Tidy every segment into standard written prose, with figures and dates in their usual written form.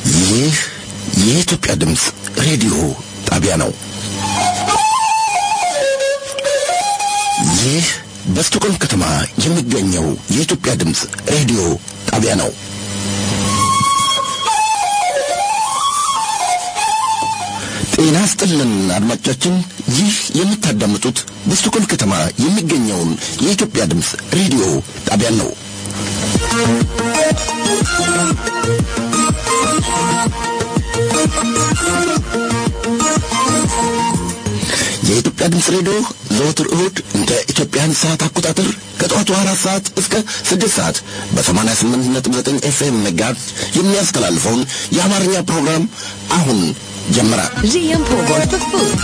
ይህ የኢትዮጵያ ድምጽ ሬዲዮ ጣቢያ ነው። ይህ በስቶኮልም ከተማ የሚገኘው የኢትዮጵያ ድምጽ ሬዲዮ ጣቢያ ነው። ጤና ይስጥልን አድማጮቻችን፣ ይህ የምታዳምጡት በስቶኮልም ከተማ የሚገኘውን የኢትዮጵያ ድምጽ ሬዲዮ ጣቢያ ነው። የኢትዮጵያ ድምጽ ሬዲዮ ዘወትር እሁድ እንደ ኢትዮጵያን ሰዓት አቆጣጠር ከጠዋቱ 4 ሰዓት እስከ 6 ሰዓት በ88.9 ኤፍኤም ሜጋሄርዝ የሚያስተላልፈውን የአማርኛ ፕሮግራም አሁን ጀመረ። GM pågår för fullt.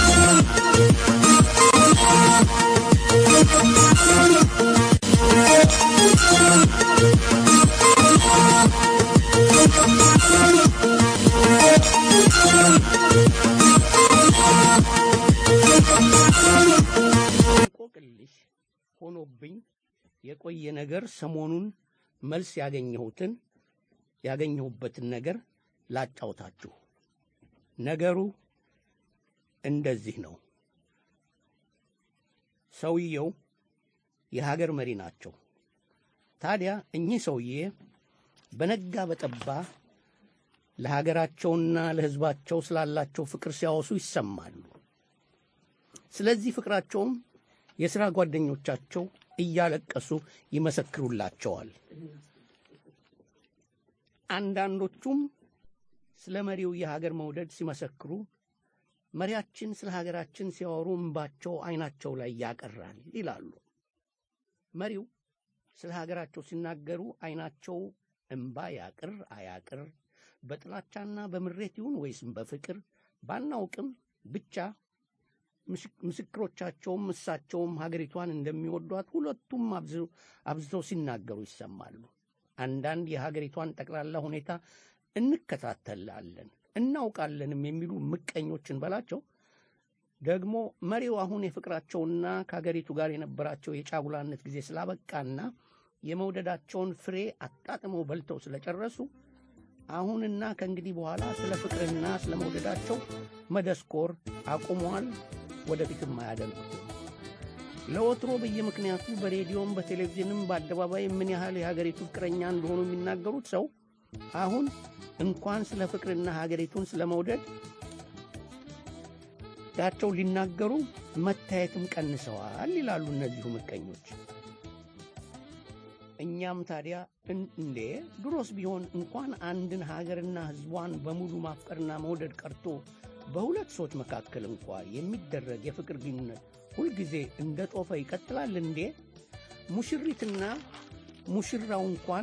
ቆቅልሽ ሆኖብኝ የቆየ ነገር ሰሞኑን መልስ ያገኘሁበትን ነገር ላጫውታችሁ። ነገሩ እንደዚህ ነው። ሰውየው የሀገር መሪ ናቸው። ታዲያ እኚህ ሰውዬ በነጋ በጠባ ለሀገራቸውና ለሕዝባቸው ስላላቸው ፍቅር ሲያወሱ ይሰማሉ። ስለዚህ ፍቅራቸውም የሥራ ጓደኞቻቸው እያለቀሱ ይመሰክሩላቸዋል። አንዳንዶቹም ስለ መሪው የሀገር መውደድ ሲመሰክሩ መሪያችን ስለ ሀገራችን ሲያወሩ እንባቸው አይናቸው ላይ ያቀራል ይላሉ። መሪው ስለ ሀገራቸው ሲናገሩ አይናቸው እንባ ያቅር አያቅር በጥላቻና በምሬት ይሁን ወይስ በፍቅር ባናውቅም ብቻ ምስክሮቻቸውም እሳቸውም ሀገሪቷን እንደሚወዷት ሁለቱም አብዝተው ሲናገሩ ይሰማሉ። አንዳንድ የሀገሪቷን ጠቅላላ ሁኔታ እንከታተላለን እናውቃለንም የሚሉ ምቀኞችን በላቸው ደግሞ መሪው አሁን የፍቅራቸውና ከሀገሪቱ ጋር የነበራቸው የጫጉላነት ጊዜ ስላበቃና የመውደዳቸውን ፍሬ አጣጥመው በልተው ስለጨረሱ አሁንና ከእንግዲህ በኋላ ስለ ፍቅርና ስለ መውደዳቸው መደስኮር አቁመዋል። ወደፊትም አያደርጉትም። ለወትሮ በየምክንያቱ በሬዲዮም በቴሌቪዥንም በአደባባይ ምን ያህል የሀገሪቱ ፍቅረኛ እንደሆኑ የሚናገሩት ሰው አሁን እንኳን ስለ ፍቅርና ሀገሪቱን ስለ መውደድ ዳቸው ሊናገሩ መታየትም ቀንሰዋል ይላሉ እነዚሁ ምቀኞች። እኛም ታዲያ እንዴ ድሮስ ቢሆን እንኳን አንድን ሀገርና ሕዝቧን በሙሉ ማፍቀርና መውደድ ቀርቶ በሁለት ሰዎች መካከል እንኳን የሚደረግ የፍቅር ግንኙነት ሁልጊዜ እንደ ጦፈ ይቀጥላል እንዴ? ሙሽሪትና ሙሽራው እንኳን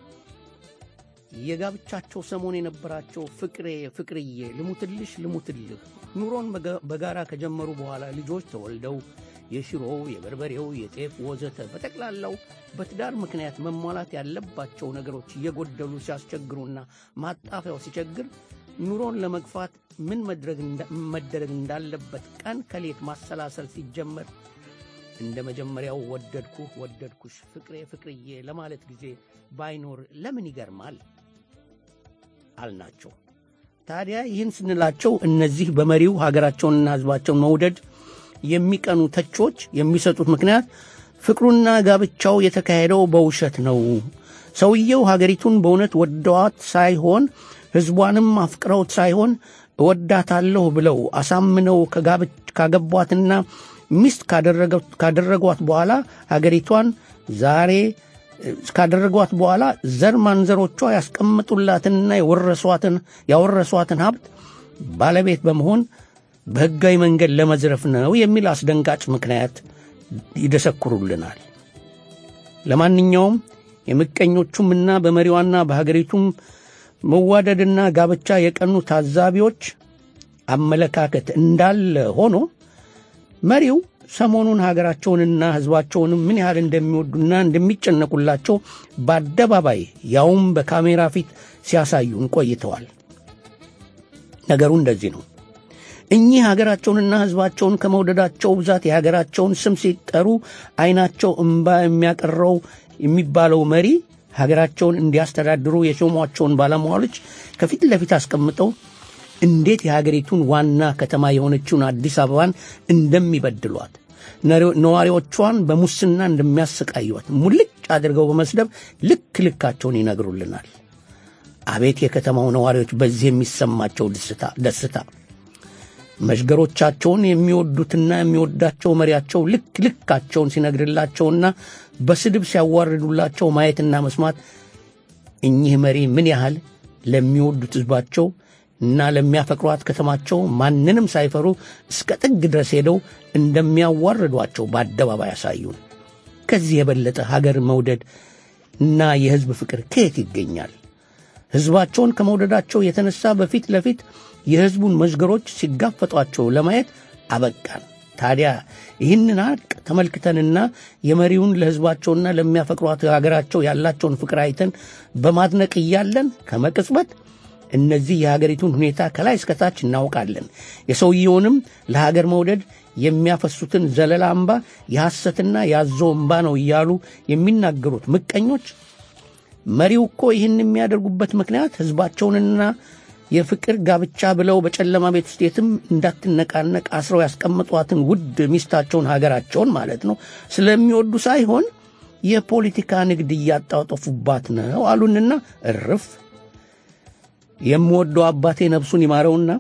የጋብቻቸው ሰሞን የነበራቸው ፍቅርዬ ልሙትልሽ ልሙትልህ ኑሮን በጋራ ከጀመሩ በኋላ ልጆች ተወልደው የሽሮው የበርበሬው የጤፍ ወዘተ በጠቅላላው በትዳር ምክንያት መሟላት ያለባቸው ነገሮች እየጎደሉ ሲያስቸግሩና ማጣፊያው ሲቸግር ኑሮን ለመግፋት ምን መደረግ እንዳለበት ቀን ከሌት ማሰላሰል ሲጀመር እንደ መጀመሪያው ወደድኩሽ ፍቅርዬ ለማለት ጊዜ ባይኖር ለምን ይገርማል አልናቸው። ታዲያ ይህን ስንላቸው እነዚህ በመሪው ሀገራቸውንና ሕዝባቸውን መውደድ የሚቀኑ ተቾች የሚሰጡት ምክንያት ፍቅሩና ጋብቻው የተካሄደው በውሸት ነው። ሰውየው ሀገሪቱን በእውነት ወደዋት ሳይሆን ሕዝቧንም አፍቅረውት ሳይሆን እወዳታለሁ ብለው አሳምነው ካገቧትና ሚስት ካደረጓት በኋላ ሀገሪቷን ዛሬ ካደረጓት በኋላ ዘር ማንዘሮቿ ያስቀምጡላትና ያወረሷትን ሀብት ባለቤት በመሆን በሕጋዊ መንገድ ለመዝረፍ ነው የሚል አስደንጋጭ ምክንያት ይደሰክሩልናል። ለማንኛውም የምቀኞቹምና በመሪዋና በሀገሪቱም መዋደድና ጋብቻ የቀኑ ታዛቢዎች አመለካከት እንዳለ ሆኖ መሪው ሰሞኑን ሀገራቸውንና ሕዝባቸውንም ምን ያህል እንደሚወዱና እንደሚጨነቁላቸው በአደባባይ ያውም በካሜራ ፊት ሲያሳዩን ቆይተዋል። ነገሩ እንደዚህ ነው። እኚህ ሀገራቸውንና ሕዝባቸውን ከመውደዳቸው ብዛት የሀገራቸውን ስም ሲጠሩ አይናቸው እንባ የሚያቀረው የሚባለው መሪ ሀገራቸውን እንዲያስተዳድሩ የሾሟቸውን ባለሟሎች ከፊት ለፊት አስቀምጠው እንዴት የሀገሪቱን ዋና ከተማ የሆነችውን አዲስ አበባን እንደሚበድሏት ነዋሪዎቿን በሙስና እንደሚያሰቃዩት ሙልጭ አድርገው በመስደብ ልካቸውን ይነግሩልናል። አቤት የከተማው ነዋሪዎች በዚህ የሚሰማቸው ደስታ! መሽገሮቻቸውን የሚወዱትና የሚወዳቸው መሪያቸው ልካቸውን ሲነግርላቸውና በስድብ ሲያዋርዱላቸው ማየትና መስማት እኚህ መሪ ምን ያህል ለሚወዱት ሕዝባቸው እና ለሚያፈቅሯት ከተማቸው ማንንም ሳይፈሩ እስከ ጥግ ድረስ ሄደው እንደሚያዋርዷቸው በአደባባይ ያሳዩን። ከዚህ የበለጠ ሀገር መውደድ እና የሕዝብ ፍቅር ከየት ይገኛል? ሕዝባቸውን ከመውደዳቸው የተነሳ በፊት ለፊት የሕዝቡን መሽገሮች ሲጋፈጧቸው ለማየት አበቃን። ታዲያ ይህንን ሀቅ ተመልክተንና የመሪውን ለሕዝባቸውና ለሚያፈቅሯት ሀገራቸው ያላቸውን ፍቅር አይተን በማድነቅ እያለን ከመቅጽበት እነዚህ የሀገሪቱን ሁኔታ ከላይ እስከታች እናውቃለን፣ የሰውየውንም ለሀገር መውደድ የሚያፈሱትን ዘለላ እንባ የሐሰትና ያዞ እንባ ነው እያሉ የሚናገሩት ምቀኞች መሪው እኮ ይህን የሚያደርጉበት ምክንያት ሕዝባቸውንና የፍቅር ጋብቻ ብለው በጨለማ ቤት ውስጥ የትም እንዳትነቃነቅ አስረው ያስቀምጧትን ውድ ሚስታቸውን ሀገራቸውን ማለት ነው ስለሚወዱ ሳይሆን የፖለቲካ ንግድ እያጣጣፉባት ነው አሉንና እርፍ። የምወደው አባቴ ነፍሱን ይማረውና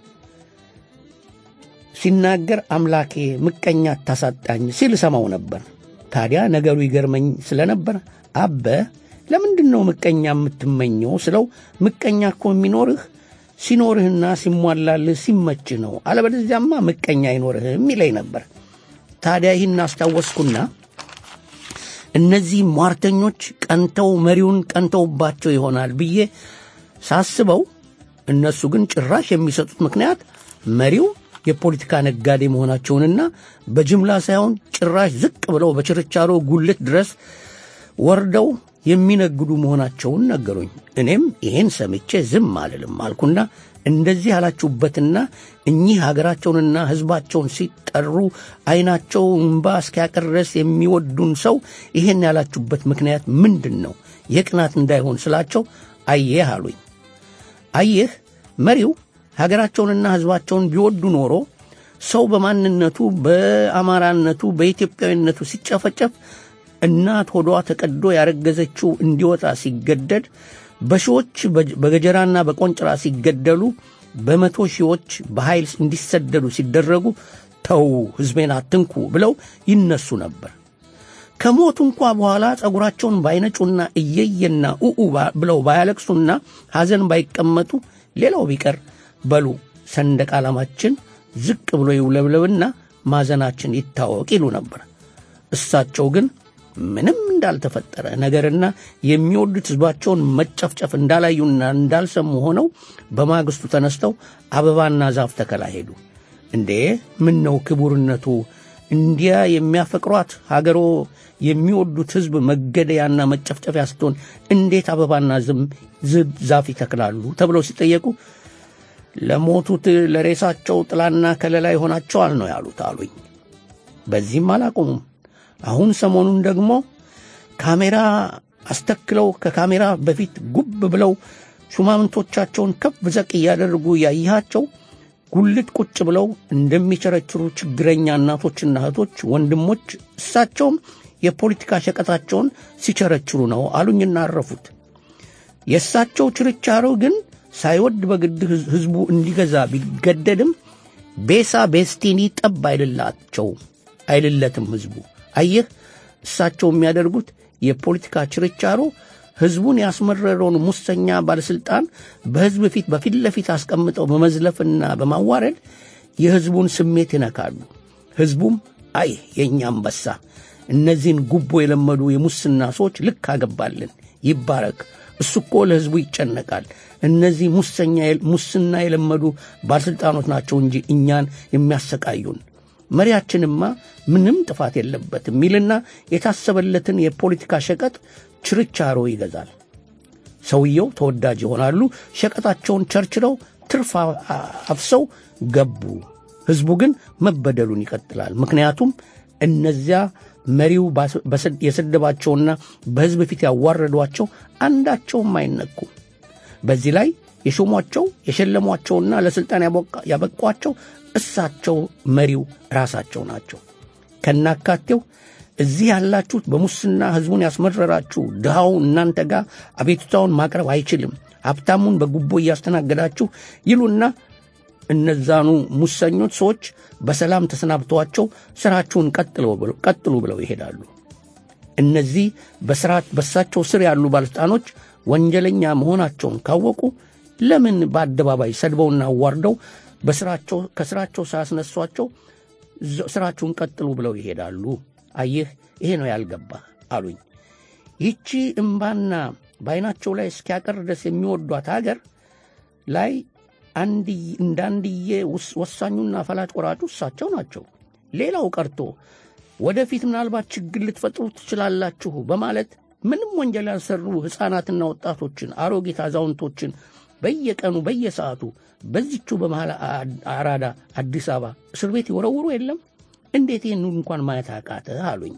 ሲናገር አምላኬ ምቀኛ አታሳጣኝ ሲል ሰማው ነበር። ታዲያ ነገሩ ይገርመኝ ስለነበር አበ ለምንድነው ምቀኛ የምትመኘው ስለው ምቀኛ እኮ የሚኖርህ ሲኖርህና ሲሟላልህ ሲመች ነው፣ አለበለዚያማ ምቀኛ አይኖርህም ይለኝ ነበር። ታዲያ ይህን አስታወስኩና እነዚህ ሟርተኞች ቀንተው መሪውን ቀንተውባቸው ይሆናል ብዬ ሳስበው እነሱ ግን ጭራሽ የሚሰጡት ምክንያት መሪው የፖለቲካ ነጋዴ መሆናቸውንና በጅምላ ሳይሆን ጭራሽ ዝቅ ብለው በችርቻሮ ጉልት ድረስ ወርደው የሚነግዱ መሆናቸውን ነገሩኝ። እኔም ይሄን ሰምቼ ዝም አልልም አልኩና እንደዚህ ያላችሁበትና እኚህ ሀገራቸውንና ሕዝባቸውን ሲጠሩ አይናቸው እንባ እስኪያቀር ድረስ የሚወዱን ሰው ይሄን ያላችሁበት ምክንያት ምንድነው? የቅናት እንዳይሆን ስላቸው አየህ አሉኝ። አየህ መሪው ሀገራቸውንና ሕዝባቸውን ቢወዱ ኖሮ ሰው በማንነቱ በአማራነቱ በኢትዮጵያዊነቱ ሲጨፈጨፍ እናት ሆዷ ተቀዶ ያረገዘችው እንዲወጣ ሲገደድ በሺዎች በገጀራና በቆንጭራ ሲገደሉ በመቶ ሺዎች በኃይል እንዲሰደዱ ሲደረጉ ተው ሕዝቤን አትንኩ ብለው ይነሱ ነበር። ከሞቱ እንኳ በኋላ ጸጉራቸውን ባይነጩና እየየና ኡኡ ብለው ባያለቅሱና ሐዘን ባይቀመጡ ሌላው ቢቀር በሉ ሰንደቅ ዓላማችን ዝቅ ብሎ ይውለብለብና ማዘናችን ይታወቅ ይሉ ነበር። እሳቸው ግን ምንም እንዳልተፈጠረ ነገርና የሚወዱት ሕዝባቸውን መጨፍጨፍ እንዳላዩና እንዳልሰሙ ሆነው በማግስቱ ተነስተው አበባና ዛፍ ተከላ ሄዱ። እንዴ ምን ነው ክቡርነቱ እንዲያ የሚያፈቅሯት ሀገሮ የሚወዱት ሕዝብ መገደያና መጨፍጨፊያ ስትሆን እንዴት አበባና ዛፍ ይተክላሉ ተብለው ሲጠየቁ ለሞቱት ለሬሳቸው ጥላና ከለላ ይሆናቸዋል ነው ያሉት አሉኝ። በዚህም አላቆሙም። አሁን ሰሞኑን ደግሞ ካሜራ አስተክለው ከካሜራ በፊት ጉብ ብለው ሹማምንቶቻቸውን ከፍ ዘቅ እያደረጉ ያያቸው ጉልት ቁጭ ብለው እንደሚቸረችሩ ችግረኛ እናቶችና እህቶች ወንድሞች እሳቸውም የፖለቲካ ሸቀጣቸውን ሲቸረችሩ ነው አሉኝና አረፉት። የእሳቸው ችርቻሮ ግን ሳይወድ በግድ ሕዝቡ እንዲገዛ ቢገደድም ቤሳ ቤስቲኒ ጠብ አይልለትም ሕዝቡ። አየህ እሳቸው የሚያደርጉት የፖለቲካ ችርቻሮ ሕዝቡን ያስመረረውን ሙሰኛ ባለስልጣን በሕዝብ ፊት በፊት ለፊት አስቀምጠው በመዝለፍና በማዋረድ የሕዝቡን ስሜት ይነካሉ። ሕዝቡም አይ የኛ አንበሳ እነዚህን ጉቦ የለመዱ የሙስና ሰዎች ልክ አገባልን ይባረክ፣ እሱ እኮ ለሕዝቡ ይጨነቃል፣ እነዚህ ሙስና የለመዱ ባለስልጣኖች ናቸው እንጂ እኛን የሚያሰቃዩን፣ መሪያችንማ ምንም ጥፋት የለበትም ሚልና የታሰበለትን የፖለቲካ ሸቀጥ ችርቻሮ ይገዛል። ሰውየው ተወዳጅ ይሆናሉ። ሸቀጣቸውን ቸርችረው ትርፍ አፍሰው ገቡ። ሕዝቡ ግን መበደሉን ይቀጥላል። ምክንያቱም እነዚያ መሪው የሰደባቸውና በሕዝብ ፊት ያዋረዷቸው አንዳቸውም አይነኩም። በዚህ ላይ የሾሟቸው የሸለሟቸውና ለስልጣን ያበቋቸው እሳቸው መሪው ራሳቸው ናቸው። ከናካቴው እዚህ ያላችሁት በሙስና ሕዝቡን ያስመረራችሁ ድሃው እናንተ ጋር አቤቱታውን ማቅረብ አይችልም፣ ሀብታሙን በጉቦ እያስተናገዳችሁ ይሉና እነዛኑ ሙሰኞች ሰዎች በሰላም ተሰናብተዋቸው ስራቸውን ቀጥሉ ብለው ይሄዳሉ። እነዚህ በሳቸው ስር ያሉ ባለስልጣኖች ወንጀለኛ መሆናቸውን ካወቁ ለምን በአደባባይ ሰድበውና አዋርደው ከስራቸው ሳያስነሷቸው ስራቸውን ቀጥሉ ብለው ይሄዳሉ? አየህ፣ ይሄ ነው ያልገባ አሉኝ። ይቺ እምባና በዓይናቸው ላይ እስኪያቀር ድረስ የሚወዷት ሀገር ላይ እንዳንድዬ ወሳኙና ፈላጭ ቆራጩ እሳቸው ናቸው። ሌላው ቀርቶ ወደፊት ምናልባት ችግር ልትፈጥሩ ትችላላችሁ በማለት ምንም ወንጀል ያልሰሩ ሕፃናትና ወጣቶችን፣ አሮጊት አዛውንቶችን በየቀኑ በየሰዓቱ በዚቹ በመሃል አራዳ አዲስ አበባ እስር ቤት ይወረውሩ የለም? እንዴት ይህን እንኳን ማየት አቃተህ አሉኝ።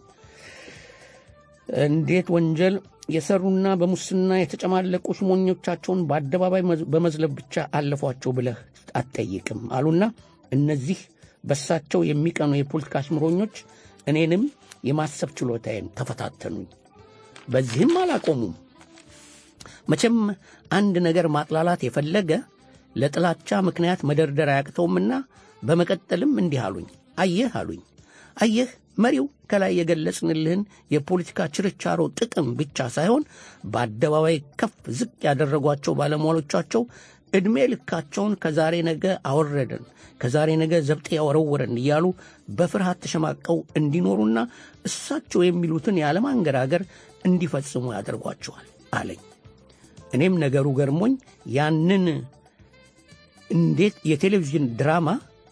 እንዴት ወንጀል የሰሩና በሙስና የተጨማለቁ ሽሞኞቻቸውን በአደባባይ በመዝለብ ብቻ አለፏቸው ብለህ አትጠይቅም አሉና እነዚህ በሳቸው የሚቀኑ የፖለቲካ ሽምሮኞች እኔንም የማሰብ ችሎታዬን ተፈታተኑኝ። በዚህም አላቆሙም። መቼም አንድ ነገር ማጥላላት የፈለገ ለጥላቻ ምክንያት መደርደር አያቅተውምና በመቀጠልም እንዲህ አሉኝ። አየህ መሪው ከላይ የገለጽንልህን የፖለቲካ ችርቻሮ ጥቅም ብቻ ሳይሆን በአደባባይ ከፍ ዝቅ ያደረጓቸው ባለሟሎቻቸው ዕድሜ ልካቸውን ከዛሬ ነገ አወረደን፣ ከዛሬ ነገ ዘብጤ ያወረወረን እያሉ በፍርሃት ተሸማቀው እንዲኖሩና እሳቸው የሚሉትን ያለማንገራገር እንዲፈጽሙ ያደርጓቸዋል አለኝ። እኔም ነገሩ ገርሞኝ ያንን እንዴት የቴሌቪዥን ድራማ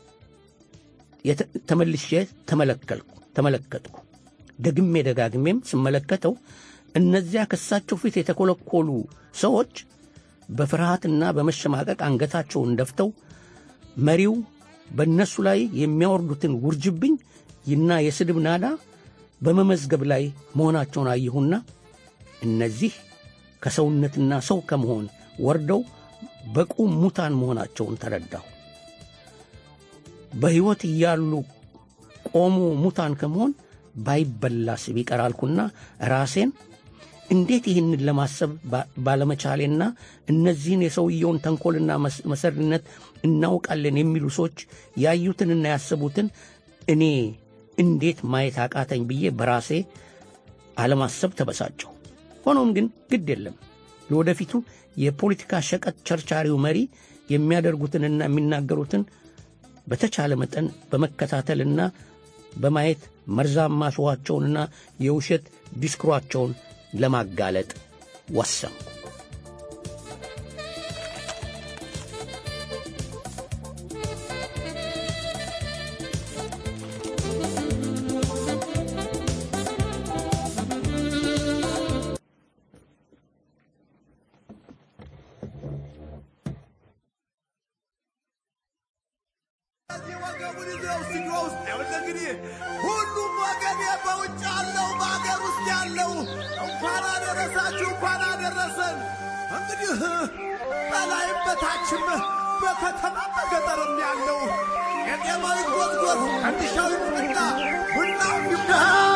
ተመልሼ ተመለከትኩ። ደጋግሜም ስመለከተው እነዚያ ከሳቸው ፊት የተኮለኮሉ ሰዎች በፍርሃትና በመሸማቀቅ አንገታቸውን ደፍተው መሪው በእነሱ ላይ የሚያወርዱትን ውርጅብኝ እና የስድብ ናዳ በመመዝገብ ላይ መሆናቸውን አየሁና እነዚህ ከሰውነትና ሰው ከመሆን ወርደው በቁም ሙታን መሆናቸውን ተረዳሁ። በሕይወት እያሉ ቆሙ ሙታን ከመሆን ባይበላስ ቢቀራልኩና ራሴን እንዴት ይህንን ለማሰብ ባለመቻሌና እነዚህን የሰውየውን ተንኮልና መሰሪነት እናውቃለን የሚሉ ሰዎች ያዩትንና ያሰቡትን እኔ እንዴት ማየት አቃተኝ ብዬ በራሴ አለማሰብ ተበሳጨሁ። ሆኖም ግን ግድ የለም፣ ለወደፊቱ የፖለቲካ ሸቀጥ ቸርቻሪው መሪ የሚያደርጉትንና የሚናገሩትን በተቻለ መጠን በመከታተልና በማየት መርዛማ ሸዋቸውንና የውሸት ዲስኩራቸውን ለማጋለጥ ወሰንኩ። ሁሉም ወገኔ በውጭ ያለው በአገር ውስጥ ያለው እንኳን አደረሳችሁ እንኳን አደረሰን። እንግዲህ በላይም በታችም በከተማ በገጠርም ያለው የጤማዊ ጎዝጎዝ እንዲሻው ይጥና ቡናው ይብዳ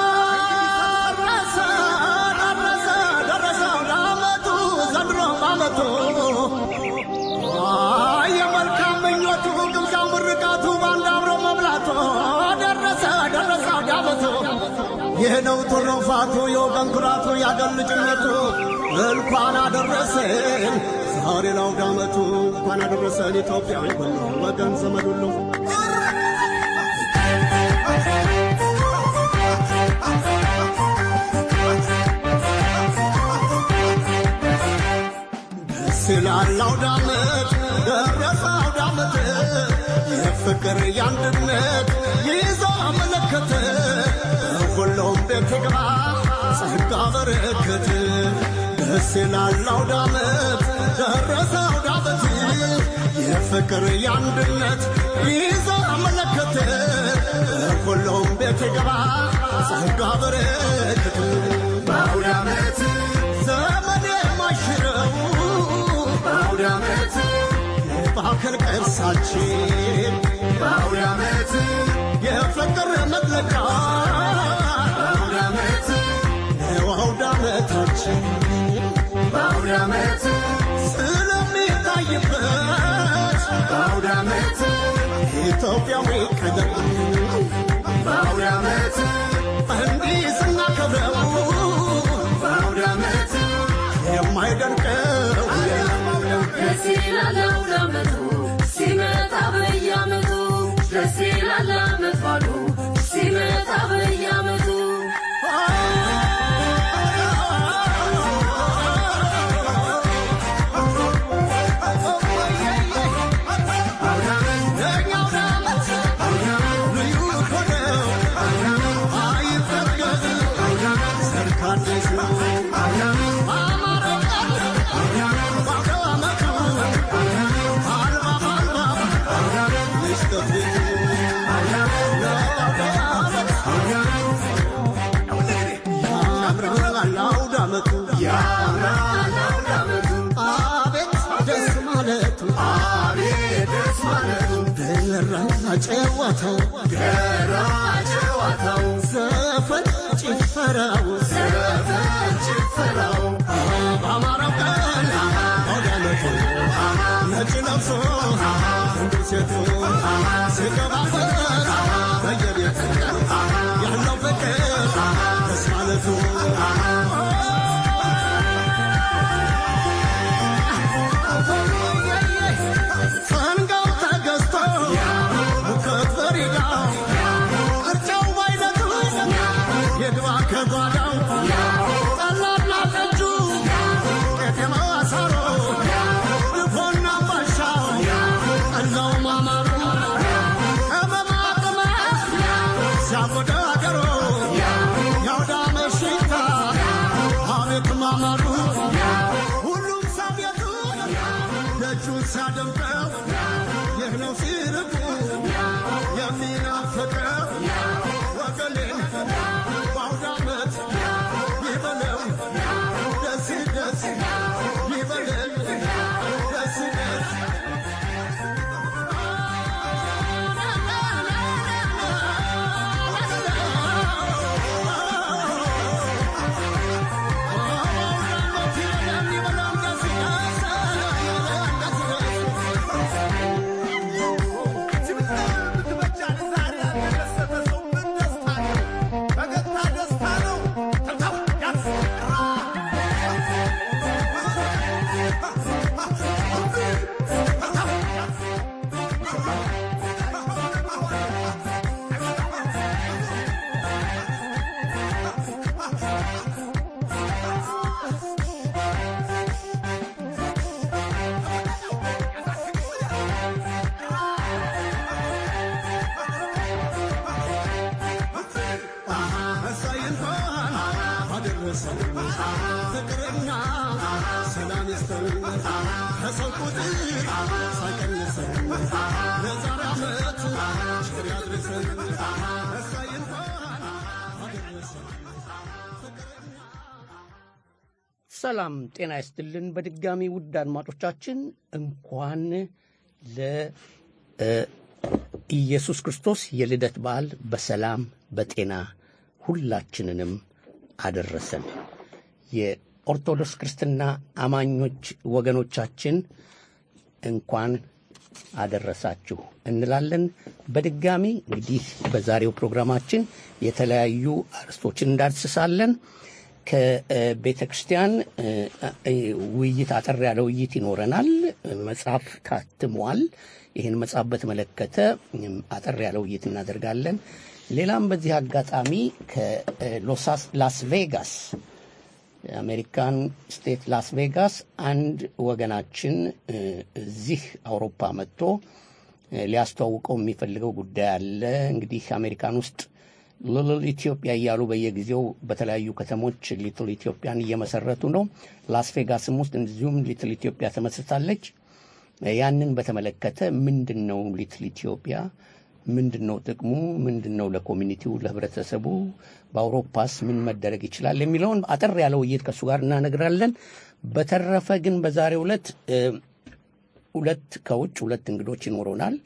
ደረሰ ለዓመቱ ዘንድሮ በዓመቱ የመልካም ምኞቱ ግብዣው ምርቃቱ ባንድ አብሮ መብላቱ ደረሰ ዳመቱ ይህ ነው ትሩፋቱ የወገን ኩራቱ ያገር ልጅነቱ እንኳን አደረሰን ዛሬ ለአውደ ዓመቱ እንኳን አደረሰን ኢትዮጵያዊ ሁሉ ወገን ዘመድ ሁሉ ስላል አውደ ዓመት ደረሰ አውደ ዓመት የፍቅር የአንድነት ይዞ መለከት ሁሉም ቤት ግባ ጸጋ በረከት ደስ ይላል አውደ ዓመት ደረሰ አውደ ዓመት የፍቅር የአንድነት ይዞ አመለከተ ሁሉም ቤት ገባ ጸጋ በረከት በአውደ ዓመት ዘመን የማይሽረው በአውደ ዓመት የባህል ቅርሳችን በአውደ ዓመት የፍቅር መግለጫ በአውደ ዓመት የአውደ ዓመታችን በአውደ ዓመት ስለሚታይበት በአውደ ዓመት ኢትዮጵያዊ ቀለም በአውደ ዓመት እንዲህ ስናከብረው በአውደ ዓመት የማይደንቀው ደስ ይላል አውደ ዓመቱ ሲመጣ በየዓመቱ ደስ ይላል ዓመት በዓሉ ሲመጣ በየዓመቱ ጨዋታው ገራ ጨዋታው ዘፈን ጭፈራው በአማራው ቀን አውደ ዓመቱ ነጭ ለብሶ ወንዱ ሴቱ ሲገባበት በየቤቱ ያለው ፍቅር ደስ ማለቱ ፈንጋው ተገዝቶ እርጫው ባይነቱ የግባ ከጓዳው ጠላና ጠጁ ከተማው አሳሮ ልፎና ባሻው ጠላው ማማሩ ከመማቅመ ሲያጎዳ አገሮ ያውዳ መሽታ አቤት ማማሩ ሁሉም ሳቤቱ ደጁን ሲያደምቀው ይህ ነው ሲርቁ የሚናፍቀው ወገሌን በአውደ ዓመት ይበለው ደስ ደስ ይበለው ደስ ደስ ፍቅርና ሰላም ይስጠን ከሰው ቁጥር ሳይቀንሰን ለዛሬ ዓመት ቸር ያድርሰን እሰይ እንኳን አደረሰን። ሰላም ጤና ይስጥልን። በድጋሚ ውድ አድማጮቻችን እንኳን ለኢየሱስ ክርስቶስ የልደት በዓል በሰላም በጤና ሁላችንንም አደረሰን። የኦርቶዶክስ ክርስትና አማኞች ወገኖቻችን እንኳን አደረሳችሁ እንላለን። በድጋሚ እንግዲህ በዛሬው ፕሮግራማችን የተለያዩ አርዕስቶችን እንዳስሳለን። ከቤተ ክርስቲያን ውይይት አጠር ያለ ውይይት ይኖረናል። መጽሐፍ ታትሟል። ይህን መጽሐፍ በተመለከተ አጠር ያለ ውይይት እናደርጋለን። ሌላም በዚህ አጋጣሚ ከላስ ቬጋስ አሜሪካን ስቴት ላስ ቬጋስ አንድ ወገናችን እዚህ አውሮፓ መጥቶ ሊያስተዋውቀው የሚፈልገው ጉዳይ አለ። እንግዲህ አሜሪካን ውስጥ ሊትል ኢትዮጵያ እያሉ በየጊዜው በተለያዩ ከተሞች ሊትል ኢትዮጵያን እየመሰረቱ ነው። ላስ ቬጋስም ውስጥ እንደዚሁም ሊትል ኢትዮጵያ ተመስርታለች ያንን በተመለከተ ምንድነው ሊትል ኢትዮጵያ ምንድነው ጥቅሙ ምንድነው ለኮሚኒቲው ለህብረተሰቡ በአውሮፓስ ምን መደረግ ይችላል የሚለውን አጠር ያለው ውይይት ከሱ ጋር እናነግራለን በተረፈ ግን በዛሬው ዕለት ሁለት እንግዶች ይኖሩናል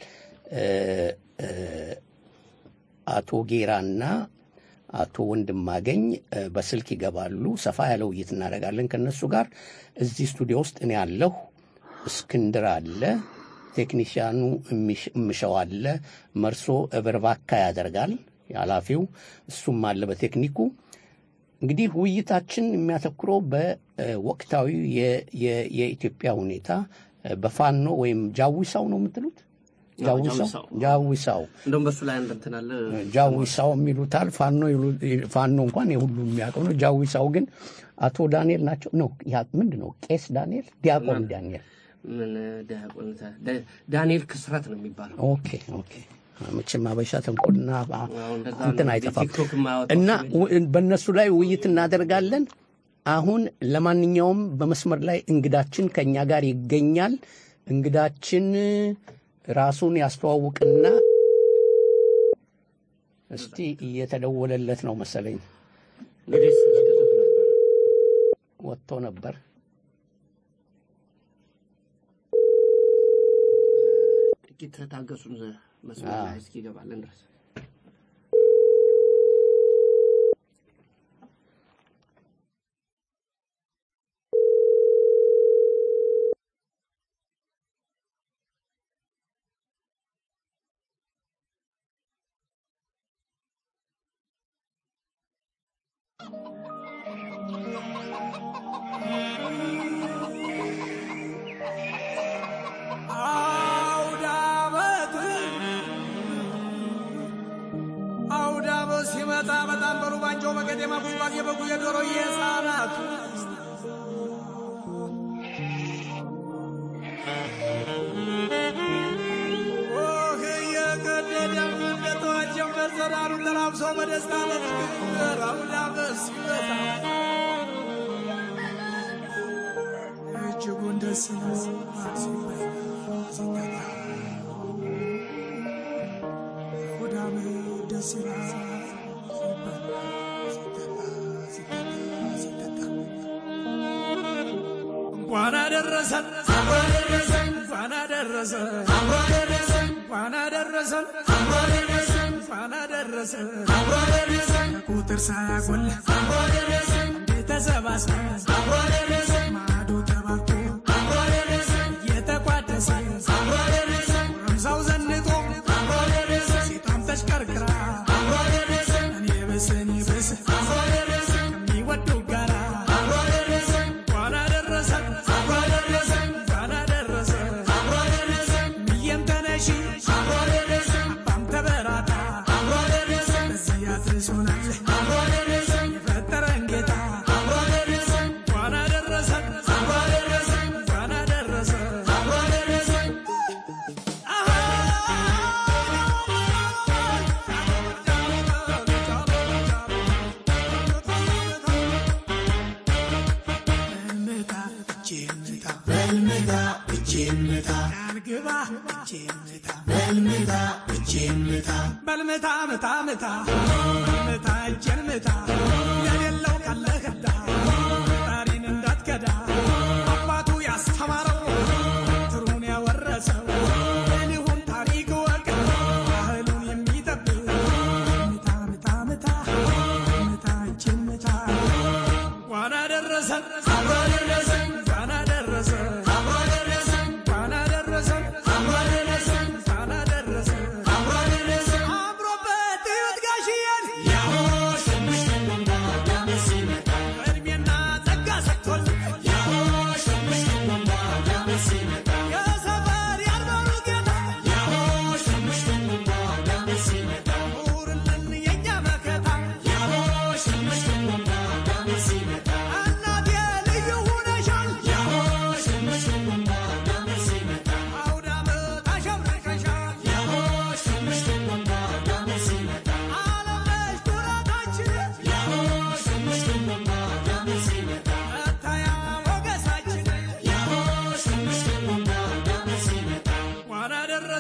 አቶ ጌራና አቶ ወንድማገኝ በስልክ ይገባሉ ሰፋ ያለው ውይይት እናደርጋለን ከነሱ ጋር እዚህ ስቱዲዮ ውስጥ እኔ ያለሁ እስክንድር አለ ቴክኒሻኑ ምሻው አለ መርሶ እበርባካ ያደርጋል ያላፊው እሱም አለ በቴክኒኩ እንግዲህ ውይይታችን የሚያተኩረው በወቅታዊ የኢትዮጵያ ሁኔታ በፋኖ ወይም ጃዊሳው ነው የምትሉት ጃዊሳው እንደም በሱ ላይ እንደምትናለ ጃዊሳው የሚሉታል ፋኖ እንኳን የሁሉም የሚያውቀው ነው ጃዊሳው ግን አቶ ዳንኤል ናቸው ነው ያ ምንድነው ቄስ ዳንኤል ዲያቆን ዳንኤል ምን ዲያቆን ዳንኤል ክስራት ነው የሚባለው ኦኬ መቼም አበሻ ተንቆልና እንትን አይጠፋም እና በእነሱ ላይ ውይይት እናደርጋለን አሁን ለማንኛውም በመስመር ላይ እንግዳችን ከኛ ጋር ይገኛል እንግዳችን ራሱን ያስተዋውቅና እስቲ እየተደወለለት ነው መሰለኝ እንግዲህ ወጥቶ ነበር ታገሱን መስመር ላይ እስኪ ገባለን ድረስ Yeah.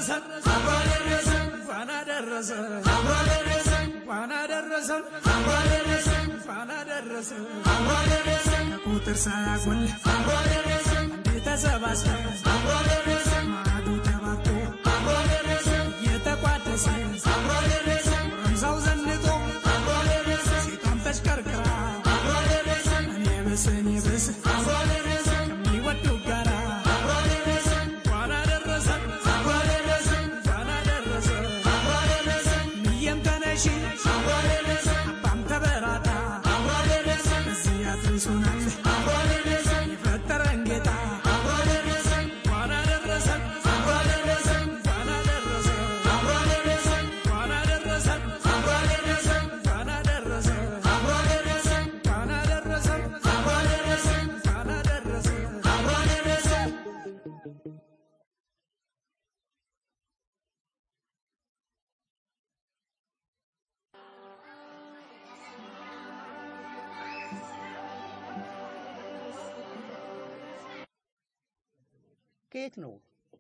ከየት ነው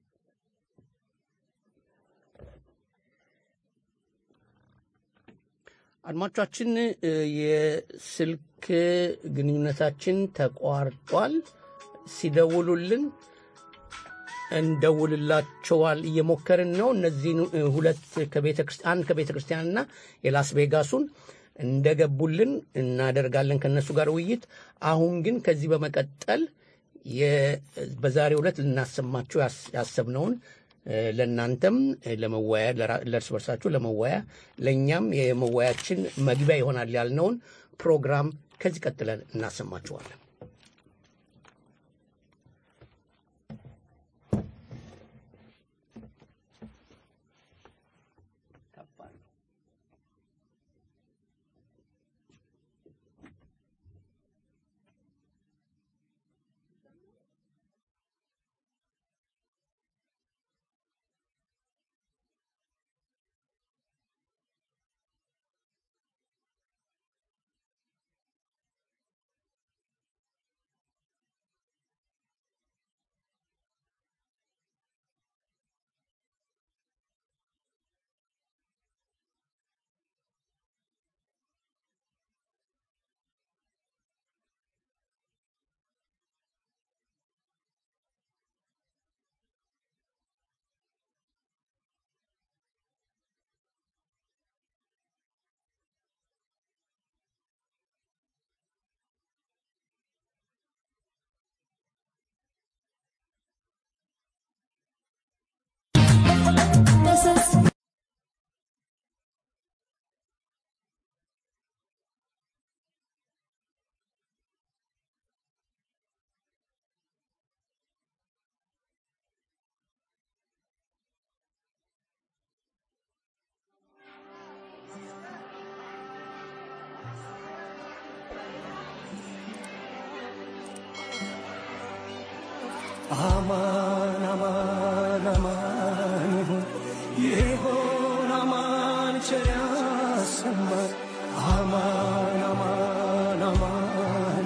አድማጮቻችን የስልክ ግንኙነታችን ተቋርጧል ሲደውሉልን እንደውልላቸዋል እየሞከርን ነው እነዚህ ሁለት ከቤተክርስቲያንና የላስ ቬጋሱን እንደገቡልን እናደርጋለን ከነሱ ጋር ውይይት አሁን ግን ከዚህ በመቀጠል በዛሬው ዕለት ልናሰማችሁ ያሰብነውን ለናንተም ለመወያ ለርስ በርሳችሁ ለመወያ ለኛም የመወያችን መግቢያ ይሆናል ያልነውን ፕሮግራም ከዚህ ቀጥለን እናሰማችኋለን አማን አማን አማን ይሁን አማን ቸር ያሰማን አማን አማን አማን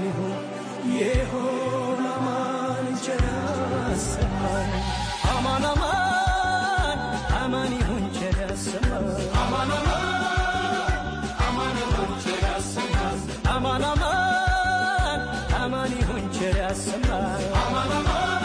ይሁን አማን ቸር ያሰማን አማን አማን አማን ይሁን ቸር ያሰማን አማን አማን ይሁን ቸር ያሰማን አማን አማን ይሁን ቸር ያሰማን አማን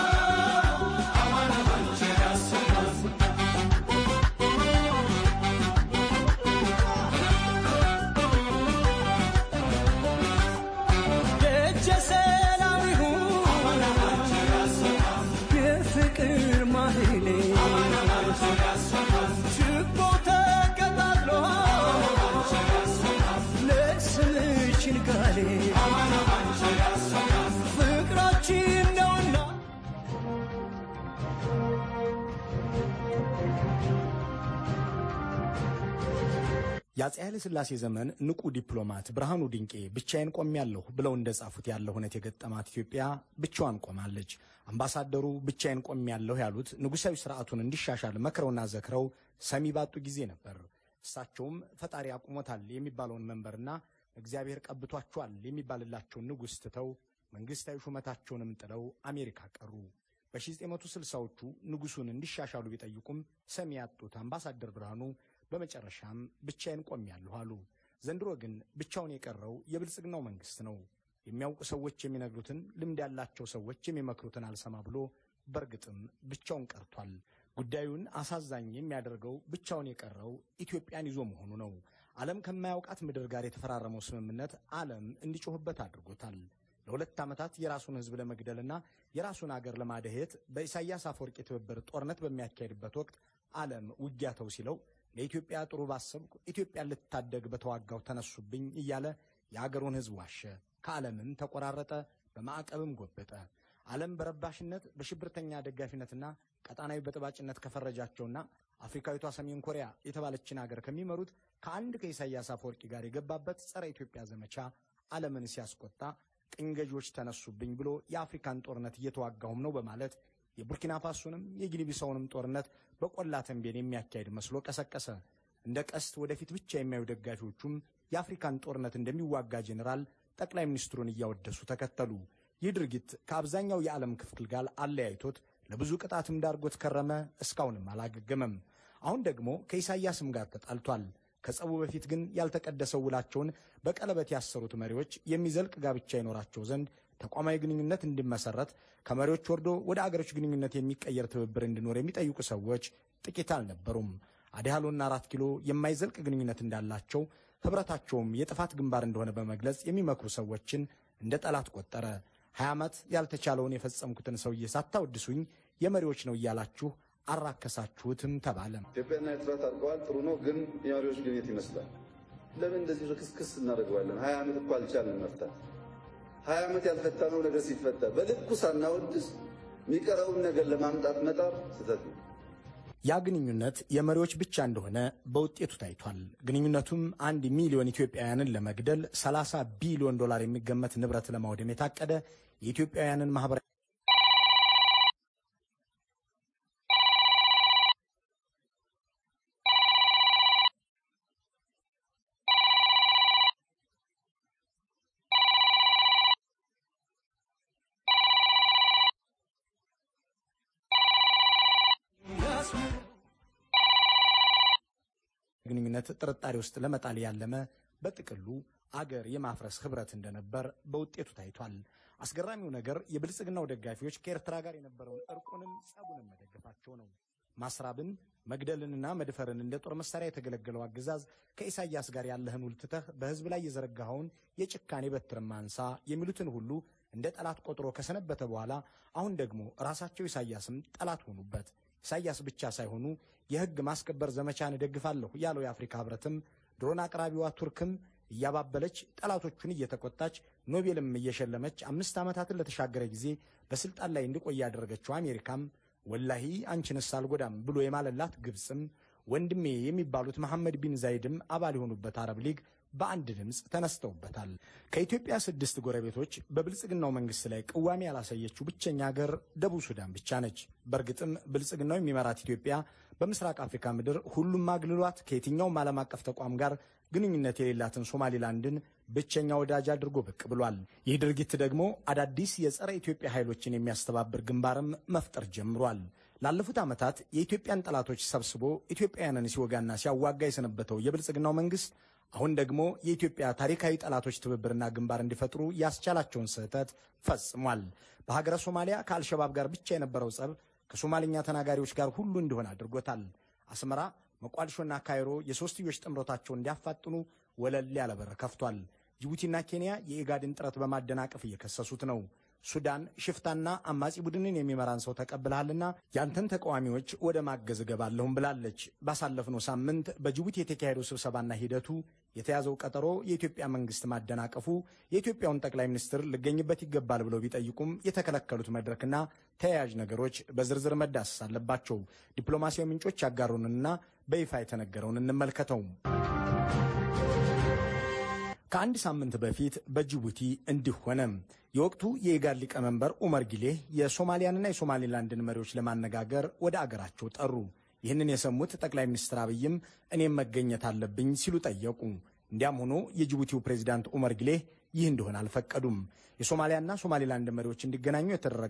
የአፄ ኃይለ ሥላሴ ዘመን ንቁ ዲፕሎማት ብርሃኑ ድንቄ ብቻዬን ቆሜያለሁ ብለው እንደጻፉት ያለው ሁኔታ የገጠማት ኢትዮጵያ ብቻዋን ቆማለች። አምባሳደሩ ብቻዬን ቆሜያለሁ ያሉት ንጉሳዊ ስርዓቱን እንዲሻሻል መክረውና ዘክረው ሰሚ ባጡ ጊዜ ነበር። እሳቸውም ፈጣሪ አቁሞታል የሚባለውን መንበርና እግዚአብሔር ቀብቷቸዋል የሚባልላቸውን ንጉስ ትተው መንግስታዊ ሹመታቸውንም ጥለው አሜሪካ ቀሩ። በ1960ዎቹ ንጉሱን እንዲሻሻሉ ቢጠይቁም ሰሚ ያጡት አምባሳደር ብርሃኑ በመጨረሻም ብቻዬን ቆሜያለሁ አሉ። ዘንድሮ ግን ብቻውን የቀረው የብልጽግናው መንግስት ነው። የሚያውቁ ሰዎች የሚነግሩትን፣ ልምድ ያላቸው ሰዎች የሚመክሩትን አልሰማ ብሎ በርግጥም ብቻውን ቀርቷል። ጉዳዩን አሳዛኝ የሚያደርገው ብቻውን የቀረው ኢትዮጵያን ይዞ መሆኑ ነው። ዓለም ከማያውቃት ምድር ጋር የተፈራረመው ስምምነት ዓለም እንዲጮህበት አድርጎታል። ለ2 ዓመታት የራሱን ህዝብ ለመግደልና የራሱን አገር ለማደሄት በኢሳያስ አፈወርቂ ትብብር ጦርነት በሚያካሄድበት ወቅት ዓለም ውጊያ ተው ሲለው ለኢትዮጵያ ጥሩ ባሰብኩ ኢትዮጵያን ልታደግ በተዋጋው ተነሱብኝ እያለ የአገሩን ህዝብ ዋሸ። ከዓለምም ተቆራረጠ፣ በማዕቀብም ጎበጠ። ዓለም በረባሽነት በሽብርተኛ ደጋፊነትና ቀጣናዊ በጥባጭነት ከፈረጃቸውና አፍሪካዊቷ ሰሜን ኮሪያ የተባለችን አገር ከሚመሩት ከአንድ ከኢሳያስ አፈወርቂ ጋር የገባበት ጸረ ኢትዮጵያ ዘመቻ ዓለምን ሲያስቆጣ ቅኝ ገዢዎች ተነሱብኝ ብሎ የአፍሪካን ጦርነት እየተዋጋሁም ነው በማለት የቡርኪና ፋሶንም የጊኒቢሳውንም ጦርነት በቆላ ተንቤን የሚያካሄድ መስሎ ቀሰቀሰ። እንደ ቀስት ወደፊት ብቻ የሚያዩ ደጋፊዎቹም የአፍሪካን ጦርነት እንደሚዋጋ ጄኔራል ጠቅላይ ሚኒስትሩን እያወደሱ ተከተሉ። ይህ ድርጊት ከአብዛኛው የዓለም ክፍል ጋር አለያይቶት ለብዙ ቅጣትም ዳርጎት ከረመ። እስካሁንም አላገገመም። አሁን ደግሞ ከኢሳያስም ጋር ተጣልቷል። ከጸቡ በፊት ግን ያልተቀደሰው ውላቸውን በቀለበት ያሰሩት መሪዎች የሚዘልቅ ጋብቻ ይኖራቸው ዘንድ ተቋማዊ ግንኙነት እንዲመሰረት ከመሪዎች ወርዶ ወደ አገሮች ግንኙነት የሚቀየር ትብብር እንዲኖር የሚጠይቁ ሰዎች ጥቂት አልነበሩም። አዲሃሎና 4 ኪሎ የማይዘልቅ ግንኙነት እንዳላቸው ህብረታቸውም የጥፋት ግንባር እንደሆነ በመግለጽ የሚመክሩ ሰዎችን እንደ ጠላት ቆጠረ። 20 ዓመት ያልተቻለውን የፈጸምኩትን ሰውዬ ሳታወድሱኝ የመሪዎች ነው እያላችሁ አራከሳችሁትም ተባለ። ኢትዮጵያና ኤርትራ ታርቀዋል፣ ጥሩ ነው። ግን የመሪዎች ግንኙነት ይመስላል። ለምን እንደዚህ ርክስክስ እናደርገዋለን? 20 ዓመት እኮ አልቻልንም መፍታት። 20 ዓመት ያልፈታነው ነገር ሲፈታ በልኩ ሳናወድስ የሚቀረውን ነገር ለማምጣት መጣር ስህተት ነው። ያ ግንኙነት የመሪዎች ብቻ እንደሆነ በውጤቱ ታይቷል። ግንኙነቱም 1 ሚሊዮን ኢትዮጵያውያንን ለመግደል 30 ቢሊዮን ዶላር የሚገመት ንብረት ለማውደም የታቀደ የኢትዮጵያውያንን ማህበራዊ ግንኙነት ጥርጣሬ ውስጥ ለመጣል ያለመ በጥቅሉ አገር የማፍረስ ህብረት እንደነበር በውጤቱ ታይቷል። አስገራሚው ነገር የብልጽግናው ደጋፊዎች ከኤርትራ ጋር የነበረውን እርቁንም ጸቡንም መደገፋቸው ነው። ማስራብን መግደልንና መድፈርን እንደ ጦር መሳሪያ የተገለገለው አገዛዝ ከኢሳያስ ጋር ያለህን ውል ትተህ በህዝብ ላይ የዘረጋኸውን የጭካኔ በትር ማንሳ የሚሉትን ሁሉ እንደ ጠላት ቆጥሮ ከሰነበተ በኋላ አሁን ደግሞ ራሳቸው ኢሳያስም ጠላት ሆኑበት። ኢሳያስ ብቻ ሳይሆኑ የህግ ማስከበር ዘመቻን ደግፋለሁ ያለው የአፍሪካ ህብረትም ድሮን አቅራቢዋ ቱርክም እያባበለች ጠላቶቹን እየተቆጣች ኖቤልም እየሸለመች 5 ዓመታትን ለተሻገረ ጊዜ በስልጣን ላይ እንዲቆይ ያደረገችው አሜሪካም ወላሂ አንቺንስ አልጎዳም ብሎ የማለላት ግብጽም ወንድሜ የሚባሉት መሐመድ ቢን ዛይድም አባል የሆኑበት አረብ ሊግ በአንድ ድምጽ ተነስተውበታል። ከኢትዮጵያ 6 ጎረቤቶች በብልጽግናው መንግስት ላይ ቅዋሜ ያላሳየችው ብቸኛ ሀገር ደቡብ ሱዳን ብቻ ነች። በእርግጥም ብልጽግናው የሚመራት ኢትዮጵያ በምስራቅ አፍሪካ ምድር ሁሉም አግልሏት ከየትኛውም ዓለም አቀፍ ተቋም ጋር ግንኙነት የሌላትን ሶማሊላንድን ብቸኛ ወዳጅ አድርጎ ብቅ ብሏል። ይህ ድርጊት ደግሞ አዳዲስ የጸረ ኢትዮጵያ ኃይሎችን የሚያስተባብር ግንባርም መፍጠር ጀምሯል። ላለፉት ዓመታት የኢትዮጵያን ጠላቶች ሰብስቦ ኢትዮጵያውያንን ሲወጋና ሲያዋጋ የሰነበተው የብልጽግናው መንግስት አሁን ደግሞ የኢትዮጵያ ታሪካዊ ጠላቶች ትብብርና ግንባር እንዲፈጥሩ ያስቻላቸውን ስህተት ፈጽሟል። በሀገረ ሶማሊያ ከአልሸባብ ጋር ብቻ የነበረው ጸብ ከሶማሊኛ ተናጋሪዎች ጋር ሁሉ እንዲሆን አድርጎታል። አስመራ፣ መቋዲሾና ካይሮ የሶስትዮሽ ጥምረታቸውን እንዲያፋጥኑ ወለል ያለ በር ከፍቷል። ጅቡቲና ኬንያ የኢጋድን ጥረት በማደናቀፍ እየከሰሱት ነው። ሱዳን ሽፍታና አማጺ ቡድንን የሚመራን ሰው ተቀብለሃልና ያንተን ተቃዋሚዎች ወደ ማገዝ ገባለሁም ብላለች። ባሳለፍነው ሳምንት በጅቡቲ የተካሄደው ስብሰባና ሂደቱ የተያዘው ቀጠሮ የኢትዮጵያ መንግስት ማደናቀፉ የኢትዮጵያውን ጠቅላይ ሚኒስትር ልገኝበት ይገባል ብለው ቢጠይቁም የተከለከሉት መድረክና ተያያዥ ነገሮች በዝርዝር መዳሰስ አለባቸው። ዲፕሎማሲያዊ ምንጮች ያጋሩንና በይፋ የተነገረውን እንመልከተው። ከአንድ ሳምንት በፊት በጅቡቲ እንዲህ ሆነ። የወቅቱ የኢጋድ ሊቀመንበር ኡመር ጊሌህ የሶማሊያንና የሶማሊላንድን መሪዎች ለማነጋገር ወደ አገራቸው ጠሩ። ይህንን የሰሙት ጠቅላይ ሚኒስትር አብይም እኔም መገኘት አለብኝ ሲሉ ጠየቁ። እንዲያም ሆኖ የጅቡቲው ፕሬዝዳንት ኡመር ጊሌህ ይህ እንደሆነ አልፈቀዱም። የሶማሊያና ሶማሊላንድ መሪዎች እንዲገናኙ የተደረገው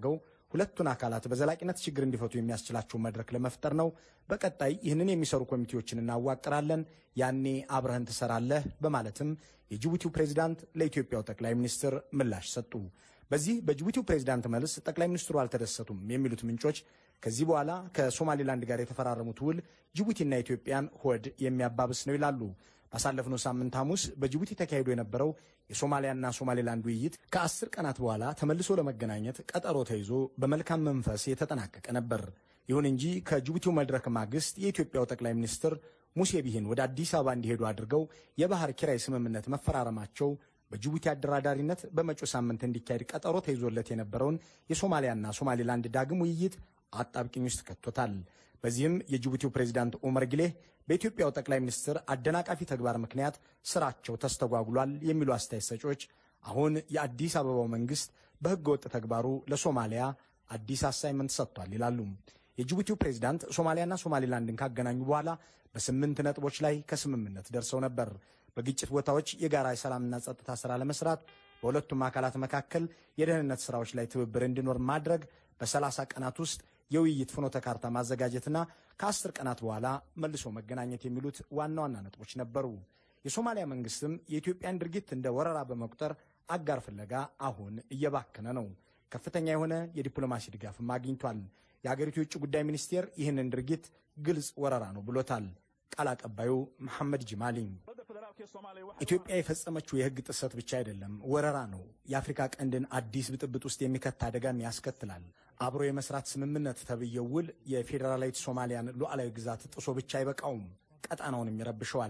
ሁለቱን አካላት በዘላቂነት ችግር እንዲፈቱ የሚያስችላቸው መድረክ ለመፍጠር ነው። በቀጣይ ይህንን የሚሰሩ ኮሚቴዎችን እናዋቅራለን፣ ያኔ አብረህን ትሰራለህ በማለትም የጅቡቲው ፕሬዝዳንት ለኢትዮጵያው ጠቅላይ ሚኒስትር ምላሽ ሰጡ። በዚህ በጅቡቲው ፕሬዝዳንት መልስ ጠቅላይ ሚኒስትሩ አልተደሰቱም የሚሉት ምንጮች ከዚህ በኋላ ከሶማሌላንድ ጋር የተፈራረሙት ውል ጅቡቲና ኢትዮጵያን ሆድ የሚያባብስ ነው ይላሉ። ባሳለፍነው ሳምንት ሐሙስ በጅቡቲ ተካሂዶ የነበረው የሶማሊያና ሶማሌላንድ ውይይት ከ10 ቀናት በኋላ ተመልሶ ለመገናኘት ቀጠሮ ተይዞ በመልካም መንፈስ የተጠናቀቀ ነበር። ይሁን እንጂ ከጅቡቲው መድረክ ማግስት የኢትዮጵያው ጠቅላይ ሚኒስትር ሙሴ ቢሂን ወደ አዲስ አበባ እንዲሄዱ አድርገው የባህር ኪራይ ስምምነት መፈራረማቸው በጅቡቲ አደራዳሪነት በመጪው ሳምንት እንዲካሄድ ቀጠሮ ተይዞለት የነበረውን የሶማሊያና ሶማሌላንድ ዳግም ውይይት አጣብቂኝ ውስጥ ከቶታል። በዚህም የጅቡቲው ፕሬዝዳንት ኡመር ጊሌህ በኢትዮጵያው ጠቅላይ ሚኒስትር አደናቃፊ ተግባር ምክንያት ስራቸው ተስተጓጉሏል የሚሉ አስተያየት ሰጪዎች አሁን የአዲስ አበባው መንግስት በህገ ወጥ ተግባሩ ለሶማሊያ አዲስ አሳይመንት ሰጥቷል ይላሉ። የጅቡቲው ፕሬዝዳንት ሶማሊያና ሶማሌላንድን ካገናኙ በኋላ በ8 ነጥቦች ላይ ከስምምነት ደርሰው ነበር። በግጭት ቦታዎች የጋራ የሰላምና ጸጥታ ስራ ለመስራት፣ በሁለቱም አካላት መካከል የደህንነት ስራዎች ላይ ትብብር እንዲኖር ማድረግ፣ በ30 ቀናት ውስጥ የውይይት ፍኖተ ካርታ ማዘጋጀትና ከ10 ቀናት በኋላ መልሶ መገናኘት የሚሉት ዋና ዋና ነጥቦች ነበሩ። የሶማሊያ መንግስትም የኢትዮጵያን ድርጊት እንደ ወረራ በመቁጠር አጋር ፍለጋ አሁን እየባከነ ነው። ከፍተኛ የሆነ የዲፕሎማሲ ድጋፍም አግኝቷል። የሀገሪቱ የውጭ ጉዳይ ሚኒስቴር ይህንን ድርጊት ግልጽ ወረራ ነው ብሎታል። ቃል አቀባዩ መሐመድ ጅማሊ ኢትዮጵያ የፈጸመችው የህግ ጥሰት ብቻ አይደለም፣ ወረራ ነው። የአፍሪካ ቀንድን አዲስ ብጥብጥ ውስጥ የሚከት አደጋም ያስከትላል። አብሮ የመስራት ስምምነት ተብዬው ውል የፌዴራላዊት ሶማሊያን ሉዓላዊ ግዛት ጥሶ ብቻ አይበቃውም፣ ቀጣናውንም ይረብሸዋል።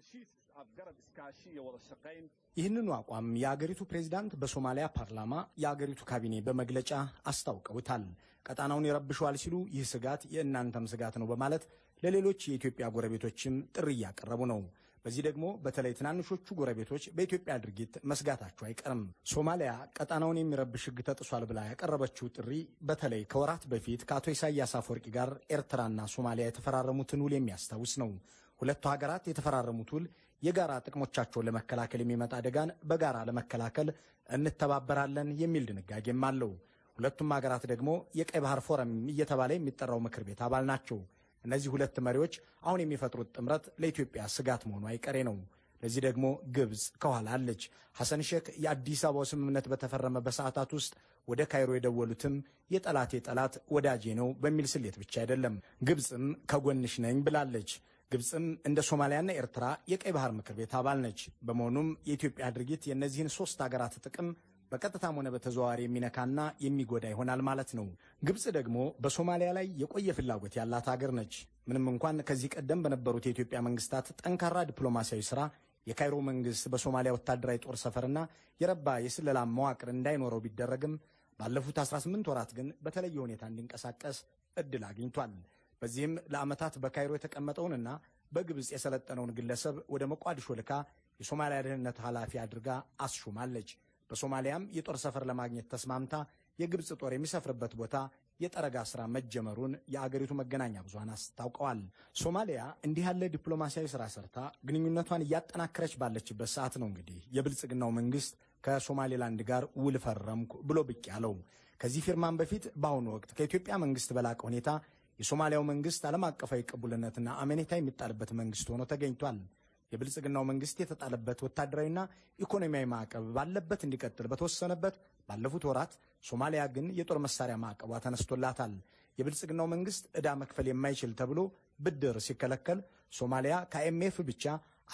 ይህንኑ አቋም የአገሪቱ ፕሬዝዳንት በሶማሊያ ፓርላማ የአገሪቱ ካቢኔ በመግለጫ አስታውቀውታል። ቀጣናውን ይረብሸዋል ሲሉ ይህ ስጋት የእናንተም ስጋት ነው በማለት ለሌሎች የኢትዮጵያ ጎረቤቶችም ጥሪ እያቀረቡ ነው። በዚህ ደግሞ በተለይ ትናንሾቹ ጎረቤቶች በኢትዮጵያ ድርጊት መስጋታቸው አይቀርም። ሶማሊያ ቀጣናውን የሚረብሽ ህግ ተጥሷል ብላ ያቀረበችው ጥሪ በተለይ ከወራት በፊት ከአቶ ኢሳያስ አፈወርቂ ጋር ኤርትራና ሶማሊያ የተፈራረሙትን ውል የሚያስታውስ ነው። ሁለቱ ሀገራት የተፈራረሙት ውል የጋራ ጥቅሞቻቸውን ለመከላከል የሚመጣ አደጋን በጋራ ለመከላከል እንተባበራለን የሚል ድንጋጌም አለው። ሁለቱም ሀገራት ደግሞ የቀይ ባህር ፎረም እየተባለ የሚጠራው ምክር ቤት አባል ናቸው። እነዚህ ሁለት መሪዎች አሁን የሚፈጥሩት ጥምረት ለኢትዮጵያ ስጋት መሆኑ አይቀሬ ነው። ለዚህ ደግሞ ግብጽ ከኋላ አለች። ሐሰን ሼክ የአዲስ አበባው ስምምነት በተፈረመ በሰዓታት ውስጥ ወደ ካይሮ የደወሉትም የጠላቴ ጠላት ወዳጄ ነው በሚል ስሌት ብቻ አይደለም። ግብጽም ከጎንሽ ነኝ ብላለች። ግብጽም እንደ ሶማሊያና ኤርትራ የቀይ ባህር ምክር ቤት አባል ነች። በመሆኑም የኢትዮጵያ ድርጊት የእነዚህን 3 ሀገራት ጥቅም በቀጥታም ሆነ በተዘዋዋሪ የሚነካና የሚጎዳ ይሆናል ማለት ነው። ግብጽ ደግሞ በሶማሊያ ላይ የቆየ ፍላጎት ያላት ሀገር ነች። ምንም እንኳን ከዚህ ቀደም በነበሩት የኢትዮጵያ መንግስታት ጠንካራ ዲፕሎማሲያዊ ስራ የካይሮ መንግስት በሶማሊያ ወታደራዊ ጦር ሰፈርና የረባ የስለላ መዋቅር እንዳይኖረው ቢደረግም ባለፉት 18 ወራት ግን በተለየ ሁኔታ እንዲንቀሳቀስ እድል አግኝቷል። በዚህም ለዓመታት በካይሮ የተቀመጠውንና በግብጽ የሰለጠነውን ግለሰብ ወደ ሞቃዲሾ ልካ የሶማሊያ ደህንነት ኃላፊ አድርጋ አስሹማለች። በሶማሊያም የጦር ሰፈር ለማግኘት ተስማምታ የግብጽ ጦር የሚሰፍርበት ቦታ የጠረጋ ስራ መጀመሩን የአገሪቱ መገናኛ ብዙሃን አስታውቀዋል። ሶማሊያ እንዲህ ያለ ዲፕሎማሲያዊ ስራ ሰርታ ግንኙነቷን እያጠናከረች ባለችበት ሰዓት ነው እንግዲህ የብልጽግናው መንግስት ከሶማሌላንድ ጋር ውል ፈረምኩ ብሎ ብቅ ያለው። ከዚህ ፊርማን በፊት በአሁኑ ወቅት ከኢትዮጵያ መንግስት በላቀ ሁኔታ የሶማሊያው መንግስት ዓለም አቀፋዊ ቅቡልነትና አመኔታ የሚጣልበት መንግስት ሆኖ ተገኝቷል። የብልጽግናው መንግስት የተጣለበት ወታደራዊና ኢኮኖሚያዊ ማዕቀብ ባለበት እንዲቀጥል በተወሰነበት ባለፉት ወራት ሶማሊያ ግን የጦር መሳሪያ ማዕቀቧ ተነስቶላታል። የብልጽግናው መንግስት ዕዳ መክፈል የማይችል ተብሎ ብድር ሲከለከል ሶማሊያ ከአይኤምኤፍ ብቻ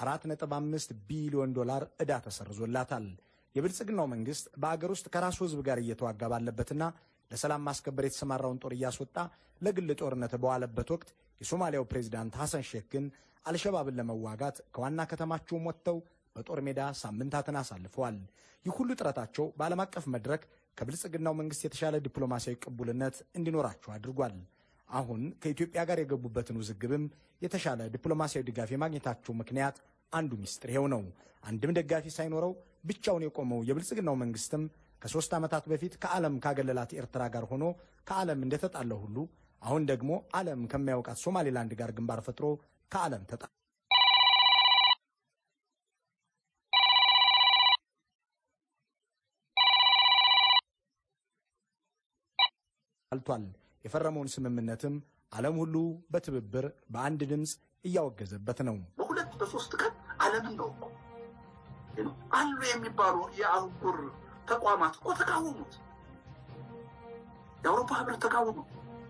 4.5 ቢሊዮን ዶላር ዕዳ ተሰርዞላታል። የብልጽግናው መንግስት በአገር ውስጥ ከራሱ ህዝብ ጋር እየተዋጋ ባለበትና ለሰላም ማስከበር የተሰማራውን ጦር እያስወጣ ለግል ጦርነት በዋለበት ወቅት የሶማሊያው ፕሬዝዳንት ሐሰን ሼክ ግን አልሸባብን ለመዋጋት ከዋና ከተማቸው ወጥተው በጦር ሜዳ ሳምንታትን አሳልፈዋል። ይህ ሁሉ ጥረታቸው በዓለም አቀፍ መድረክ ከብልጽግናው መንግስት የተሻለ ዲፕሎማሲያዊ ቅቡልነት እንዲኖራቸው አድርጓል። አሁን ከኢትዮጵያ ጋር የገቡበትን ውዝግብም የተሻለ ዲፕሎማሲያዊ ድጋፍ የማግኘታቸው ምክንያት አንዱ ሚስጥር ይሄው ነው። አንድም ደጋፊ ሳይኖረው ብቻውን የቆመው የብልጽግናው መንግስትም ከ3 ዓመታት በፊት ከዓለም ካገለላት ኤርትራ ጋር ሆኖ ከዓለም እንደተጣለው ሁሉ አሁን ደግሞ ዓለም ከሚያውቃት ሶማሌላንድ ጋር ግንባር ፈጥሮ ከዓለም ተጣ አልቷል። የፈረመውን ስምምነትም ዓለም ሁሉ በትብብር በአንድ ድምጽ እያወገዘበት ነው። በሁለት በሶስት ቀን ዓለምን ነው አሉ የሚባሉ የአህጉር ተቋማት እኮ ተቃወሙት። የአውሮፓ ህብረት ተቃወሙ፣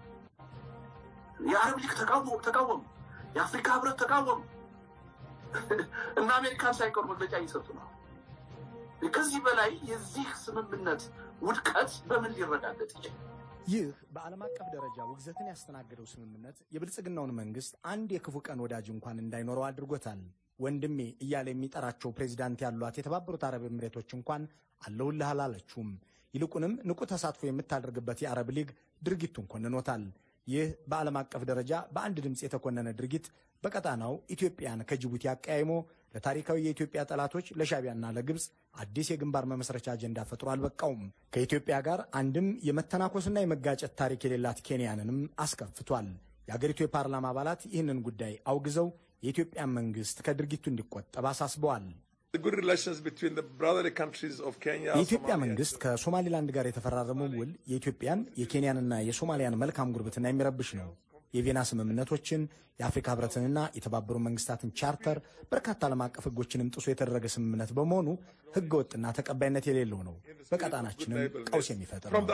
የአረብ ሊግ ተቃወሙ፣ የአፍሪካ ህብረት ተቃወሙ እና አሜሪካን ሳይቀር መግለጫ እየሰጡ ነው። ከዚህ በላይ የዚህ ስምምነት ውድቀት በምን ሊረጋገጥ ይችላል? ይህ በዓለም አቀፍ ደረጃ ውግዘትን ያስተናገደው ስምምነት የብልጽግናውን መንግስት አንድ የክፉ ቀን ወዳጅ እንኳን እንዳይኖረው አድርጎታል። ወንድሜ እያለ የሚጠራቸው ፕሬዚዳንት ያሏት የተባበሩት አረብ ኤምሬቶች እንኳን አለውልህ አላለችውም። ይልቁንም ንቁ ተሳትፎ የምታደርግበት የአረብ ሊግ ድርጊቱን ኮንኖታል። ይህ በዓለም አቀፍ ደረጃ በአንድ ድምፅ የተኮነነ ድርጊት በቀጣናው ኢትዮጵያን ከጅቡቲ አቀያይሞ ለታሪካዊ የኢትዮጵያ ጠላቶች ለሻቢያና ለግብጽ አዲስ የግንባር መመስረቻ አጀንዳ ፈጥሮ አልበቃውም። ከኢትዮጵያ ጋር አንድም የመተናኮስና የመጋጨት ታሪክ የሌላት ኬንያንንም አስከፍቷል። የአገሪቱ የፓርላማ አባላት ይህንን ጉዳይ አውግዘው የኢትዮጵያን መንግስት ከድርጊቱ እንዲቆጠብ አሳስበዋል። የኢትዮጵያ መንግስት ከሶማሊላንድ ጋር የተፈራረመው ውል የኢትዮጵያን የኬንያንና የሶማሊያን መልካም ጉርብትና የሚረብሽ ነው። የቪየና ስምምነቶችን፣ የአፍሪካ ህብረትንና የተባበሩ መንግስታትን ቻርተር፣ በርካታ ዓለም አቀፍ ህጎችንም ጥሶ የተደረገ ስምምነት በመሆኑ ህገ ወጥና ተቀባይነት የሌለው ነው። በቀጣናችንም ቀውስ የሚፈጥር ነው።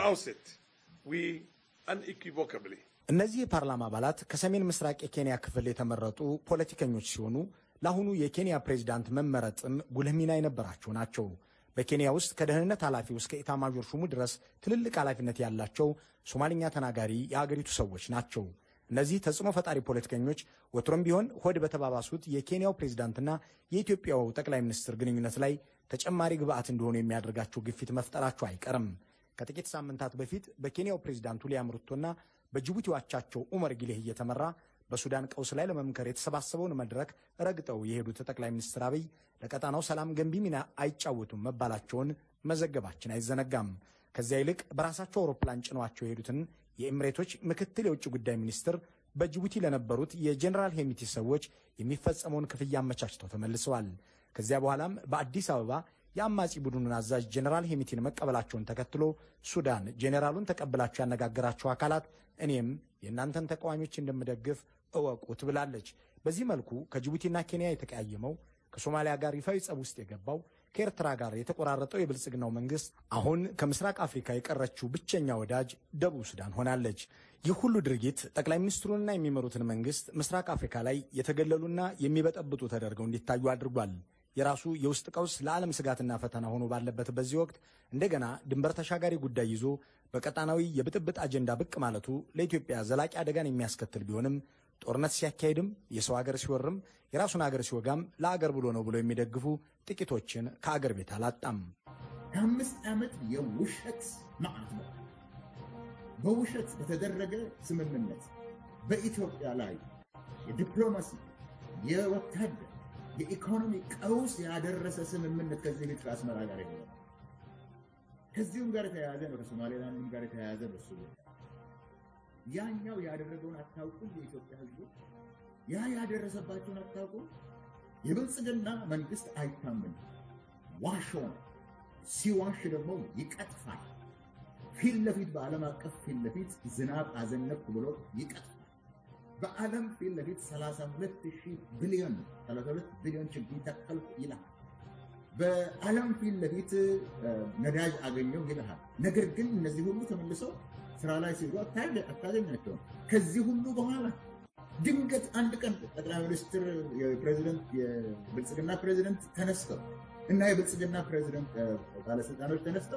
እነዚህ የፓርላማ አባላት ከሰሜን ምስራቅ የኬንያ ክፍል የተመረጡ ፖለቲከኞች ሲሆኑ ለአሁኑ የኬንያ ፕሬዚዳንት መመረጥም ጉልህ ሚና የነበራቸው ናቸው። በኬንያ ውስጥ ከደህንነት ኃላፊው እስከ ኢታማዦር ሹሙ ድረስ ትልልቅ ኃላፊነት ያላቸው ሶማሊኛ ተናጋሪ የአገሪቱ ሰዎች ናቸው። እነዚህ ተጽዕኖ ፈጣሪ ፖለቲከኞች ወትሮም ቢሆን ሆድ በተባባሱት የኬንያው ፕሬዚዳንትና የኢትዮጵያው ጠቅላይ ሚኒስትር ግንኙነት ላይ ተጨማሪ ግብአት እንደሆኑ የሚያደርጋቸው ግፊት መፍጠራቸው አይቀርም። ከጥቂት ሳምንታት በፊት በኬንያው ፕሬዚዳንት ዊልያም ሩቶና በጅቡቲ አቻቸው ኡመር ጊሌህ እየተመራ በሱዳን ቀውስ ላይ ለመምከር የተሰባሰበውን መድረክ ረግጠው የሄዱት ጠቅላይ ሚኒስትር አብይ ለቀጣናው ሰላም ገንቢ ሚና አይጫወቱም መባላቸውን መዘገባችን አይዘነጋም። ከዚያ ይልቅ በራሳቸው አውሮፕላን ጭነዋቸው የሄዱትን የኤምሬቶች ምክትል የውጭ ጉዳይ ሚኒስትር በጅቡቲ ለነበሩት የጀኔራል ሄሚቲ ሰዎች የሚፈጸመውን ክፍያ አመቻችተው ተመልሰዋል። ከዚያ በኋላም በአዲስ አበባ የአማጺ ቡድኑን አዛዥ ጀኔራል ሄሚቲን መቀበላቸውን ተከትሎ ሱዳን ጀኔራሉን ተቀብላቸው ያነጋገራቸው አካላት እኔም የእናንተን ተቃዋሚዎች እንደምደግፍ እወቁት ብላለች። በዚህ መልኩ ከጅቡቲና ኬንያ የተቀያየመው፣ ከሶማሊያ ጋር ይፋዊ ጸብ ውስጥ የገባው፣ ከኤርትራ ጋር የተቆራረጠው የብልጽግናው መንግስት አሁን ከምስራቅ አፍሪካ የቀረችው ብቸኛ ወዳጅ ደቡብ ሱዳን ሆናለች። ይህ ሁሉ ድርጊት ጠቅላይ ሚኒስትሩንና የሚመሩትን መንግስት ምስራቅ አፍሪካ ላይ የተገለሉና የሚበጠብጡ ተደርገው እንዲታዩ አድርጓል። የራሱ የውስጥ ቀውስ ለዓለም ስጋትና ፈተና ሆኖ ባለበት በዚህ ወቅት እንደገና ድንበር ተሻጋሪ ጉዳይ ይዞ በቀጣናዊ የብጥብጥ አጀንዳ ብቅ ማለቱ ለኢትዮጵያ ዘላቂ አደጋን የሚያስከትል ቢሆንም ጦርነት ሲያካሄድም የሰው ሀገር ሲወርም የራሱን ሀገር ሲወጋም ለአገር ብሎ ነው ብሎ የሚደግፉ ጥቂቶችን ከአገር ቤት አላጣም። ከ5 ዓመት የውሸት ማዕት ነው። በውሸት በተደረገ ስምምነት በኢትዮጵያ ላይ የዲፕሎማሲ የወታደር የኢኮኖሚ ቀውስ ያደረሰ ስምምነት ከዚህ ቤት ከአስመራ ጋር ይሆናል። ከዚሁም ጋር የተያያዘ ነው። ከሶማሌላንድም ጋር የተያያዘ ነው። እሱ ያኛው ያደረገውን አታውቁም። የኢትዮጵያ ሕዝቦች ያ ያደረሰባቸውን አታውቁም። የብልጽግና መንግስት አይታመንም፣ ዋሾ ነው። ሲዋሽ ደግሞ ይቀጥፋል። ፊት ለፊት በዓለም አቀፍ ፊት ለፊት ዝናብ አዘነብኩ ብሎ ይቀጥፋል። በዓለም ፊት ለፊት 32 ቢሊዮን ችግኝ ተከልኩ ይላል። በዓለም ፊት ለፊት ነዳጅ አገኘው ይልሃል። ነገር ግን እነዚህ ሁሉ ተመልሰው ስራ ላይ ሲሉ አታገኛቸውም። ከዚህ ሁሉ በኋላ ድንገት አንድ ቀን ጠቅላይ ሚኒስትር የብልጽግና ፕሬዚደንት ተነስተው እና የብልጽግና ፕሬዚደንት ባለስልጣኖች ተነስተው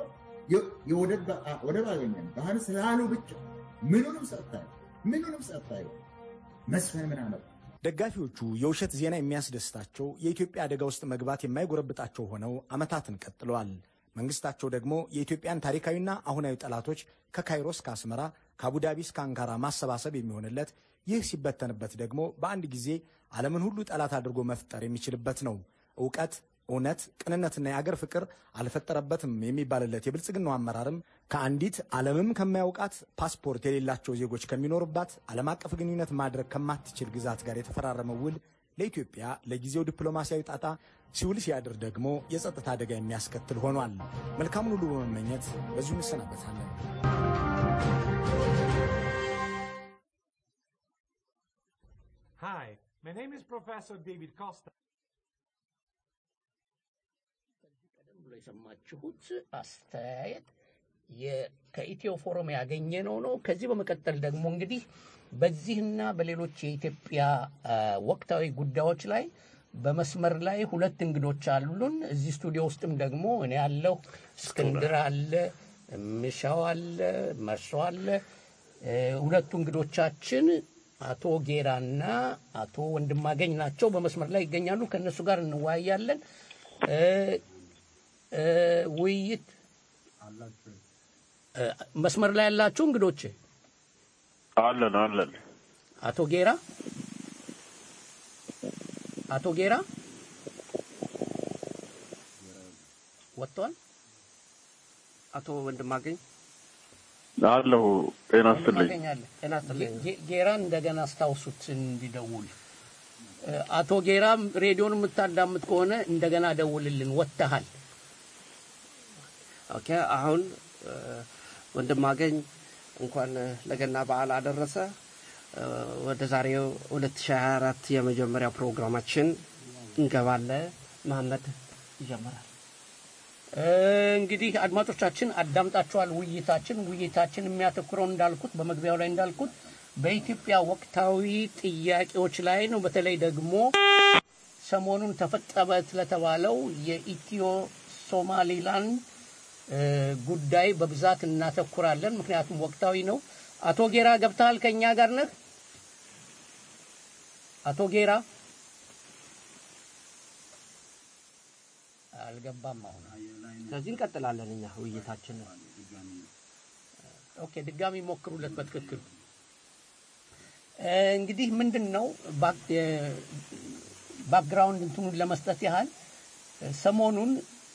ወደብ አገኘን ባህር ስላሉ ብቻ ምኑንም ሰጥታዩ መስፈን ምን አመጣ? ደጋፊዎቹ የውሸት ዜና የሚያስደስታቸው የኢትዮጵያ አደጋ ውስጥ መግባት የማይጎረብጣቸው ሆነው ዓመታትን ቀጥለዋል። መንግስታቸው ደግሞ የኢትዮጵያን ታሪካዊና አሁናዊ ጠላቶች ከካይሮ እስከ አስመራ፣ ከአቡዳቢ እስከ አንካራ ማሰባሰብ የሚሆንለት፣ ይህ ሲበተንበት ደግሞ በአንድ ጊዜ ዓለምን ሁሉ ጠላት አድርጎ መፍጠር የሚችልበት ነው። ዕውቀት፣ እውነት፣ ቅንነትና የአገር ፍቅር አልፈጠረበትም የሚባልለት የብልጽግናው አመራርም ከአንዲት ዓለምም ከማያውቃት ፓስፖርት የሌላቸው ዜጎች ከሚኖሩባት ዓለም አቀፍ ግንኙነት ማድረግ ከማትችል ግዛት ጋር የተፈራረመው ውል ለኢትዮጵያ ለጊዜው ዲፕሎማሲያዊ ጣጣ ሲውል ሲያድር ደግሞ የጸጥታ አደጋ የሚያስከትል ሆኗል። መልካሙን ሁሉ በመመኘት በዚሁ እንሰናበታለን። Hi, my name is Professor David Costa. የሰማችሁት አስተያየት ከኢትዮ ፎረም ያገኘነው ነው። ከዚህ በመቀጠል ደግሞ እንግዲህ በዚህና በሌሎች የኢትዮጵያ ወቅታዊ ጉዳዮች ላይ በመስመር ላይ ሁለት እንግዶች አሉን። እዚህ ስቱዲዮ ውስጥም ደግሞ እኔ ያለው እስክንድር አለ፣ ምሻው አለ፣ መርሶ አለ። ሁለቱ እንግዶቻችን አቶ ጌራና አቶ ወንድማገኝ ናቸው። በመስመር ላይ ይገኛሉ። ከነሱ ጋር እንወያያለን። ውይይት መስመር ላይ ያላችሁ እንግዶች አለን አቶ ጌራ ወጥቷል። አቶ ወንድማገኝ አለሁ። ጤና ይስጥልኝ። ጌራ እንደገና አስታውሱት እንዲደውል። አቶ ጌራ ሬዲዮን የምታዳምጥ ከሆነ እንደገና ደውልልን። ወጥተሃል። ኦኬ። አሁን ወንድማገኝ እንኳን ለገና በዓል አደረሰ። ወደ ዛሬው 2024 የመጀመሪያ ፕሮግራማችን እንገባለን። መሐመድ ይጀምራል። እንግዲህ አድማጮቻችን አዳምጣችኋል። ውይይታችን የሚያተኩረው እንዳልኩት በመግቢያው ላይ እንዳልኩት በኢትዮጵያ ወቅታዊ ጥያቄዎች ላይ ነው። በተለይ ደግሞ ሰሞኑን ተፈጠረ ስለተባለው የኢትዮ ሶማሊላንድ ጉዳይ በብዛት እናተኩራለን፣ ምክንያቱም ወቅታዊ ነው። አቶ ጌራ ገብተሃል? ከኛ ጋር ነህ? አቶ ጌራ አልገባም። አሁን ስለዚህ እንቀጥላለን እኛ ውይይታችን። ኦኬ፣ ድጋሚ ሞክሩለት በትክክል። እንግዲህ ምንድነው ባክግራውንድ እንትኑን ለመስጠት ያህል ሰሞኑን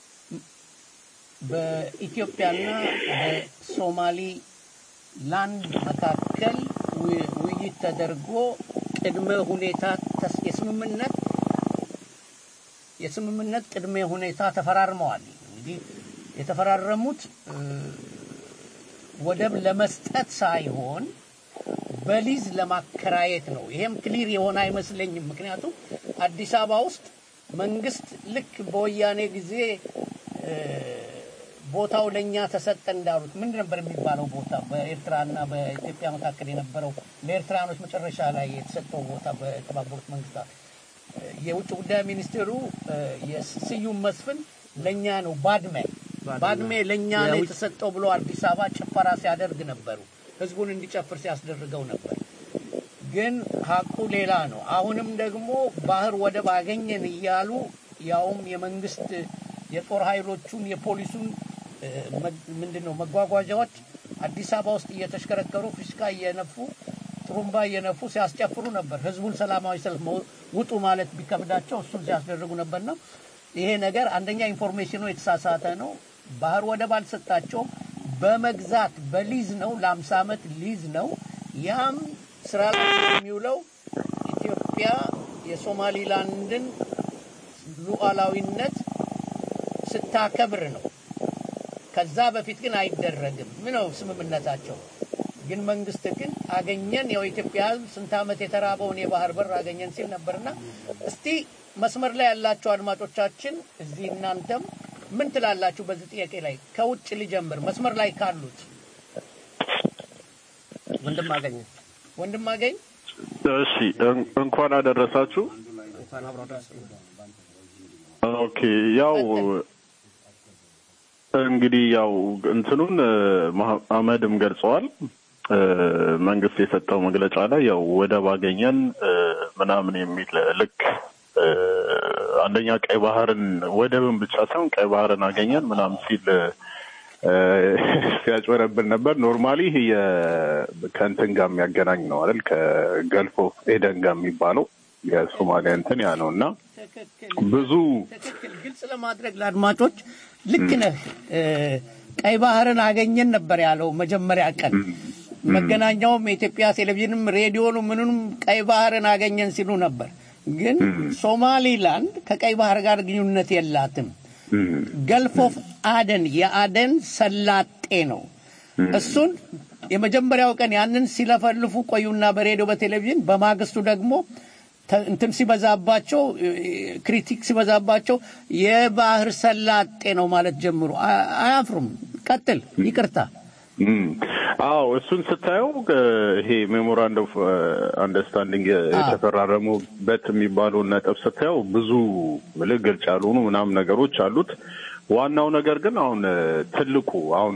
በኢትዮጵያና በሶማሊ ላንድ መካከል ውይይት ተደርጎ ቅድመ ሁኔታ የስምምነት ቅድመ ሁኔታ ተፈራርመዋል። እንግዲህ የተፈራረሙት ወደብ ለመስጠት ሳይሆን በሊዝ ለማከራየት ነው። ይሄም ክሊር የሆነ አይመስለኝም። ምክንያቱም አዲስ አበባ ውስጥ መንግስት ልክ በወያኔ ጊዜ ቦታው ለኛ ተሰጠ እንዳሉት ምን ነበር የሚባለው ቦታ በኤርትራና በኢትዮጵያ መካከል የነበረው ለኤርትራኖች መጨረሻ ላይ የተሰጠው ቦታ በተባበሩት መንግስታት የውጭ ጉዳይ ሚኒስትሩ የስዩም መስፍን ለኛ ነው ባድሜ ለኛ ነው የተሰጠው ብሎ አዲስ አበባ ጭፈራ ሲያደርግ ነበሩ። ህዝቡን እንዲጨፍር ሲያስደርገው ነበር። ግን ሀቁ ሌላ ነው። አሁንም ደግሞ ባህር ወደብ አገኘን እያሉ ያውም የመንግስት የጦር ኃይሎቹን የፖሊሱን ምንድነው መጓጓዣዎች አዲስ አበባ ውስጥ እየተሽከረከሩ ፊሽካ እየነፉ ጥሩምባ እየነፉ ሲያስጨፍሩ ነበር። ህዝቡን ሰላማዊ ሰልፍ ውጡ ማለት ቢከብዳቸው እሱን ሲያስደርጉ ነበርና ይሄ ነገር አንደኛ ኢንፎርሜሽኑ የተሳሳተ ነው። ባህር ወደብ አልሰጣቸው፣ በመግዛት በሊዝ ነው፣ ለ50 ዓመት ሊዝ ነው። ያም ስራ ላይ የሚውለው ኢትዮጵያ የሶማሊላንድን ሉዓላዊነት ስታከብር ነው። ከዛ በፊት ግን አይደረግም። ምነው ስምምነታቸው። ግን መንግስት ግን አገኘን ያው ኢትዮጵያ ስንት ዓመት የተራበውን የባህር በር አገኘን ሲል ነበርና እስቲ መስመር ላይ ያላችሁ አድማጮቻችን እዚህ እናንተም ምን ትላላችሁ በዚህ ጥያቄ ላይ? ከውጭ ልጀምር። መስመር ላይ ካሉት ወንድማገኝ እሺ፣ እንኳን አደረሳችሁ። እንኳን አብሮ አደረሰን። ኦኬ፣ ያው እንግዲህ ያው እንትኑን አህመድም ገልጸዋል። መንግስት የሰጠው መግለጫ ላይ ያው ወደብ አገኘን ምናምን የሚል ልክ አንደኛ ቀይ ባህርን ወደብን ብቻ ሳይሆን ቀይ ባህርን አገኘን ምናምን ሲል ሲያጭበረብር ነበር። ኖርማሊ ከእንትን ጋር የሚያገናኝ ነው አይደል? ከገልፎ ኤደን ጋር የሚባለው የሶማሊያ እንትን ያ ነውና ብዙ ግልጽ ለማድረግ ለአድማጮች ልክ ነህ። ቀይ ባህርን አገኘን ነበር ያለው መጀመሪያ ቀን። መገናኛውም የኢትዮጵያ ቴሌቪዥንም ሬዲዮኑ ምኑንም ቀይ ባህርን አገኘን ሲሉ ነበር። ግን ሶማሊላንድ ከቀይ ባህር ጋር ግንኙነት የላትም። ገልፍ ኦፍ አደን የአደን ሰላጤ ነው። እሱን የመጀመሪያው ቀን ያንን ሲለፈልፉ ቆዩና በሬዲዮ በቴሌቪዥን በማግስቱ ደግሞ እንትን ሲበዛባቸው ክሪቲክ ሲበዛባቸው የባህር ሰላጤ ነው ማለት ጀምሩ። አያፍሩም። ቀጥል ይቅርታ። አዎ እሱን ስታየው ይሄ ሜሞራንደም ኦፍ አንደርስታንዲንግ የተፈራረሙበት የሚባለው ነጥብ ስታየው ብዙ ግልጽ ያልሆኑ ምናምን ነገሮች አሉት። ዋናው ነገር ግን አሁን ትልቁ አሁን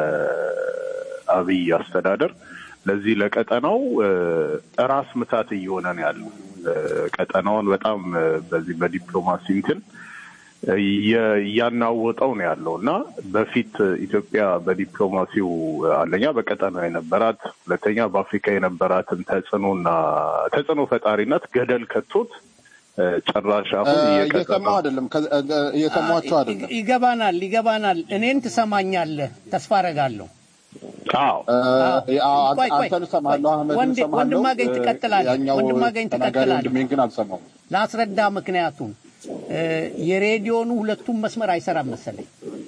የአብይ አስተዳደር ለዚህ ለቀጠናው ራስ ምታት እየሆነ ነው ያለው። ቀጠናውን በጣም በዚህ በዲፕሎማሲ እንትን ያናወጣው ነው ያለውና በፊት ኢትዮጵያ በዲፕሎማሲው አንደኛ በቀጠናው የነበራት ሁለተኛ በአፍሪካ የነበራትን ተጽዕኖ ፈጣሪነት ገደል ከቶት ጭራሽ አሁን እየሰማው አይደለም እየሰማቸው አይደለም። ይገባናል። እኔን ትሰማኛለህ ተስፋ አደርጋለሁ። አንተን እሰማለሁ አህመድ እሰማለሁ። ወንድማገኝ ትቀጥላለህ። ምን ግን አልሰማሁም። ላስረዳ ምክንያቱም የሬዲዮኑ ሁለቱም መስመር አይሰራም መሰለኝ።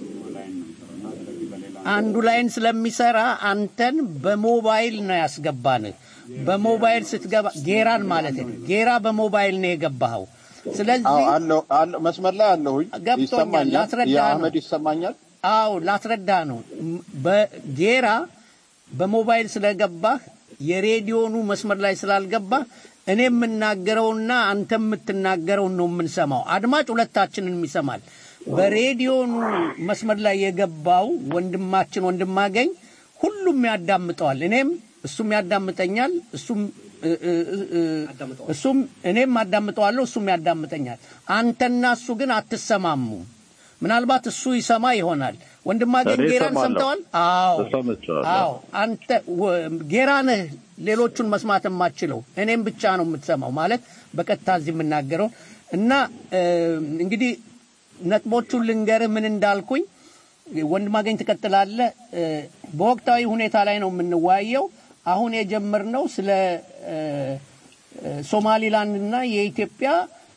አንዱ ላይን ስለሚሰራ አንተን በሞባይል ነው ያስገባንህ። በሞባይል ስትገባ ጌራን ማለት ነው። ጌራ በሞባይል ነው የገባኸው። ስለዚህ አለው መስመር ላይ አለሁኝ። ይሰማኛል። የአህመድ ይሰማኛል። አዎ ላስረዳ ነው። በጌራ በሞባይል ስለገባህ የሬዲዮኑ መስመር ላይ ስላልገባህ እኔ የምናገረውና አንተ የምትናገረው ነው የምንሰማው። አድማጭ ሁለታችንን ይሰማል። በሬዲዮኑ መስመር ላይ የገባው ወንድማገኝ ሁሉም ያዳምጠዋል። እሱም ያዳምጠኛል። እሱም እኔም አዳምጠዋለሁ። እሱም ያዳምጠኛል። አንተና እሱ ግን አትሰማሙ። ምናልባት እሱ ይሰማ ይሆናል። ወንድማገኝ ጌራን ሰምተዋል? አዎ አንተ ጌራነህ ሌሎቹን መስማት የማትችለው እኔም ብቻ ነው የምትሰማው ማለት በቀጥታ እዚህ የምናገረው እና እንግዲህ ነጥቦቹን ልንገርህ ምን እንዳልኩኝ። ወንድማገኝ ትቀጥላለህ። በወቅታዊ ሁኔታ ላይ ነው የምንወያየው። አሁን የጀመርነው ስለ ሶማሊላንድና የኢትዮጵያ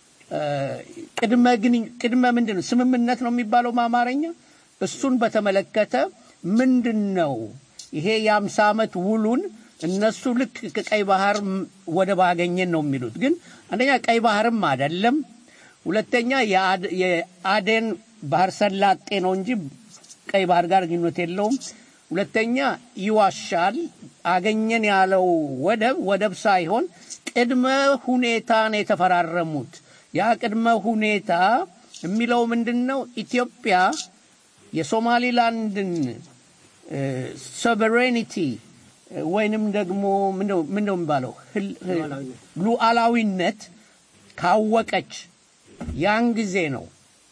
ቅድመ ምንድነው ስምምነት ነው የሚባለው በአማርኛ። እሱን በተመለከተ ምንድነው ይሄ የ50 ዓመት ውሉን እነሱ ልክ ከቀይ ባህር ወደብ አገኘን ነው የሚሉት። ግን አንደኛ ቀይ ባህርም አይደለም፣ ሁለተኛ የአደን ባህር ሰላጤ ነው እንጂ ቀይ ባህር ጋር ግንኙነት የለውም። ሁለተኛ ይዋሻል። አገኘን ያለው ወደብ ሳይሆን ቅድመ ሁኔታ ነው የተፈራረሙት። ያ ቅድመ ሁኔታ የሚለው ምንድነው? ኢትዮጵያ የሶማሊላንድን ሶቨሬኒቲ ወይንም ደግሞ ምንድነው የሚባለው ሉዓላዊነት ካወቀች ያን ጊዜ ነው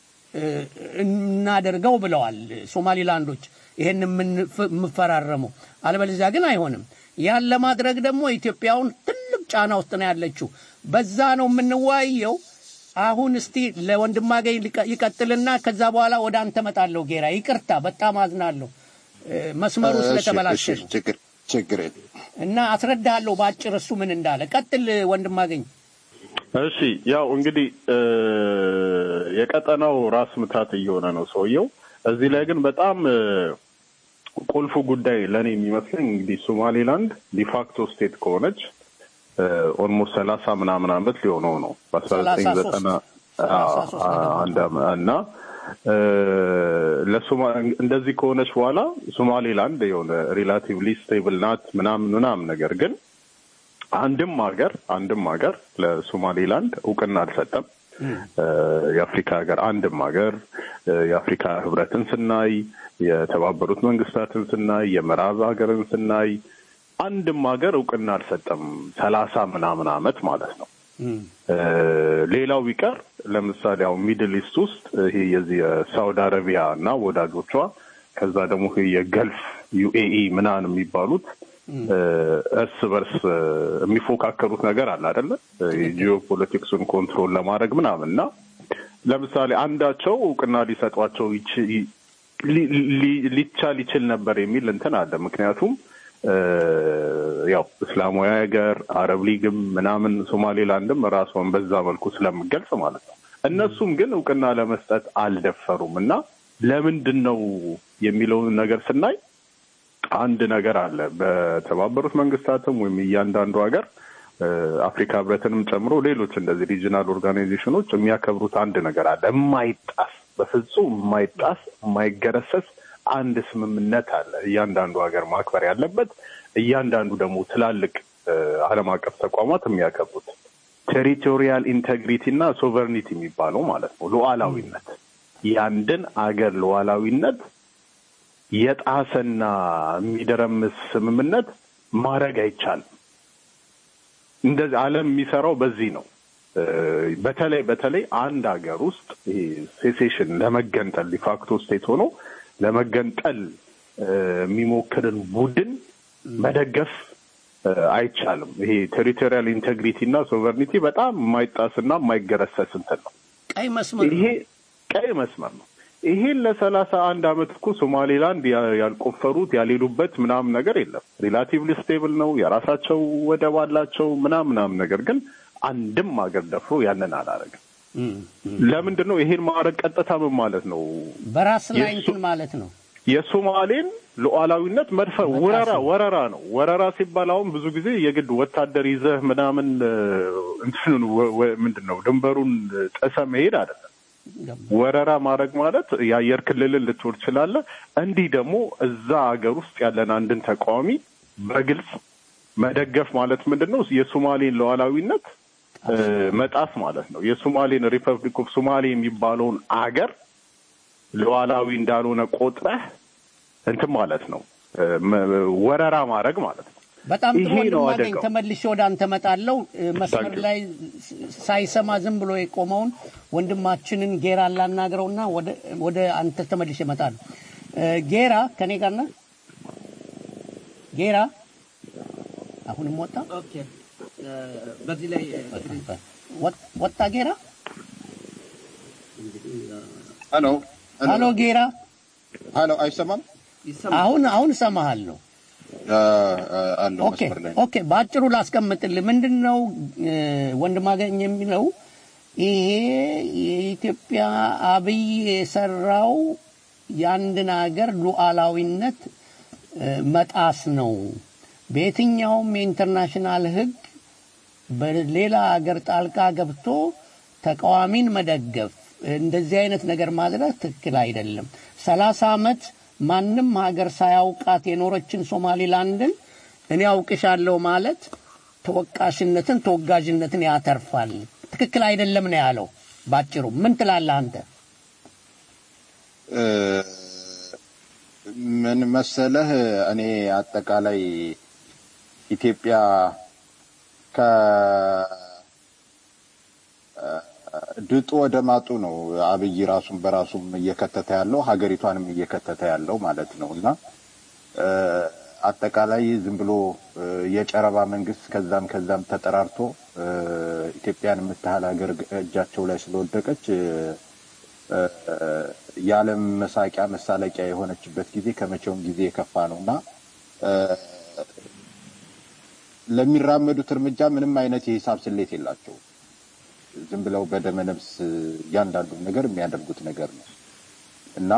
እናደርገው ብለዋል ሶማሊላንዶች። ይሄን የምፈራረመው አለበለዚያ ግን አይሆንም። ያን ለማድረግ ደግሞ ኢትዮጵያውን ትልቅ ጫና ውስጥ ነው ያለችው። በዛ ነው የምንወያየው። አሁን እስቲ ለወንድማገኝ ይቀጥልና ከዛ በኋላ ወደ አንተ መጣለሁ። ጌራ ይቅርታ፣ በጣም አዝናለሁ መስመሩ ስለተበላሸ ነው። ችግር እና አስረዳለሁ ባጭር እሱ ምን እንዳለ። ቀጥል ወንድማገኝ። እሺ ያው እንግዲህ የቀጠናው ራስ ምታት እየሆነ ነው ሰውየው። እዚህ ላይ ግን በጣም ቁልፉ ጉዳይ ለኔ የሚመስለኝ እንግዲህ ሶማሊላንድ ዲፋክቶ ስቴት ከሆነች ኦልሞስት 30 ምናምን ዓመት ሊሆነው ነው በ1990 እና እንደዚህ ከሆነች በኋላ ሶማሊላንድ የሆነ ሪላቲቭሊ ስቴብል ናት ምናምን ነገር ግን አንድም ሀገር ለሶማሊላንድ እውቅና አልሰጠም። የአፍሪካ ሀገር አንድም ሀገር የአፍሪካ ህብረትን ስናይ፣ የተባበሩት መንግስታትን ስናይ፣ የምዕራብ ሀገርን ስናይ አንድም ሀገር እውቅና አልሰጠም 30 ምናምን ዓመት ማለት ነው። ሌላው ቢቀር ለምሳሌ አሁን ሚድል ኢስት ውስጥ ይሄ የዚህ ሳውዲ አረቢያ እና ወዳጆቿ ከዛ ደግሞ የገልፍ ዩኤኢ ምናምን የሚባሉት እርስ በርስ የሚፎካከሩት ነገር አለ አይደለ? ጂኦፖለቲክሱን ኮንትሮል ለማድረግ ምናምንና ለምሳሌ አንዳቸው እውቅና ሊሰጧቸው ሊቻል ይችል ነበር የሚል እንትን አለ። ምክንያቱም ያው እስላማዊ ሀገር አረብ ሊግም ምናምን ሶማሌላንድም ራሷን በዛ መልኩ ስለምገልጽ ማለት ነው። እነሱም ግን እውቅና ለመስጠት አልደፈሩም እና ለምንድን ነው የሚለውን ነገር ስናይ አንድ ነገር አለ። በተባበሩት መንግስታትም ወይም እያንዳንዱ ሀገር አፍሪካ ህብረትንም ጨምሮ ሌሎች እንደዚህ ሪጂናል ኦርጋናይዜሽኖች የሚያከብሩት አንድ ነገር አለ። የማይጣስ በፍጹም የማይጣስ የማይገረሰስ አንድ ስምምነት አለ እያንዳንዱ ሀገር ማክበር ያለበት። እያንዳንዱ ደግሞ ትላልቅ ዓለም አቀፍ ተቋማት የሚያከብሩት ቴሪቶሪያል ኢንቴግሪቲ እና ሶቨርኒቲ የሚባለው ማለት ነው። ሉዓላዊነት፣ የአንድን አገር ሉዓላዊነት የጣሰና የሚደረምስ ስምምነት ማድረግ አይቻልም። እንደዚህ ዓለም የሚሰራው በዚህ ነው። በተለይ አንድ ሀገር ውስጥ ሴሴሽን ለመገንጠል ዲፋክቶ ስቴት ሆኖ ለመገንጠል የሚሞክርን ቡድን መደገፍ አይቻልም። ይሄ ቴሪቶሪያል ኢንቴግሪቲ እና ሶቨርኒቲ በጣም የማይጣስና የማይገረሰስ እንትን ነው። ቀይ መስመር ይሄ ቀይ መስመር ነው። ይሄን ለ31 አመት እኮ ሶማሌላንድ ያልቆፈሩት ያሌሉበት ምናምን ነገር የለም። ሪላቲቭሊ ስቴብል ነው። የራሳቸው ወደብ አላቸው ምናምን ነገር ግን አንድም ሀገር ደፍሮ ያንን አላረገም። ለምንድን ነው ይሄን ማድረግ? ቀጥታ ምን ማለት ነው? በራስ ላይ እንትን ማለት ነው። የሶማሌን ሉዓላዊነት መድፈር ወረራ ነው። ወረራ ሲባል አሁን ብዙ ጊዜ የግድ ወታደር ይዘህ ምናምን እንትኑን ምንድነው ድንበሩን ጥሰ መሄድ አይደለም። ወረራ ማድረግ ማለት የአየር ክልልን ልትወር ትችላለህ። እንዲህ ደግሞ እዛ ሀገር ውስጥ ያለን አንድን ተቃዋሚ በግልጽ መደገፍ ማለት ምንድነው? የሶማሌን ሉዓላዊነት መጣስ ማለት ነው። የሶማሌን ሪፐብሊክ ኦፍ ሶማሌ የሚባለውን አገር ሉዓላዊ እንዳልሆነ ቆጥረህ እንትን ማለት ነው፣ ወረራ ማድረግ ማለት ነው። በጣም ጥሩ ወንድማገኝ፣ ተመልሼ ወደ አንተ መጣለው። መስመር ላይ ሳይሰማ ዝም ብሎ የቆመውን ወንድማችንን ጌራ ላናግረውና ወደ አንተ ተመልሼ እመጣለሁ። ጌራ ከኔ ጋር ነህ? ጌራ አሁንም ወጣ? ኦኬ፣ በዚህ ላይ ወጣ ጌራ? ሄሎ ጌራ፣ ሄሎ፣ አይሰማም? አሁን ሰማሃለሁ። ኦኬ፣ ባጭሩ ላስቀምጥልህ። ምንድነው ወንድማገኝ የሚለው ይሄ የኢትዮጵያ አብይ የሰራው የአንድን ሀገር ሉዓላዊነት መጣስ ነው። በየትኛውም የኢንተርናሽናል ሕግ በሌላ ሀገር ጣልቃ ገብቶ ተቃዋሚን መደገፍ እንደዚህ አይነት ነገር ማድረግ ትክክል አይደለም። 30 አመት ማንም ሀገር ሳያውቃት የኖረችን ሶማሊላንድን እኔ አውቅሻለሁ ማለት ተወጋዥነትን ያተርፋል። ትክክል አይደለም ነው ያለው። ባጭሩ ምን ትላለህ አንተ? ምን መሰለህ፣ እኔ አጠቃላይ ኢትዮጵያ ድጡ ወደ ማጡ ነው አብይ ራሱን በራሱም እየከተተ ያለው ሀገሪቷንም እየከተተ ያለው ማለት ነው። እና አጠቃላይ ዝም ብሎ የጨረባ መንግስት ከዛም ተጠራርቶ ኢትዮጵያን የምታህል ሀገር እጃቸው ላይ ስለወደቀች የዓለም መሳቂያ መሳለቂያ የሆነችበት ጊዜ ከመቼውም ጊዜ የከፋ ነውና ለሚራመዱት እርምጃ ምንም አይነት የሂሳብ ስሌት የላቸው። ዝም ብለው በደመነፍስ ያንዳንዱ ነገር የሚያደርጉት ነገር ነው እና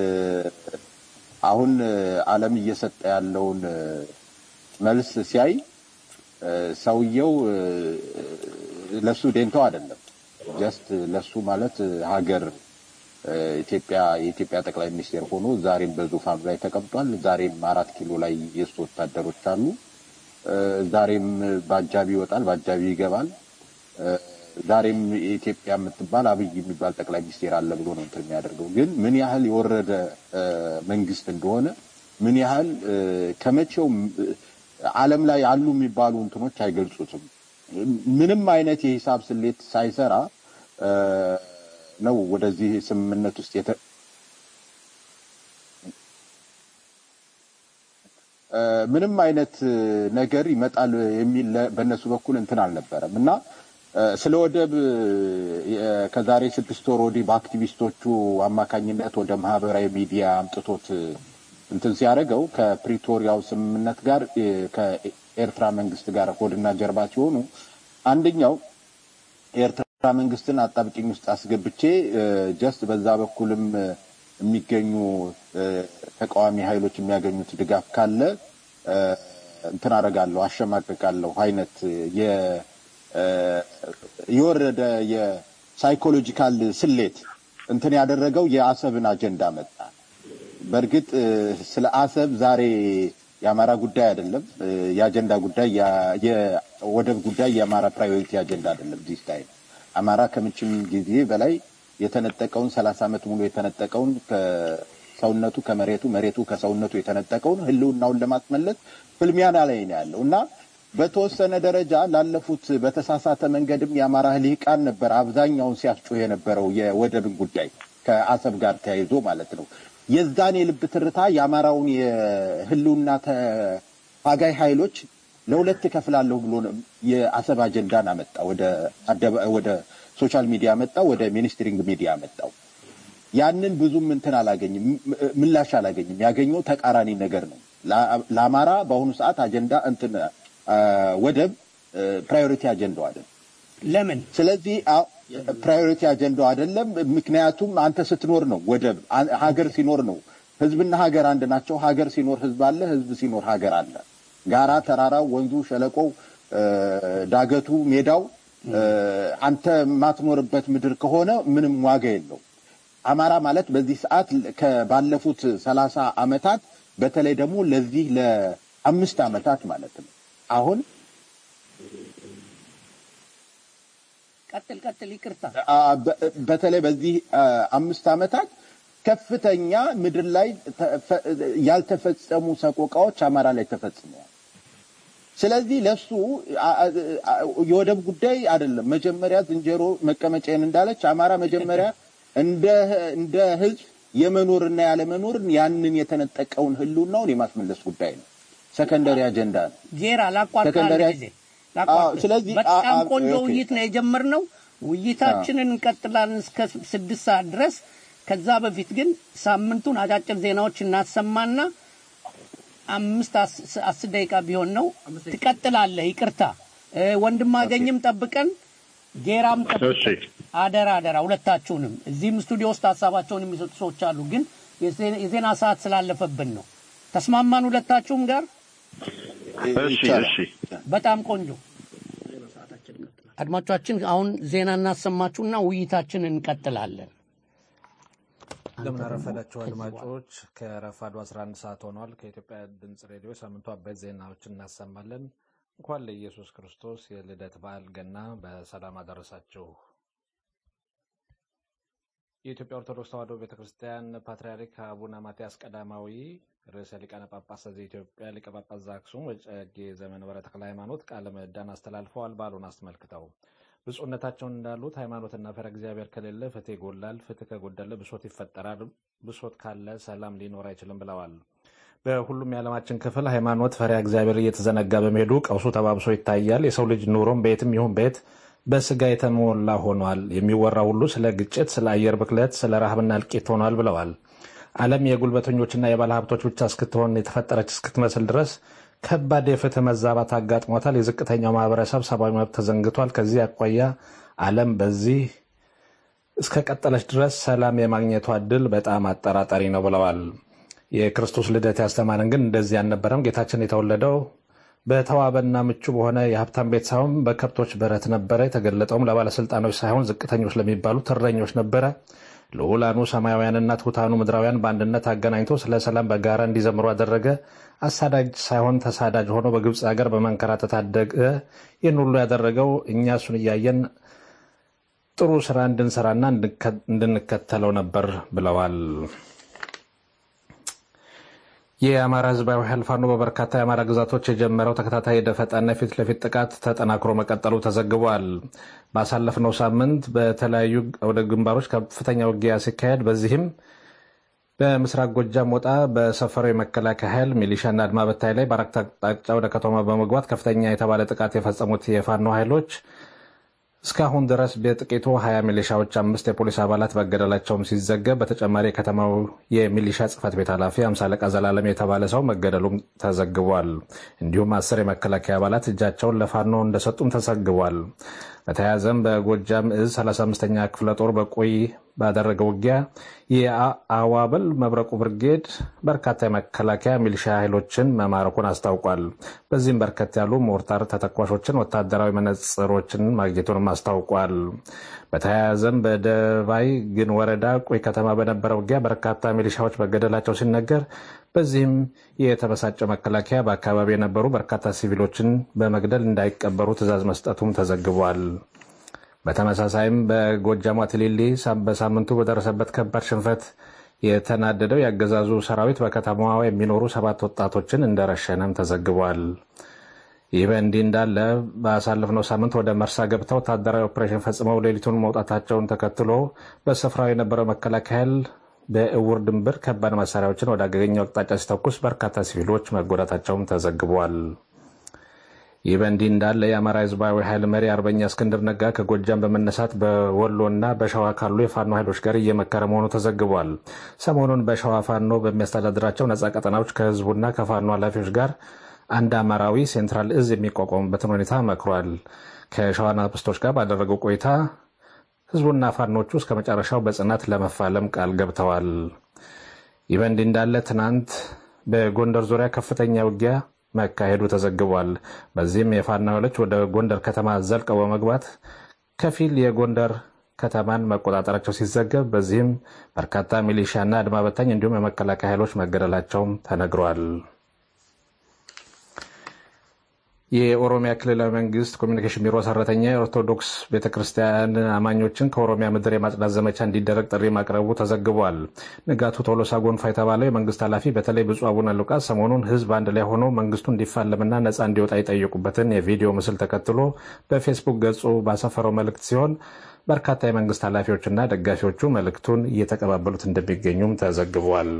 አሁን ዓለም እየሰጠ ያለውን መልስ ሲያይ ሰውየው ለሱ ደንታው አይደለም። ጀስት ለሱ ማለት ሀገር የኢትዮጵያ ጠቅላይ ሚኒስቴር ሆኖ ዛሬም በዙፋኑ ላይ ተቀምጧል። ዛሬም 4 ኪሎ ላይ የሱ ወታደሮች አሉ። ዛሬም ባጃቢ ይወጣል፣ ባጃቢ ይገባል። ዛሬም ኢትዮጵያ የምትባል አብይ የሚባል ጠቅላይ ሚኒስቴር አለ ብሎ ነው እንትን የሚያደርገው። ግን ምን ያህል የወረደ መንግስት እንደሆነ ምን ያህል ከመቼውም ዓለም ላይ አሉ የሚባሉ እንትኖች አይገልጹትም። ምንም አይነት የሂሳብ ስሌት ሳይሰራ ነው ወደዚህ ስምምነት ውስጥ ምንም አይነት ነገር ይመጣል የሚል በእነሱ በኩል እንትን አልነበረም እና ስለ ወደብ ከዛሬ 6 ወር ወዲህ በአክቲቪስቶቹ አማካኝነት ወደ ማህበራዊ ሚዲያ አምጥቶት እንትን ሲያደርገው ከፕሪቶሪያው ስምምነት ጋር ከኤርትራ መንግስት ጋር ሆድና ጀርባ ሲሆኑ አንደኛው ኤርትራ መንግስትን አጣብቂኝ ውስጥ አስገብቼ ጀስት በዛ በኩልም የሚገኙ ተቃዋሚ ኃይሎች የሚያገኙት ድጋፍ ካለ እንትን አረጋለሁ አሸማቅቃለሁ አይነት የወረደ የሳይኮሎጂካል ስሌት እንትን ያደረገው የአሰብን አጀንዳ መጣ። በርግጥ ስለ አሰብ ዛሬ የአማራ ጉዳይ አይደለም፣ የአጀንዳ ጉዳይ የወደብ ጉዳይ የአማራ ፕራዮሪቲ አጀንዳ አይደለም። ዲስ ታይም አማራ ከምንችም ጊዜ በላይ የተነጠቀውን 30 ዓመት ሙሉ የተነጠቀውን ከሰውነቱ ከመሬቱ መሬቱ ከሰውነቱ የተነጠቀውን ህልውናውን ለማስመለስ ፍልሚያ ላይ ነው ያለው እና በተወሰነ ደረጃ ላለፉት በተሳሳተ መንገድም የአማራ ልሂቃን ነበር አብዛኛውን ሲያስጮህ የነበረው የወደብን ጉዳይ ከአሰብ ጋር ተያይዞ ማለት ነው። የዛኔ ልብ ትርታ የአማራውን የህልውና ታጋይ ኃይሎች ለሁለት ከፍላለሁ ብሎ የአሰብ አጀንዳን አመጣ። ወደ ሶሻል ሚዲያ አመጣ፣ ወደ ሚኒስትሪንግ ሚዲያ አመጣው። ያንን ብዙም እንትን አላገኝም፣ ምላሽ አላገኝም። ያገኘው ተቃራኒ ነገር ነው። ለአማራ በአሁኑ ሰዓት አጀንዳ እንትን ወደብ ፕራዮሪቲ አጀንዳው አይደለም። ለምን? ስለዚህ ፕራዮሪቲ አጀንዳው አይደለም። ምክንያቱም አንተ ስትኖር ነው ወደብ፣ ሀገር ሲኖር ነው። ህዝብና ሀገር አንድ ናቸው። ሀገር ሲኖር ህዝብ አለ፣ ህዝብ ሲኖር ሀገር አለ። ጋራ፣ ተራራው፣ ወንዙ፣ ሸለቆው፣ ዳገቱ፣ ሜዳው አንተ ማትኖርበት ምድር ከሆነ ምንም ዋጋ የለው። አማራ ማለት በዚህ ሰዓት ከባለፉት 30 ዓመታት በተለይ ደግሞ ለዚህ ለ5 ዓመታት ማለት ነው አሁን ቀጥል ይቅርታ በተለይ በዚህ 5 ዓመታት ከፍተኛ ምድር ላይ ያልተፈጸሙ ሰቆቃዎች አማራ ላይ ተፈጽመዋል። ስለዚህ ለሱ የወደብ ጉዳይ አይደለም። መጀመሪያ ዝንጀሮ መቀመጫን እንዳለች አማራ መጀመሪያ እንደ ህዝብ የመኖርና ያለ መኖርን ያንን የተነጠቀውን ህልውናውን የማስመለስ ጉዳይ ነው። ሰከንደሪ አጀንዳ ነው። ጌራ ስለዚህ በጣም ቆንጆ ውይይት ነው የጀመርነው። ውይይታችንን እንቀጥላለን እስከ 6 ሰዓት ድረስ። ከዛ በፊት ግን ሳምንቱን አጫጭር ዜናዎች እናሰማና 5-10 ደቂቃ ቢሆን ነው ትቀጥላለህ። ይቅርታ ወንድም አገኝም ጠብቀን፣ ጌራም ጠብቀን። አደራ ሁለታችሁንም። እዚህም ስቱዲዮ ውስጥ ሐሳባቸውን የሚሰጡ ሰዎች አሉ፣ ግን የዜና ሰዓት ስላለፈብን ነው። ተስማማን ሁለታችሁም ጋር? እሺ በጣም ቆንጆ። አድማጮቻችን አሁን ዜና እናሰማችሁና ውይይታችንን እንቀጥላለን። እንደምን አረፈዳችሁ አድማጮች። ከረፋዱ 11 ሰዓት ሆኗል። ከኢትዮጵያ ድምጽ ሬዲዮ ሳምንቱ አበይት ዜናዎችን እናሰማለን። እንኳን ለኢየሱስ ክርስቶስ የልደት በዓል ገና በሰላም አደረሳችሁ። የኢትዮጵያ ኦርቶዶክስ ተዋሕዶ ቤተክርስቲያን ፓትርያርክ አቡነ ማትያስ ቀዳማዊ ርዕሰ ሊቃነ ጳጳሳት ዘኢትዮጵያ ሊቀ ጳጳስ ዘአክሱም ወዕጨጌ ዘመንበረ ተክለ ሃይማኖት ቃለ ምዕዳን አስተላልፈዋል። በዓሉን አስመልክተው ብፁዕነታቸውን እንዳሉት ሃይማኖትና ፈረ እግዚአብሔር ከሌለ ፍትህ ይጎላል፣ ፍትህ ከጎደለ ብሶት ይፈጠራል፣ ብሶት ካለ ሰላም ሊኖር አይችልም ብለዋል። በሁሉም የዓለማችን ክፍል ሃይማኖት ፈሪሃ እግዚአብሔር እየተዘነጋ በመሄዱ ቀውሱ ተባብሶ ይታያል። የሰው ልጅ ኑሮም በየትም ይሁን በየት በስጋ የተሞላ ሆኗል። የሚወራ ሁሉ ስለ ግጭት፣ ስለ አየር ብክለት፣ ስለ ረሃብና እልቂት ሆኗል ብለዋል። ዓለም የጉልበተኞችና የባለ ሀብቶች ብቻ እስክትሆን የተፈጠረች እስክትመስል ድረስ ከባድ የፍትህ መዛባት አጋጥሞታል። የዝቅተኛው ማህበረሰብ ሰብአዊ መብት ተዘንግቷል። ከዚህ አኳያ ዓለም በዚህ እስከ ቀጠለች ድረስ ሰላም የማግኘቷ ዕድል በጣም አጠራጣሪ ነው ብለዋል። የክርስቶስ ልደት ያስተማረን ግን እንደዚህ አልነበረም። ጌታችን የተወለደው በተዋበና ምቹ በሆነ የሀብታም ቤት ሳይሆን በከብቶች በረት ነበረ። የተገለጠውም ለባለስልጣኖች ሳይሆን ዝቅተኞች ለሚባሉ እረኞች ነበረ። ልዑላኑ ሰማያውያንና ትሑታኑ ምድራውያን በአንድነት አገናኝቶ ስለ ሰላም በጋራ እንዲዘምሩ አደረገ። አሳዳጅ ሳይሆን ተሳዳጅ ሆኖ በግብፅ ሀገር በመንከራተት አደገ። ይህን ሁሉ ያደረገው እኛ እሱን እያየን ጥሩ ስራ እንድንሰራና እንድንከተለው ነበር ብለዋል። የአማራ ህዝባዊ ኃይል ፋኖ በበርካታ የአማራ ግዛቶች የጀመረው ተከታታይ ደፈጣና ፊት ለፊት ጥቃት ተጠናክሮ መቀጠሉ ተዘግቧል። ባሳለፍነው ሳምንት በተለያዩ ወደ ግንባሮች ከፍተኛ ውጊያ ሲካሄድ፣ በዚህም በምስራቅ ጎጃም ወጣ በሰፈረው የመከላከያ ኃይል ሚሊሻና አድማ በታይ ላይ በአራት አቅጣጫ ወደ ከተማ በመግባት ከፍተኛ የተባለ ጥቃት የፈጸሙት የፋኖ ኃይሎች እስካሁን ድረስ በጥቂቱ 20 ሚሊሻዎች 5 የፖሊስ አባላት መገደላቸውም ሲዘገብ በተጨማሪ የከተማው የሚሊሻ ጽሕፈት ቤት ኃላፊ 50 አለቃ ዘላለም የተባለ ሰው መገደሉም ተዘግቧል። እንዲሁም 10 የመከላከያ አባላት እጃቸውን ለፋኖ እንደሰጡም ተዘግቧል። በተያያዘም በጎጃም እዝ 35ኛ ክፍለ ጦር በቆይ ባደረገው ውጊያ የአዋበል መብረቁ ብርጌድ በርካታ የመከላከያ ሚሊሻ ኃይሎችን መማረኩን አስታውቋል። በዚህም በርከት ያሉ ሞርታር ተተኳሾችን፣ ወታደራዊ መነጽሮችን ማግኘቱንም አስታውቋል። በተያያዘም በደባይ ግን ወረዳ ቆይ ከተማ በነበረ ውጊያ በርካታ ሚሊሻዎች መገደላቸው ሲነገር በዚህም የተበሳጨው መከላከያ በአካባቢ የነበሩ በርካታ ሲቪሎችን በመግደል እንዳይቀበሩ ትዕዛዝ መስጠቱም ተዘግቧል። በተመሳሳይም በጎጃሙ አትሊሊ በሳምንቱ በደረሰበት ከባድ ሽንፈት የተናደደው የአገዛዙ ሰራዊት በከተማዋ የሚኖሩ 7 ወጣቶችን እንደረሸነም ተዘግቧል። ይህ በእንዲህ እንዳለ ባሳለፍነው ሳምንት ወደ መርሳ ገብተው ወታደራዊ ኦፕሬሽን ፈጽመው ሌሊቱን መውጣታቸውን ተከትሎ በስፍራው የነበረው መከላከያ በእውር ድንብር ከባድ መሳሪያዎችን ወደ አገኘው አቅጣጫ ሲተኩስ በርካታ ሲቪሎች መጎዳታቸውም ተዘግቧል። ይህ በእንዲህ እንዳለ የአማራ ሕዝባዊ ኃይል መሪ አርበኛ እስክንድር ነጋ ከጎጃም በመነሳት በወሎና በሸዋ ካሉ የፋኖ ኃይሎች ጋር እየመከረ መሆኑ ተዘግቧል። ሰሞኑን በሸዋ ፋኖ በሚያስተዳድራቸው ነጻ ቀጠናዎች ከህዝቡና ከፋኖ ኃላፊዎች ጋር አንድ አማራዊ ሴንትራል እዝ የሚቋቋሙበትን ሁኔታ መክሯል። ከሸዋ ናብስቶች ጋር ባደረገው ቆይታ ህዝቡና ፋኖቹ እስከ መጨረሻው በጽናት ለመፋለም ቃል ገብተዋል። ይህ በእንዲህ እንዳለ ትናንት በጎንደር ዙሪያ ከፍተኛ ውጊያ መካሄዱ ተዘግቧል። በዚህም የፋኖ ኃይሎች ወደ ጎንደር ከተማ ዘልቀው በመግባት ከፊል የጎንደር ከተማን መቆጣጠራቸው ሲዘገብ በዚህም በርካታ ሚሊሻና አድማ በታኝ እንዲሁም የመከላከያ ኃይሎች መገደላቸውም ተነግሯል። የኦሮሚያ ክልላዊ መንግስት ኮሚኒኬሽን ቢሮ ሰራተኛ የኦርቶዶክስ ቤተክርስቲያን አማኞችን ከኦሮሚያ ምድር የማጽዳት ዘመቻ እንዲደረግ ጥሪ ማቅረቡ ተዘግቧል። ንጋቱ ቶሎሳ ጎንፋ የተባለው የመንግስት ኃላፊ በተለይ ብፁዕ አቡነ ሉቃስ ሰሞኑን ህዝብ አንድ ላይ ሆኖ መንግስቱ እንዲፋለምና ነፃ እንዲወጣ የጠየቁበትን የቪዲዮ ምስል ተከትሎ በፌስቡክ ገጹ ባሰፈረው መልእክት ሲሆን በርካታ የመንግስት ኃላፊዎችና ደጋፊዎቹ መልእክቱን እየተቀባበሉት እንደሚገኙም ተዘግቧል።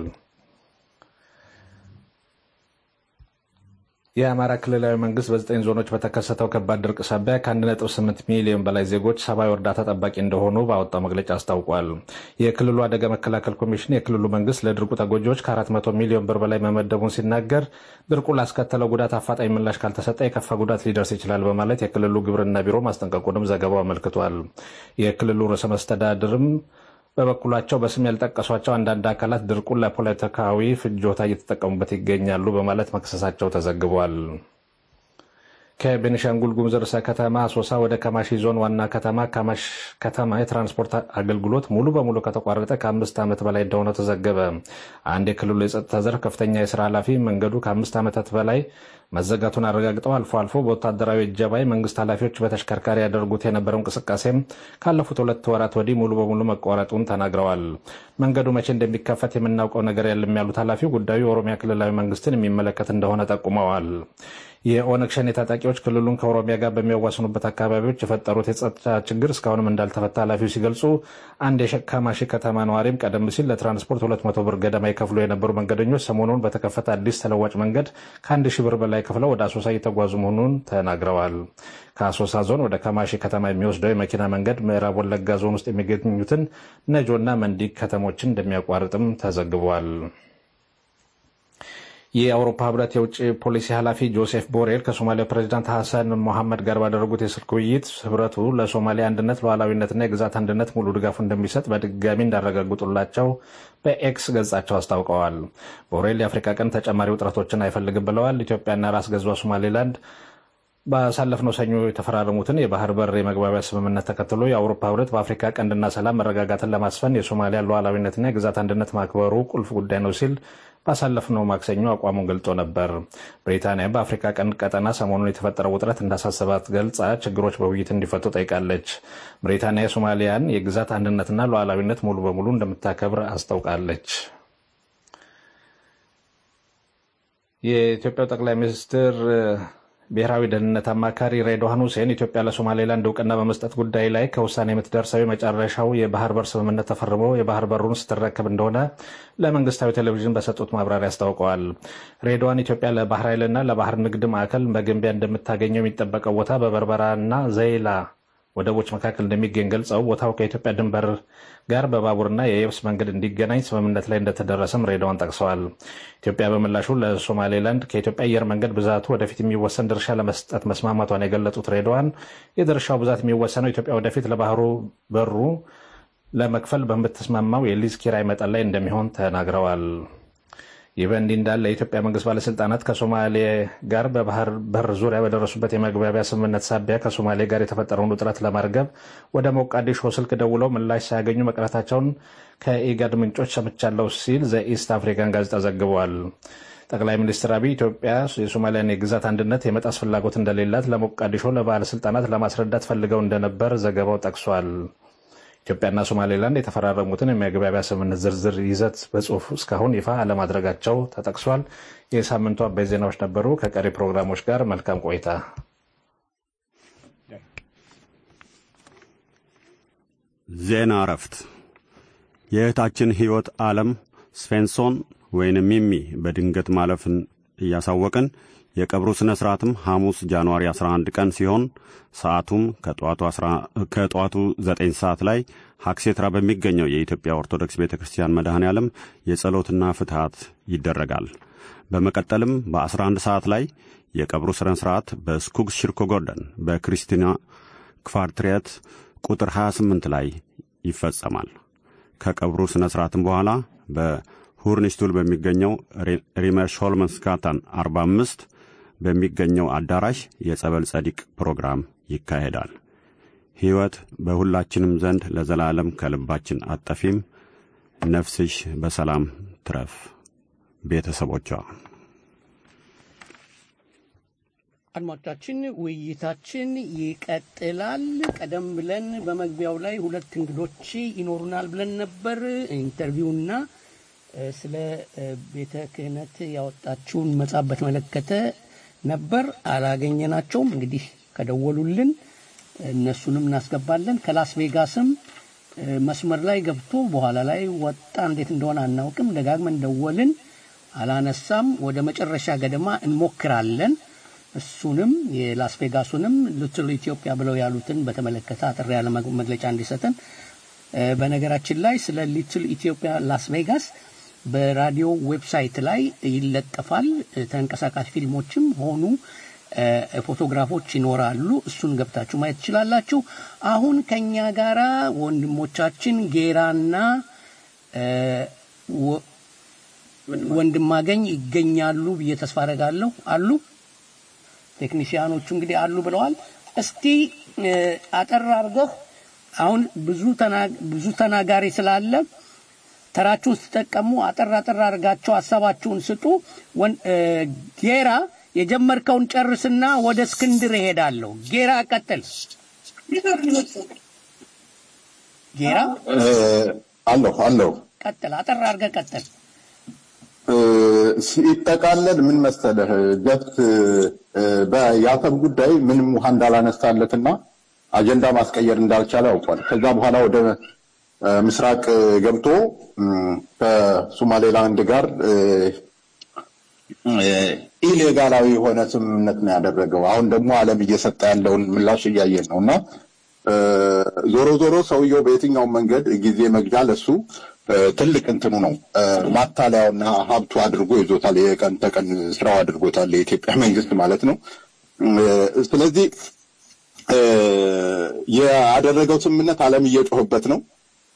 የአማራ ክልላዊ መንግስት በ9 ዞኖች በተከሰተው ከባድ ድርቅ ሳቢያ ከ1.8 ሚሊዮን በላይ ዜጎች ሰብአዊ እርዳታ ጠባቂ እንደሆኑ ባወጣው መግለጫ አስታውቋል። የክልሉ አደጋ መከላከል ኮሚሽን የክልሉ መንግስት ለድርቁ ተጎጂዎች ከ400 ሚሊዮን ብር በላይ መመደቡን ሲናገር ድርቁ ላስከተለው ጉዳት አፋጣኝ ምላሽ ካልተሰጠ የከፋ ጉዳት ሊደርስ ይችላል በማለት የክልሉ ግብርና ቢሮ ማስጠንቀቁንም ዘገባው አመልክቷል። የክልሉ ርዕሰ መስተዳድርም በበኩላቸው በስም ያልጠቀሷቸው አንዳንድ አካላት ድርቁን ለፖለቲካዊ ፍጆታ እየተጠቀሙበት ይገኛሉ በማለት መክሰሳቸው ተዘግቧል። ከቤኒሻንጉል ጉሙዝ ርዕሰ ከተማ አሶሳ ወደ ከማሺ ዞን ዋና ከተማ ካማሽ ከተማ የትራንስፖርት አገልግሎት ሙሉ በሙሉ ከተቋረጠ ከ5 ዓመት በላይ እንደሆነ ተዘገበ። አንድ የክልሉ የጸጥታ ዘርፍ ከፍተኛ የስራ ኃላፊ መንገዱ ከ5 ዓመታት በላይ መዘጋቱን አረጋግጠው አልፎ አልፎ በወታደራዊ እጀባ መንግስት ኃላፊዎች በተሽከርካሪ ያደርጉት የነበረው እንቅስቃሴም ካለፉት 2 ወራት ወዲህ ሙሉ በሙሉ መቋረጡን ተናግረዋል። መንገዱ መቼ እንደሚከፈት የምናውቀው ነገር የለም ያሉት ኃላፊው ጉዳዩ የኦሮሚያ ክልላዊ መንግስትን የሚመለከት እንደሆነ ጠቁመዋል። የኦነግ ሸኔ ታጣቂዎች ክልሉን ከኦሮሚያ ጋር በሚያዋስኑበት አካባቢዎች የፈጠሩት የጸጥታ ችግር እስካሁንም እንዳልተፈታ ኃላፊው ሲገልጹ አንድ የከማሺ ከተማ ነዋሪም ቀደም ሲል ለትራንስፖርት 200 ብር ገደማ ይከፍሉ የነበሩ መንገደኞች ሰሞኑን በተከፈተ አዲስ ተለዋጭ መንገድ ከ1000 ብር በላይ ከፍለው ወደ አሶሳ እየተጓዙ መሆኑን ተናግረዋል። ከአሶሳ ዞን ወደ ከማሺ ከተማ የሚወስደው የመኪና መንገድ ምዕራብ ወለጋ ዞን ውስጥ የሚገኙትን ነጆና መንዲግ ከተሞችን እንደሚያቋርጥም ተዘግቧል። የአውሮፓ ህብረት የውጭ ፖሊሲ ኃላፊ ጆሴፍ ቦሬል ከሶማሊያ ፕሬዚዳንት ሐሰን መሐመድ ጋር ባደረጉት የስልክ ውይይት ህብረቱ ለሶማሊያ አንድነት፣ ሉዓላዊነትና የግዛት አንድነት ሙሉ ድጋፉ እንደሚሰጥ በድጋሚ እንዳረጋግጡላቸው በኤክስ ገጻቸው አስታውቀዋል። ቦሬል የአፍሪካ ቀንድ ተጨማሪ ውጥረቶችን አይፈልግም ብለዋል። ኢትዮጵያና ራስ ገዟ ሶማሌላንድ ባሳለፍነው ሰኞ የተፈራረሙትን የባህር በር የመግባቢያ ስምምነት ተከትሎ የአውሮፓ ህብረት በአፍሪካ ቀንድና ሰላም መረጋጋትን ለማስፈን የሶማሊያ ሉዓላዊነትና የግዛት አንድነት ማክበሩ ቁልፍ ጉዳይ ነው ሲል ባሳለፍነው ማክሰኞ አቋሙን ገልጾ ነበር። ብሪታንያ በአፍሪካ ቀንድ ቀጠና ሰሞኑን የተፈጠረው ውጥረት እንዳሳሰባት ገልጻ ችግሮች በውይይት እንዲፈቱ ጠይቃለች። ብሪታንያ የሶማሊያን የግዛት አንድነትና ሉዓላዊነት ሙሉ በሙሉ እንደምታከብር አስታውቃለች። የኢትዮጵያው ጠቅላይ ሚኒስትር ብሔራዊ ደህንነት አማካሪ ሬድዋን ሁሴን ኢትዮጵያ ለሶማሌላንድ እውቅና በመስጠት ጉዳይ ላይ ከውሳኔ የምትደርሰው የመጨረሻው የባህር በር ስምምነት ተፈርሞ የባህር በሩን ስትረከብ እንደሆነ ለመንግስታዊ ቴሌቪዥን በሰጡት ማብራሪያ አስታውቀዋል። ሬድዋን ኢትዮጵያ ለባህር ኃይልና ለባህር ንግድ ማዕከል መገንቢያ እንደምታገኘው የሚጠበቀው ቦታ በበርበራና ዘይላ ወደቦች መካከል እንደሚገኝ ገልጸው ቦታው ከኢትዮጵያ ድንበር ጋር በባቡርና የየብስ መንገድ እንዲገናኝ ስምምነት ላይ እንደተደረሰም ሬድዋን ጠቅሰዋል። ኢትዮጵያ በምላሹ ለሶማሌላንድ ከኢትዮጵያ አየር መንገድ ብዛቱ ወደፊት የሚወሰን ድርሻ ለመስጠት መስማማቷን የገለጹት ሬድዋን የድርሻው ብዛት የሚወሰነው ኢትዮጵያ ወደፊት ለባህሩ በሩ ለመክፈል በምትስማማው የሊዝ ኪራይ መጠን ላይ እንደሚሆን ተናግረዋል። ይህ በእንዲህ እንዳለ የኢትዮጵያ መንግስት ባለስልጣናት ከሶማሌ ጋር በባህር በር ዙሪያ በደረሱበት የመግባቢያ ስምምነት ሳቢያ ከሶማሌ ጋር የተፈጠረውን ውጥረት ለማርገብ ወደ ሞቃዲሾ ስልክ ደውለው ምላሽ ሳያገኙ መቅረታቸውን ከኢጋድ ምንጮች ሰምቻለሁ ሲል ዘኢስት አፍሪካን ጋዜጣ ዘግቧል። ጠቅላይ ሚኒስትር አብይ ኢትዮጵያ የሶማሊያን የግዛት አንድነት የመጣስ ፍላጎት እንደሌላት ለሞቃዲሾ ለባለስልጣናት ለማስረዳት ፈልገው እንደነበር ዘገባው ጠቅሷል። ኢትዮጵያና ሶማሌላንድ የተፈራረሙትን የመግባቢያ ስምምነት ዝርዝር ይዘት በጽሁፍ እስካሁን ይፋ አለማድረጋቸው ተጠቅሷል። የሳምንቱ አበይት ዜናዎች ነበሩ። ከቀሪ ፕሮግራሞች ጋር መልካም ቆይታ። ዜና እረፍት። የእህታችን ህይወት ዓለም ስፌንሶን ወይንም ሚሚ በድንገት ማለፍን እያሳወቅን የቀብሩ ስነ ስርዓትም ሐሙስ ጃንዋሪ 11 ቀን ሲሆን ሰዓቱም ከጧቱ 9 ሰዓት ላይ ሐክሴትራ በሚገኘው የኢትዮጵያ ኦርቶዶክስ ቤተክርስቲያን መድኃኔ ዓለም የጸሎትና ፍትሐት ይደረጋል። በመቀጠልም በ11 ሰዓት ላይ የቀብሩ ስነ ስርዓት በስኩግስ ሽርኮጎርደን በክሪስቲና ክቫርትሬት ቁጥር 28 ላይ ይፈጸማል። ከቀብሩ ስነ ስርዓትም በኋላ በሁርኒስቱል በሚገኘው ሪመርሾልመንስካታን 45 በሚገኘው አዳራሽ የጸበል ጸዲቅ ፕሮግራም ይካሄዳል። ሕይወት በሁላችንም ዘንድ ለዘላለም ከልባችን አጠፊም። ነፍስሽ በሰላም ትረፍ። ቤተሰቦቿ። አድማጮቻችን ውይይታችን ይቀጥላል። ቀደም ብለን በመግቢያው ላይ ሁለት እንግዶች ይኖሩናል ብለን ነበር። ኢንተርቪውና ስለ ቤተ ክህነት ያወጣችውን መጽሐፍ በተመለከተ ነበር። አላገኘናቸውም። እንግዲህ ከደወሉልን እነሱንም እናስገባለን። ከላስ ቬጋስም መስመር ላይ ገብቶ በኋላ ላይ ወጣ። እንዴት እንደሆነ አናውቅም። ደጋግመን ደወልን፣ አላነሳም። ወደ መጨረሻ ገደማ እንሞክራለን። እሱንም የላስ ቬጋሱንም ሊትል ኢትዮጵያ ብለው ያሉትን በተመለከተ አጥር ያለ መግለጫ እንዲሰጠን። በነገራችን ላይ ስለ ሊትል ኢትዮጵያ ላስ ቬጋስ በራዲዮ ዌብሳይት ላይ ይለጠፋል። ተንቀሳቃሽ ፊልሞችም ሆኑ ፎቶግራፎች ይኖራሉ። እሱን ገብታችሁ ማየት ትችላላችሁ። አሁን ከኛ ጋራ ወንድሞቻችን ጌራና ወንድማገኝ ይገኛሉ ብዬ ተስፋ አደርጋለሁ። አሉ ቴክኒሽያኖቹ እንግዲህ አሉ ብለዋል። እስቲ አጠር አድርገህ አሁን ብዙ ተናጋሪ ስላለ ተራችሁን ስትጠቀሙ አጠር አድርጋችሁ ሐሳባችሁን ስጡ። ጌራ የጀመርከውን ጨርስና ወደ እስክንድር እሄዳለሁ። ጌራ ቀጥል። ጌራ አለው ቀጥል። አጠር አድርገህ ቀጥል። ሲጠቃለል ምን መሰለህ ጀት በያሰብ ጉዳይ ምንም ውሃ እንዳላነሳለትና አጀንዳ ማስቀየር እንዳልቻለ ያውቃል። ከዛ በኋላ ወደ ምስራቅ ገብቶ ከሶማሌላንድ ጋር ኢሌጋላዊ የሆነ ስምምነት ነው ያደረገው። አሁን ደግሞ ዓለም እየሰጠ ያለውን ምላሽ እያየን ነውና ዞሮ ሰውየው በየትኛው መንገድ ጊዜ መግዣ ለሱ ትልቅ እንትኑ ነው ማታለያውና ሀብቱ አድርጎ ይዞታል። የቀን ተቀን ስራው አድርጎታል የኢትዮጵያ መንግስት ማለት ነው። ስለዚህ ያደረገው ስምምነት ዓለም እየጮህበት ነው።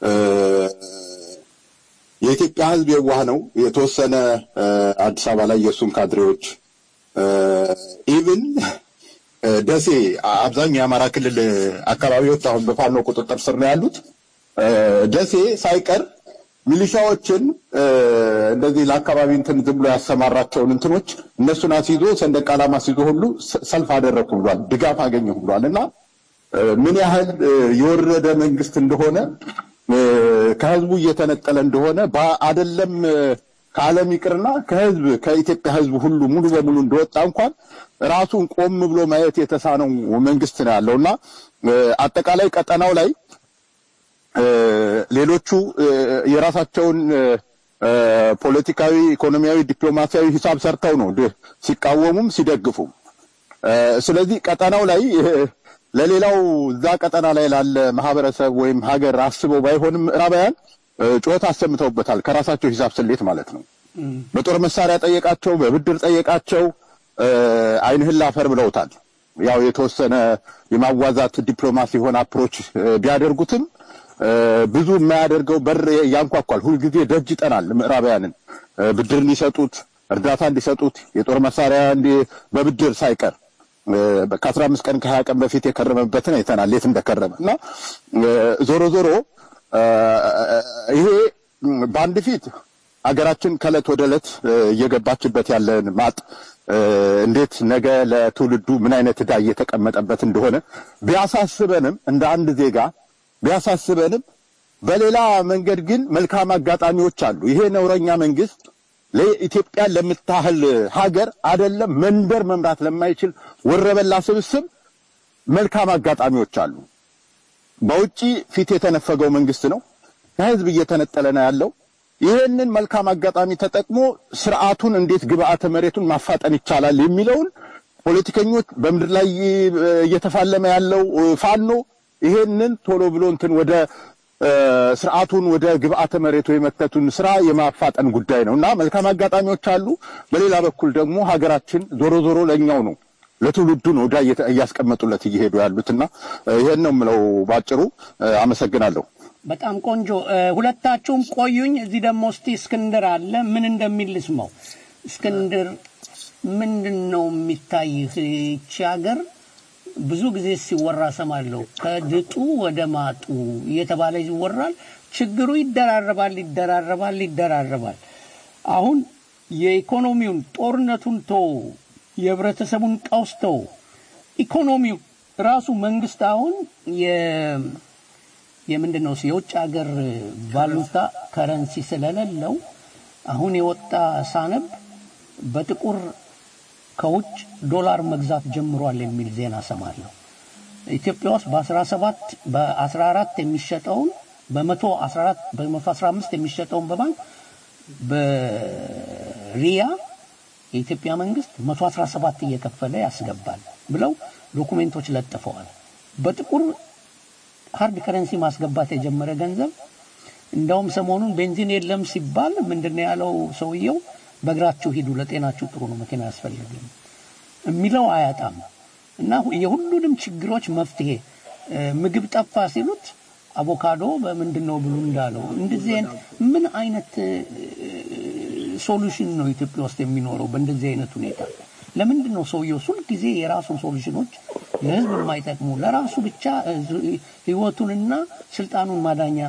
የኢትዮጵያ ህዝብ የዋህ ነው። የተወሰነ አዲስ አበባ ላይ የሱን ካድሬዎች ኢቭን ደሴ አብዛኛው የአማራ ክልል አካባቢዎች አሁን በፋኖ ቁጥጥር ስር ነው ያሉት። ደሴ ሳይቀር ሚሊሻዎችን እንደዚህ ለአካባቢ እንትን ዝም ብሎ ያሰማራቸውን እንትኖች እነሱን አስይዞ ሰንደቅ ዓላማ አስይዞ ሁሉ ሰልፍ አደረኩ ብሏል፣ ድጋፍ አገኘሁ ብሏልና ምን ያህል የወረደ መንግስት እንደሆነ ከህዝቡ እየተነጠለ እንደሆነ አይደለም ከዓለም ይቅርና ከህዝብ ከኢትዮጵያ ህዝብ ሁሉ ሙሉ በሙሉ እንደወጣ እንኳን ራሱን ቆም ብሎ ማየት የተሳነው መንግስት ነው ያለውና አጠቃላይ ቀጠናው ላይ ሌሎቹ የራሳቸውን ፖለቲካዊ፣ ኢኮኖሚያዊ፣ ዲፕሎማሲያዊ ሂሳብ ሰርተው ነው ሲቃወሙም ሲደግፉም። ስለዚህ ቀጠናው ላይ ለሌላው እዛ ቀጠና ላይ ላለ ማህበረሰብ ወይም ሀገር አስበው ባይሆንም ምዕራባውያን ጩኸት አሰምተውበታል ከራሳቸው ሂሳብ ስሌት ማለት ነው። በጦር መሳሪያ ጠየቃቸው፣ በብድር ጠየቃቸው፣ አይንህላ ፈር ብለውታል። ያው የተወሰነ የማዋዛት ዲፕሎማሲ ሆነ አፕሮች ቢያደርጉትም ብዙ የማያደርገው በር ያንኳኳል። ሁሉ ጊዜ ደጅ ይጠናል ምዕራባውያንን ብድር እንዲሰጡት፣ እርዳታ እንዲሰጡት፣ የጦር መሳሪያ በብድር ሳይቀር ከ15 ቀን ከ20 ቀን በፊት የከረመበትን አይተናል የት እንደከረመና ዞሮ ዞሮ ይሄ በአንድ ፊት አገራችን ከለት ወደ ለት እየገባችበት ያለን ማጥ እንዴት ነገ ለትውልዱ ምን አይነት ዕዳ እየተቀመጠበት እንደሆነ ቢያሳስበንም እንደ አንድ ዜጋ ቢያሳስበንም በሌላ መንገድ ግን መልካም አጋጣሚዎች አሉ። ይሄ ነውረኛ መንግስት ለኢትዮጵያ ለምታህል ሀገር አይደለም መንደር መምራት ለማይችል ወረበላ ስብስብ መልካም አጋጣሚዎች አሉ። በውጪ ፊት የተነፈገው መንግስት ነው፣ ከህዝብ እየተነጠለ ነው ያለው። ይሄንን መልካም አጋጣሚ ተጠቅሞ ስርዓቱን እንዴት ግብአተ መሬቱን ማፋጠን ይቻላል የሚለውን ፖለቲከኞች በምድር ላይ እየተፋለመ ያለው ፋኖ ይሄንን ቶሎ ብሎ እንትን ወደ ስርዓቱን ወደ ግብአተ መሬቱ የመክተቱን ስራ የማፋጠን ጉዳይ ነውና መልካም አጋጣሚዎች አሉ። በሌላ በኩል ደግሞ ሀገራችን ዞሮ ዞሮ ለኛው ነው ለትውልዱ ነው ዕዳ እያስቀመጡለት እየሄዱ ያሉትና ይሄን ነው የምለው ባጭሩ። አመሰግናለሁ። በጣም ቆንጆ። ሁለታችሁም ቆዩኝ። እዚህ ደግሞ እስቲ እስክንድር አለ ምን እንደሚል ልስማው። እስክንድር ምንድነው የሚታይህ? ይህች ሀገር ብዙ ጊዜ ሲወራ ሰማለሁ፣ ከድጡ ወደ ማጡ እየተባለ ይወራል። ችግሩ ይደራረባል። አሁን የኢኮኖሚውን ጦርነቱን የህብረተሰቡን ቀውስ ኢኮኖሚው ራሱ መንግስት አሁን የምንድነው የውጭ ሀገር ቫሉታ ከረንሲ ስለሌለው አሁን የወጣ ሳነብ በጥቁር ከውጭ ዶላር መግዛት ጀምሯል የሚል ዜና ሰማለሁ። ኢትዮጵያ ውስጥ በ14 የሚሸጠውን በ115 የሚሸጠውን በባንክ በሪያ የኢትዮጵያ መንግስት 117 እየከፈለ ያስገባል ብለው ዶኩሜንቶች ለጥፈዋል። በጥቁር ሃርድ ከረንሲ ማስገባት የጀመረ ገንዘብ እንደውም ሰሞኑን ቤንዚን የለም ሲባል ምንድነው ያለው ሰውየው? በእግራችሁ ሂዱ ለጤናችሁ ጥሩ ነው መኪና ያስፈልጋል የሚለው አያጣም። እና የሁሉንም ችግሮች መፍትሄ ምግብ ጠፋ ሲሉት አቮካዶ በምንድነው ብሉ እንዳለው እንደዚህ ምን አይነት ሶሉሽን ነው ኢትዮጵያ ውስጥ የሚኖረው በእንደዚህ አይነት ሁኔታ? ለምንድነው ሰውየው ሁሉ ጊዜ የራሱን ሶሉሽኖች ለህዝብ የማይጠቅሙ ለራሱ ብቻ ህይወቱንና ስልጣኑን ማዳኛ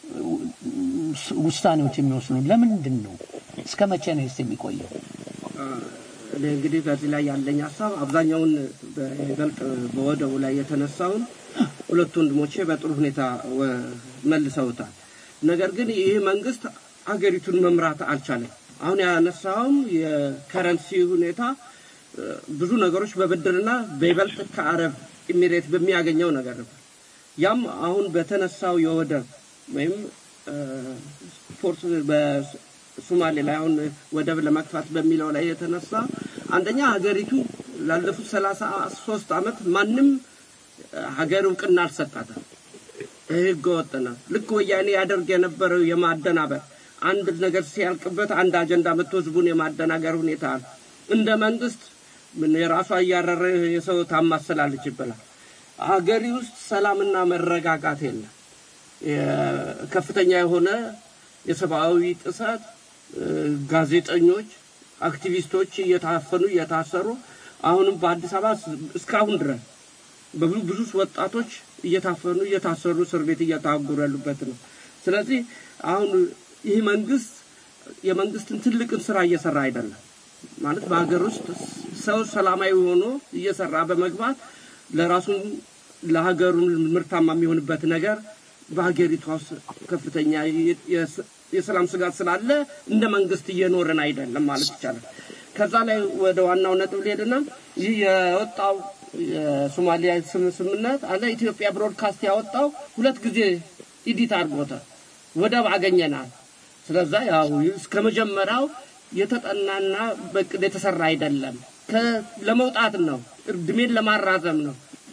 ውሳኔዎች የሚወስኑ? ለምንድን ነው? እስከ መቼ ነው የሚቆየው? እንግዲህ በዚህ ላይ ያለኝ ሐሳብ አብዛኛውን በይበልጥ በወደቡ ላይ የተነሳውን ሁለት ወንድሞቼ በጥሩ ሁኔታ መልሰውታል። ነገር ግን ይህ መንግስት አገሪቱን መምራት አልቻለም። አሁን ያነሳውም የከረንሲ ሁኔታ ብዙ ነገሮች በብድርና በይበልጥ ከአረብ ኤሚሬት በሚያገኘው ነገር ነው። ያም አሁን በተነሳው የወደብ ወይም ፖርት በሶማሌ ላይ አሁን ወደብ ለመክፈት በሚለው ላይ የተነሳ አንደኛ ሀገሪቱ ላለፉት 33 ዓመት ማንም ሀገር እውቅና አልሰጣትም። ህግ ወጥና ልክ ወያኔ ያደርግ የነበረው የማደናበር አንድ ነገር ሲያልቅበት አንድ አጀንዳ መጥቶዝቡን የማደናገር ሁኔታ እንደ መንግስት ምን የራሷ ያረረ የሰው ታማሰላለች ይባላል። ሀገሪ ውስጥ ሰላምና መረጋጋት የለም። ከፍተኛ የሆነ የሰብአዊ ጥሰት ጋዜጠኞች አክቲቪስቶች እየታሰሩ አሁንም በአዲስ አበባ እስካሁን ድረስ ብዙ ወጣቶች እየታሰሩ እስር ቤት እየታገሩ ያሉበት ነው። ስለዚህ አሁን ይህ መንግስት የመንግስትን ትልቅን ስራ እየሰራ አይደለም ማለት በአገር ውስጥ ሰው ሰላማዊ ሆኖ እየሰራ በመግባት ለራሱ ለሀገሩ ምርታማ የሚሆንበት ነገር በሀገሪቷ ከፍተኛ የሰላም ስጋት ስላለ እንደ መንግስት እየኖረን አይደለም ማለት ይቻላል። ከዛ ላይ ወደ ዋናው ነጥብ ሊሄድና ይህ የወጣው የሶማሊያ ስምምነት አለ ኢትዮጵያ ብሮድካስት ያወጣው ሁለት ጊዜ ኢዲት አድርጎታል። ወደብ አገኘናል። ስለዚህ ያው እስከመጀመሪያው የተጠናና በቅድ የተሰራ አይደለም። ለመውጣት ነው፣ እድሜን ለማራዘም ነው።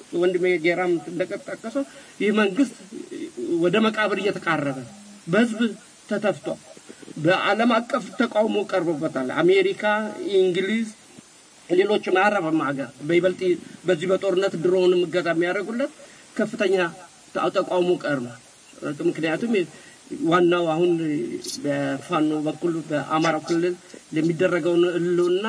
ወንድሜ ጌራም እንደቀጠቀሰው ይህ መንግስት ወደ መቃብር እየተቃረበ በህዝብ ተተፍቶ በዓለም አቀፍ ተቃውሞ ቀርቦበታል። አሜሪካ፣ እንግሊዝ፣ ሌሎችም አረብም ሀገር በይበልጥ በዚህ በጦርነት ድሮን ምገዛ የሚያደርጉለት ከፍተኛ ተቃውሞ ቀርቧል። ምክንያቱም ዋናው አሁን በፋኖ በኩል በአማራ ክልል ለሚደረገው ህልውና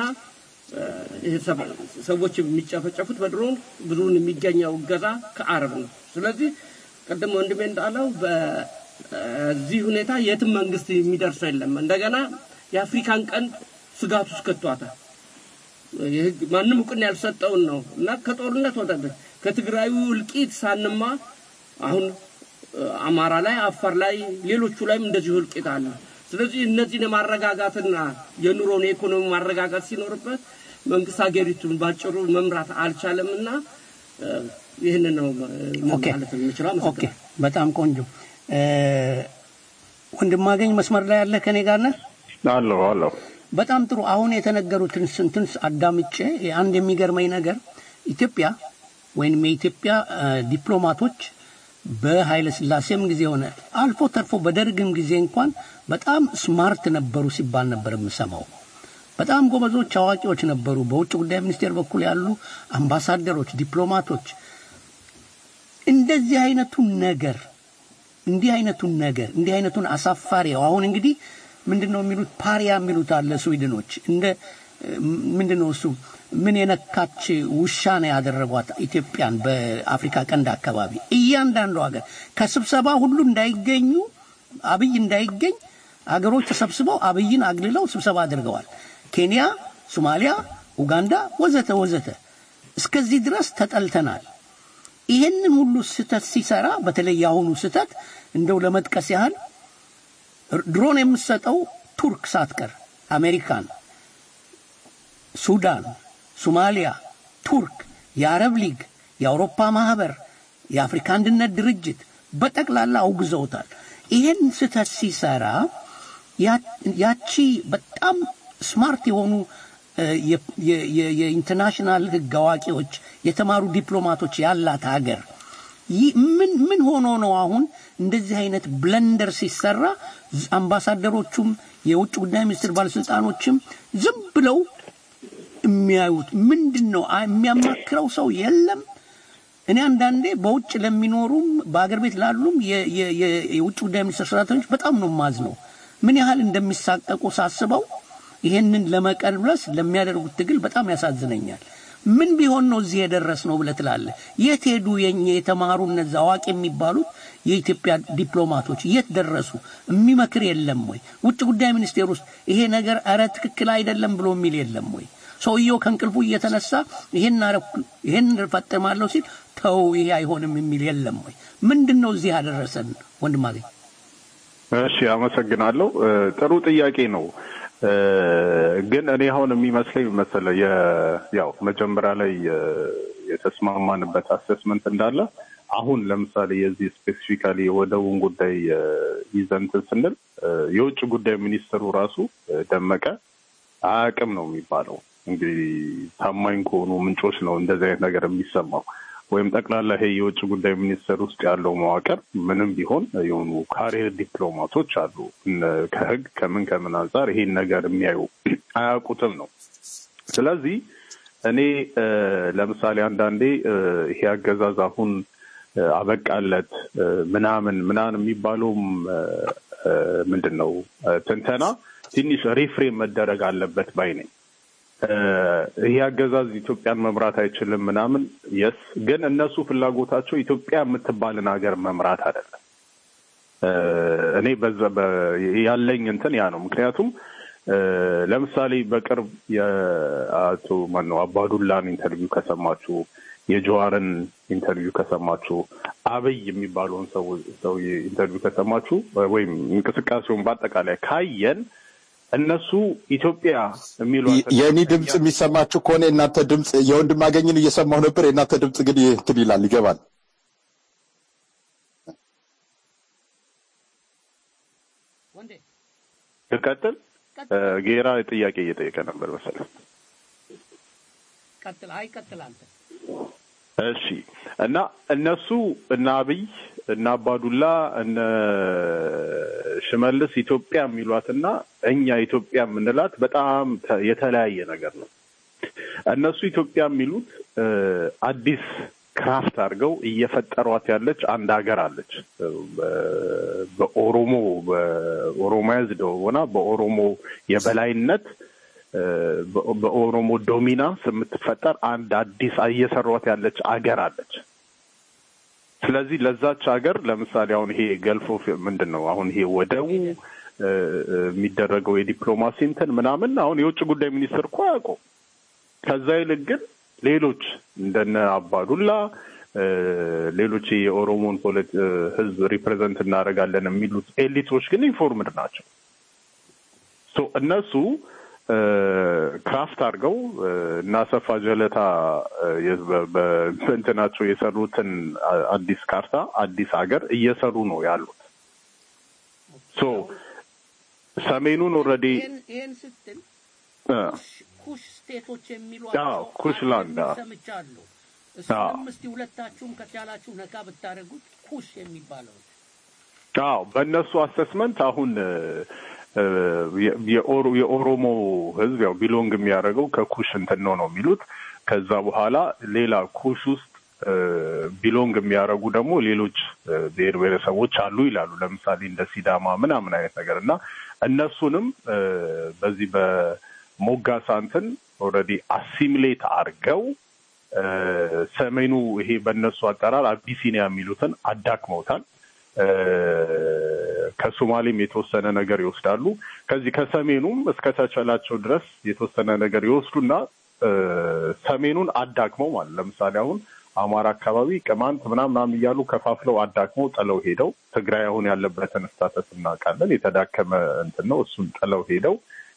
ሰዎች የሚጨፈጨፉት በድሮን ብዙውን የሚገኘው ገዛ ከአረብ ነው። ስለዚህ ቀደም ወንድሜ እንዳለው በዚህ ሁኔታ የትም መንግስት የሚደርስ የለም። እንደገና የአፍሪካን ቀንድ ስጋት ውስጥ ከቷታል። ማንም እውቅና ያልሰጠውን ነው እና ከጦርነት ወደ ከትግራዩ እልቂት ሳንማ አሁን አማራ ላይ አፋር ላይ ሌሎቹ ላይም እንደዚህ እልቂት አለ። ስለዚህ እነዚህን ማረጋጋትና የኑሮን ኢኮኖሚ ማረጋጋት ሲኖርበት መንግስት ሀገሪቱን ባጭሩ መምራት አልቻለምና ይሄን ነው ማለት የምችለው። ኦኬ በጣም ቆንጆ ወንድማገኝ መስመር ላይ ያለ ከኔ ጋር ነህ? አለው በጣም ጥሩ። አሁን የተነገሩትን ስንትንስ አዳምጬ አንድ የሚገርመኝ ነገር ኢትዮጵያ ወይንም የኢትዮጵያ ዲፕሎማቶች በኃይለ ሥላሴም ጊዜ ሆነ አልፎ ተርፎ በደርግም ጊዜ እንኳን በጣም ስማርት ነበሩ ሲባል ነበር የምሰማው። በጣም ጎበዞች አዋቂዎች ነበሩ። በውጭ ጉዳይ ሚኒስቴር በኩል ያሉ አምባሳደሮች፣ ዲፕሎማቶች እንዲህ አይነቱን አሳፋሪ አሁን እንግዲህ ምንድነው የሚሉት ፓሪያ የሚሉት አለ ስዊድኖች እንደ ምንድነው እሱ ምን የነካች ውሻ ነው ያደረጓት ኢትዮጵያን በአፍሪካ ቀንድ አካባቢ እያንዳንዱ ሀገር ከስብሰባ ሁሉ እንዳይገኙ አብይ እንዳይገኝ አገሮች ተሰብስበው አብይን አግልለው ስብሰባ አድርገዋል። ኬንያ፣ ሶማሊያ፣ ኡጋንዳ ወዘተ ወዘተ እስከዚህ ድረስ ተጠልተናል። ይሄንን ሁሉ ስተት ሲሰራ በተለይ ያሁኑ ስተት እንደው ለመጥቀስ ያህል ድሮን የምትሰጠው ቱርክ ሳትቀር አሜሪካን፣ ሱዳን፣ ሶማሊያ፣ ቱርክ፣ የአረብ ሊግ፣ የአውሮፓ ማህበር፣ የአፍሪካ አንድነት ድርጅት በጠቅላላ አውግዘውታል። ይሄን ስተት ሲሰራ ያቺ በጣም ስማርት የሆኑ የኢንተርናሽናል ህግ አዋቂዎች የተማሩ ዲፕሎማቶች ያላት ሀገር ምን ሆኖ ነው አሁን እንደዚህ አይነት ብለንደር ሲሰራ አምባሳደሮቹም የውጭ ጉዳይ ሚኒስትር ባለስልጣኖችም ዝም ብለው የሚያዩት? ምንድነው የሚያማክረው ሰው የለም? እኔ አንዳንዴ በውጭ ለሚኖሩም በአገር ቤት ላሉም የውጭ ጉዳይ ሚኒስትር ሰራተኞች በጣም ነው ማዝነው። ምን ያህል እንደሚሳቀቁ ሳስበው ይሄንን ለመቀልበስ ለሚያደርጉት ትግል በጣም ያሳዝነኛል። ምን ቢሆን ነው እዚህ የደረስነው ብለህ ትላለህ? የት ሄዱ የኛ የተማሩ እነዛ አዋቂ የሚባሉት የኢትዮጵያ ዲፕሎማቶች የት ደረሱ? የሚመክር የለም ወይ? ውጭ ጉዳይ ሚኒስቴር ውስጥ ይሄ ነገር አረ ትክክል አይደለም ብሎ የሚል የለም ወይ? ሰውየው ከንቅልፉ እየተነሳ ይሄን ፈጥማለሁ ሲል ተው ይሄ አይሆንም የሚል የለም ወይ? ምንድነው እዚህ ያደረሰን ወንድማገኝ? እሺ አመሰግናለሁ። ጥሩ ጥያቄ ነው። ግን እኔ አሁን የሚመስለኝ መሰለ ያው መጀመሪያ ላይ የተስማማንበት አሰስመንት እንዳለ አሁን ለምሳሌ የዚህ ስፔሲፊካሊ ወደውን ጉዳይ ይዘንትን ስንል የውጭ ጉዳይ ሚኒስትሩ ራሱ ደመቀ አያውቅም ነው የሚባለው። እንግዲህ ታማኝ ከሆኑ ምንጮች ነው እንደዚህ አይነት ነገር የሚሰማው። ወይም ጠቅላላ ይሄ የውጭ ጉዳይ ሚኒስቴር ውስጥ ያለው መዋቅር ምንም ቢሆን የሆኑ ካሪየር ዲፕሎማቶች አሉ ከህግ ከምን አንፃር ይሄን ነገር የሚያዩ አያውቁትም ነው። ስለዚህ እኔ ለምሳሌ አንዳንዴ ይሄ አገዛዝ አሁን አበቃለት ምናምን የሚባለውም ምንድነው ትንተና ትንሽ ሪፍሬም መደረግ አለበት ባይ ነኝ። ይሄ አገዛዝ ኢትዮጵያን መምራት አይችልም ምናምን የስ ግን እነሱ ፍላጎታቸው ኢትዮጵያ የምትባልን ሀገር መምራት አይደለም። እኔ በዛ ያለኝ እንትን ያ ነው። ምክንያቱም ለምሳሌ በቅርብ የአቶ ማነው አባዱላን ኢንተርቪው ከሰማችሁ፣ የጀዋርን ኢንተርቪው ከሰማችሁ፣ አብይ የሚባለውን ሰው ኢንተርቪው ከሰማችሁ ወይም እንቅስቃሴውን በአጠቃላይ ካየን እነሱ ኢትዮጵያ የሚሏት የኔ ድምጽ የሚሰማችሁ ከሆነ እናንተ ድምጽ የወንድማገኝን እየሰማሁ ነበር። የእናንተ ድምጽ ግን እንትን ይላል ይገባል። ልቀጥል? ጌራ ጥያቄ እየጠየቀ ነበር መሰለኝ። ቀጥል አንተ። እሺ እና እነሱ እና አብይ እና አባዱላ እና ሽመልስ ኢትዮጵያ የሚሏትና እኛ ኢትዮጵያ የምንላት በጣም የተለያየ ነገር ነው። እነሱ ኢትዮጵያ የሚሉት አዲስ ክራፍት አድርገው እየፈጠሯት ያለች አንድ ሀገር አለች። በኦሮሞያዝድ ሆና በኦሮሞ የበላይነት በኦሮሞ ዶሚናንስ የምትፈጠር አንድ አዲስ እየሰሯት ያለች ሀገር አለች። ስለዚህ ለዛች ሀገር ለምሳሌ አሁን ይሄ ገልፎ ምንድነው አሁን ይሄ ወደቡ የሚደረገው የዲፕሎማሲ እንትን ምናምን አሁን የውጭ ጉዳይ ሚኒስትር እኮ ያውቀው። ከዛ ይልቅ ግን ሌሎች እንደነ አባዱላ ሌሎች የኦሮሞን ህዝብ ሪፕሬዘንት እናደርጋለን የሚሉት ኤሊቶች ግን ኢንፎርምድ ናቸው። ሶ እነሱ ክራፍት አድርገው እና ሰፋ ጀለታ በእንትናቸው የሰሩትን አዲስ ካርታ አዲስ ሀገር እየሰሩ ነው ያሉት። ሶ ሰሜኑን ኦልሬዲ ይሄን ስትል ኩሽ ስቴቶች የሚሏቸው ኩሽላንድ ሰምቻለሁ። እሱም እስቲ ሁለታችሁም ከቻላችሁ ነካ ብታደርጉት ኩሽ የሚባለው በእነሱ አሰስመንት አሁን የኦሮሞ ህዝብ ያው ቢሎንግ የሚያደርገው ከኩሽ እንትን ነው የሚሉት። ከዛ በኋላ ሌላ ኩሽ ውስጥ ቢሎንግ የሚያደርጉ ደግሞ ሌሎች ብሔር ብሔረሰቦች አሉ ይላሉ። ለምሳሌ እንደ ሲዳማ ምናምን አይነት ነገር እና እነሱንም በዚህ በሞጋሳ እንትን ኦልሬዲ አሲሚሌት አድርገው ሰሜኑ ይሄ በእነሱ አጠራር አቢሲኒያ የሚሉትን አዳክመውታል። ከሶማሌም የተወሰነ ነገር ይወስዳሉ። ከዚህ ከሰሜኑም እስከ ተቻላቸው ድረስ የተወሰነ ነገር ይወስዱና ሰሜኑን አዳክመው ማለት ለምሳሌ አሁን አማራ አካባቢ ቅማንት ምናምን እያሉ ከፋፍለው አዳክመው ጥለው ሄደው ትግራይ አሁን ያለበትን ስታተስ እናውቃለን። የተዳከመ እንትን ነው። እሱን ጥለው ሄደው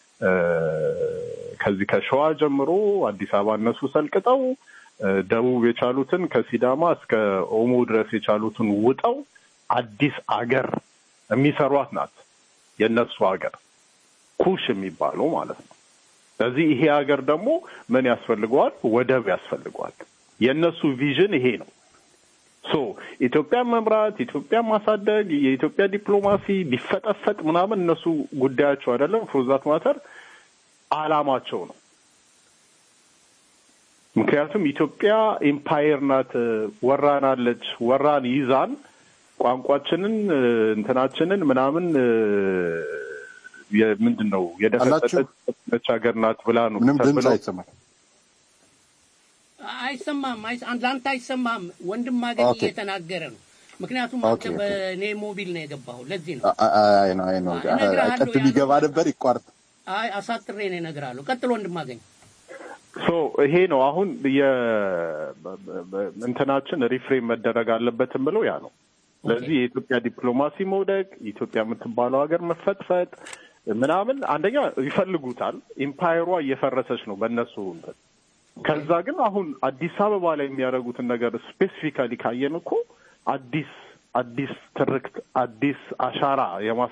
ከዚህ ከሸዋ ጀምሮ አዲስ አበባ እነሱ ሰልቅጠው ደቡብ የቻሉትን ከሲዳማ እስከ ኦሞ ድረስ የቻሉትን ውጠው አዲስ አገር የሚሰሯት ናት የነሱ ሀገር ኩሽ የሚባለው ማለት ነው። ስለዚህ ይሄ ሀገር ደግሞ ምን ያስፈልገዋል? ወደብ ያስፈልገዋል። የነሱ ቪዥን ይሄ ነው። ሶ ኢትዮጵያ መምራት፣ ኢትዮጵያ ማሳደግ፣ የኢትዮጵያ ዲፕሎማሲ ቢፈጠፈጥ ምናምን እነሱ ጉዳያቸው አይደለም። ፎርዛት ማተር አላማቸው ነው። ምክንያቱም ኢትዮጵያ ኢምፓየር ናት፣ ወራናለች፣ ወራን ይዛን ቋንቋችንን እንትናችንን ምናምን ምንድነው የደፈጠች ሀገር ናት ብላ ነው ተብለው አይሰማም። ለአንተ አይሰማም። ወንድም ሀገር እየተናገረ ነው። ምክንያቱም አንተ በኔ ሞቢል ነው የገባኸው። ለዚህ ነው አይ ነው ቀጥል ይገባ ነበር ይቋርጥ። አሳጥሬ ነው እነግርሃለሁ። ቀጥሎ ወንድም አገኝ ይሄ ነው አሁን እንትናችን ሪፍሬም መደረግ አለበትም ብለው ያ ነው። ስለዚህ የኢትዮጵያ ዲፕሎማሲ መውደቅ፣ ኢትዮጵያ የምትባለው ሀገር መፈጥፈጥ ምናምን አንደኛ ይፈልጉታል። ኢምፓየሯ እየፈረሰች ነው በእነሱ እንትን። ከዛ ግን አሁን አዲስ አበባ ላይ የሚያደርጉትን ነገር ስፔሲፊካሊ ካየን እኮ አዲስ ትርክት፣ አዲስ አሻራ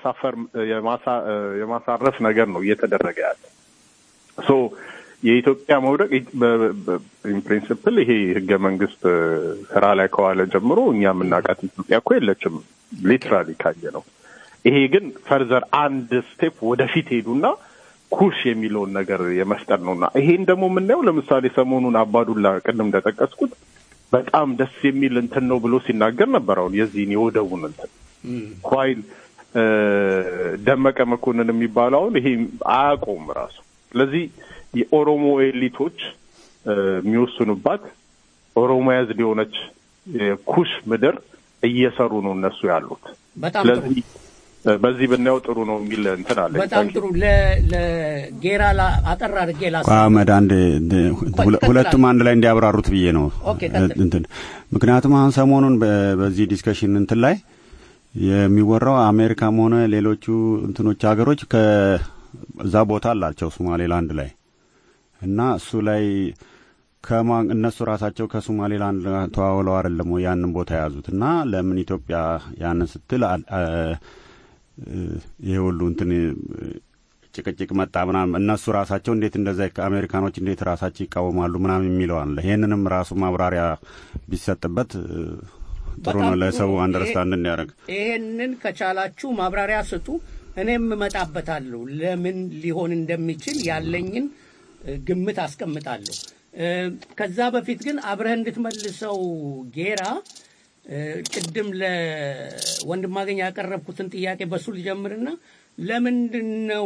የማሳረፍ ነገር ነው እየተደረገ ያለ። ሶ የኢትዮጵያ መውደቅ ኢንፕሪንሲፕል ይሄ ህገ መንግስት ስራ ላይ ከዋለ ጀምሮ እኛ የምናውቃት ኢትዮጵያ እኮ የለችም ሊትራሊ ካየ ነው። ይሄ ግን ፈርዘር አንድ ስቴፕ ወደፊት ሄዱና ኩሽ የሚለውን ነገር የመፍጠር ነውና ይሄን ደግሞ የምናየው ለምሳሌ ሰሞኑን አባዱላ ቅድም እንደጠቀስኩት በጣም ደስ የሚል እንትን ነው ብሎ ሲናገር ነበር። አሁን የዚህን የወደቡን እንትን ኳይል ደመቀ መኮንን የሚባለው አሁን ይሄ አያውቀውም ራሱ። ስለዚህ የኦሮሞ ኤሊቶች የሚወስኑባት ኦሮሞያዝድ የሆነች ኩሽ ምድር እየሰሩ ነው እነሱ ያሉት። ስለዚህ በዚህ ብናየው ጥሩ ነው የሚል እንትን አለ። በጣም ጥሩ። ለጌራ አጠር አድርጌ አህመድ አንድ ሁለቱም አንድ ላይ እንዲያብራሩት ብዬ ነው እንትን ምክንያቱም አሁን ሰሞኑን በዚህ ዲስከሽን እንትን ላይ የሚወራው አሜሪካም ሆነ ሌሎቹ እንትኖች ሀገሮች ከዛ ቦታ አላቸው ሶማሌላንድ ላይ እና እሱ ላይ እነሱ ራሳቸው ከሶማሌላንድ ተዋውለው አይደለም ያንን ቦታ ያዙት እና ለምን ኢትዮጵያ ያንን ስትል ይሄ ሁሉ እንትን ጭቅጭቅ መጣ ምናምን እነሱ ራሳቸው እንዴት እንደዛ አሜሪካኖች እንዴት ራሳቸው ይቃወማሉ ምናምን የሚለው አለ። ይሄንንም ራሱ ማብራሪያ ቢሰጥበት ጥሩ ነው ለሰው አንደርስታንድ እንዲያደርግ። ይሄንን ከቻላችሁ ማብራሪያ ስጡ፣ እኔም እመጣበታለሁ። ለምን ሊሆን እንደሚችል ያለኝን ግምት አስቀምጣለሁ። ከዛ በፊት ግን አብረህ እንድትመልሰው ጌራ ቅድም ለወንድማገኝ ያቀረብኩትን ጥያቄ በሱ ልጀምርና ለምንድነው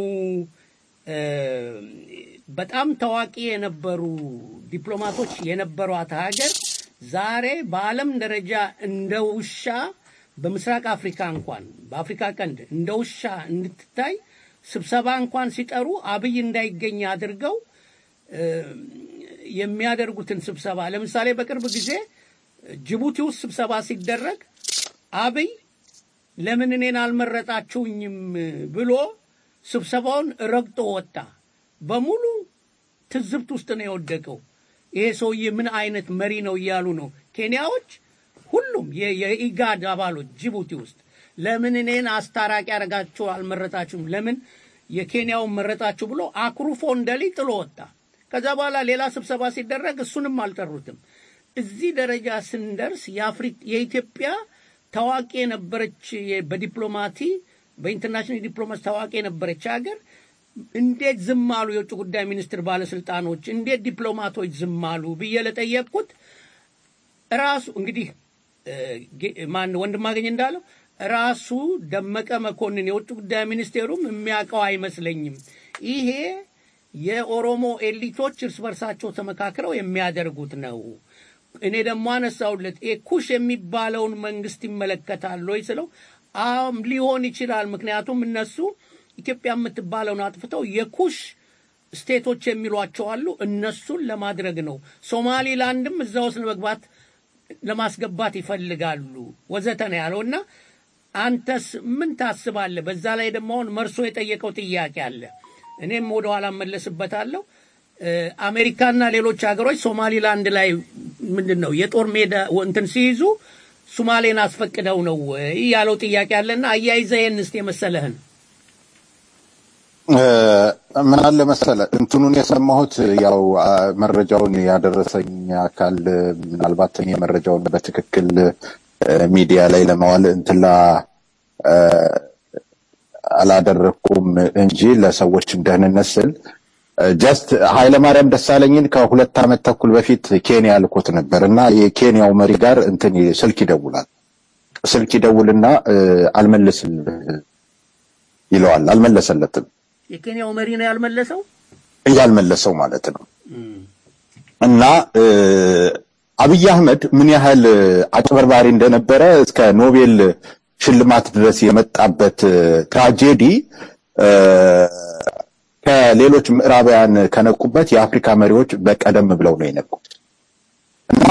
በጣም ታዋቂ የነበሩ ዲፕሎማቶች የነበሯት ሀገር ዛሬ በዓለም ደረጃ እንደ ውሻ በምስራቅ አፍሪካ እንኳን በአፍሪካ ቀንድ እንደ ውሻ እንድትታይ ስብሰባ እንኳን ሲጠሩ አብይ እንዳይገኝ አድርገው የሚያደርጉትን ስብሰባ ለምሳሌ በቅርብ ጊዜ ጅቡቲ ውስጥ ስብሰባ ሲደረግ አብይ ለምን እኔን አልመረጣችሁኝም ብሎ ስብሰባውን ረግጦ ወጣ። በሙሉ ትዝብት ውስጥ ነው የወደቀው። ይሄ ሰውዬ ምን አይነት መሪ ነው እያሉ ነው ኬንያዎች፣ ሁሉም የኢጋድ አባሎች ጅቡቲ ውስጥ ለምን እኔን አስታራቂ ያረጋችሁ አልመረጣችሁም፣ ለምን የኬንያውን መረጣችሁ ብሎ አኩርፎ እንደሊ ጥሎ ወጣ። ከዛ በኋላ ሌላ ስብሰባ ሲደረግ እሱንም አልጠሩትም። እዚህ ደረጃ ስንደርስ የኢትዮጵያ ታዋቂ የነበረች በዲፕሎማቲ በኢንተርናሽናል ዲፕሎማሲ ታዋቂ የነበረች ሀገር እንዴት ዝም አሉ? የውጭ ጉዳይ ሚኒስትር ባለስልጣኖች እንዴት ዲፕሎማቶች ዝም አሉ ብዬ ለጠየቅኩት ራሱ እንግዲህ ማን ወንድማገኝ እንዳለው ራሱ ደመቀ መኮንን የውጭ ጉዳይ ሚኒስቴሩም የሚያውቀው አይመስለኝም። ይሄ የኦሮሞ ኤሊቶች እርስ በርሳቸው ተመካክረው የሚያደርጉት ነው። እኔ ደግሞ አነሳውለት ኩሽ የሚባለውን መንግስት ይመለከታል ወይ ስለው ሊሆን ይችላል። ምክንያቱም እነሱ ኢትዮጵያ የምትባለውን አጥፍተው የኩሽ ስቴቶች የሚሏቸው አሉ፣ እነሱን ለማድረግ ነው። ሶማሊላንድም እዛ ውስጥ ለማስገባት ይፈልጋሉ ወዘተ ነው ያለውና አንተስ ምን ታስባለህ? በዛ ላይ ደግሞ መርሶ የጠየቀው ጥያቄ አለ። እኔም ወደ ኋላ መለስበታለሁ። አሜሪካና ሌሎች ሀገሮች ሶማሊላንድ ላይ ምንድነው የጦር ሜዳ እንትን ሲይዙ ሶማሌን አስፈቅደው ነው ያለው ጥያቄ አለና አያይዘን እስቲ መሰለህን ምን አለ መሰለ እንትኑን የሰማሁት ያው መረጃውን ያደረሰኝ አካል ምናልባት እኔ መረጃውን በትክክል ሚዲያ ላይ ለማዋል እንትላ አላደረኩም እንጂ ለሰዎችም ደህንነት ስል ጀስት ኃይለ ማርያም ደሳለኝን ከሁለት ዓመት ተኩል በፊት ኬንያ ልኮት ነበርና የኬንያው መሪ ጋር እንትን ስልክ ይደውላል። ስልክ ይደውልና አልመለስም ይለዋል። አልመለሰለትም። የኬንያው መሪ ነው ያልመለሰው ማለት ነው። እና አብይ አህመድ ምን ያህል አጭበርባሪ እንደነበረ እስከ ኖቤል ሽልማት ድረስ የመጣበት ትራጀዲ ከሌሎች ምዕራባውያን ከነቁበት የአፍሪካ መሪዎች በቀደም ብለው ነው የነቁት። እና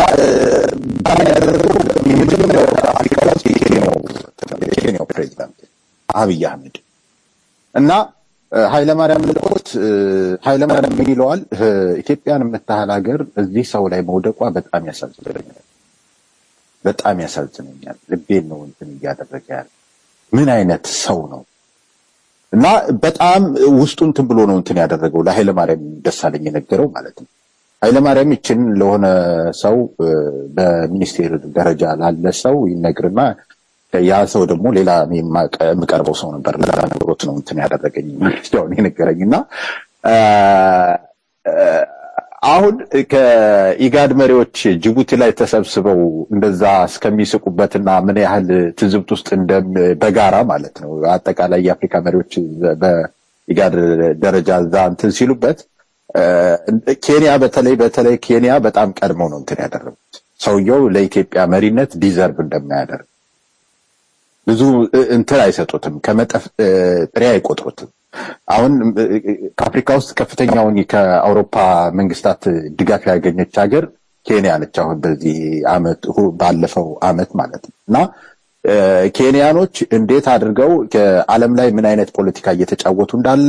የመጀመሪያው አፍሪካ ውስጥ የኬንያው ፕሬዚዳንት አብይ አህመድ እና ኃይለማርያም ልቆት ኃይለማርያም ምን ይለዋል? ኢትዮጵያን የምታህል ሀገር እዚህ ሰው ላይ መውደቋ በጣም ያሳዝነኛል። ልቤን ነው እንትን እያደረገ ያለ ምን አይነት ሰው ነው? እና በጣም ውስጡን እንትን ብሎ ነው እንትን ያደረገው ለኃይለማርያም ደሳለኝ የነገረው ማለት ነው። ኃይለማርያም ይችን ለሆነ ሰው በሚኒስቴር ደረጃ ላለ ሰው ይነግርና ያ ሰው ደግሞ ሌላ የምቀርበው ሰው ነበር ለነገሮት ነው እንትን ያደረገኝ ማለት ነው የነገረኝና አሁን ከኢጋድ መሪዎች ጅቡቲ ላይ ተሰብስበው እንደዛ እስከሚስቁበትና ምን ያህል ትዝብት ውስጥ በጋራ ማለት ነው አጠቃላይ የአፍሪካ መሪዎች በኢጋድ ደረጃ እዛ እንትን ሲሉበት ኬንያ በተለይ ኬንያ በጣም ቀድመው ነው እንትን ያደረጉት። ሰውየው ለኢትዮጵያ መሪነት ዲዘርቭ እንደማያደርግ ብዙ እንትን አይሰጡትም፣ ከመጠፍ ጥሬ አይቆጥሩትም። አሁን ከአፍሪካ ውስጥ ከፍተኛውን ከአውሮፓ መንግስታት ድጋፍ ያገኘች ሀገር ኬንያ ነች። አሁን በዚህ አመት ባለፈው አመት ማለት ነው። እና ኬንያኖች እንዴት አድርገው ከዓለም ላይ ምን አይነት ፖለቲካ እየተጫወቱ እንዳለ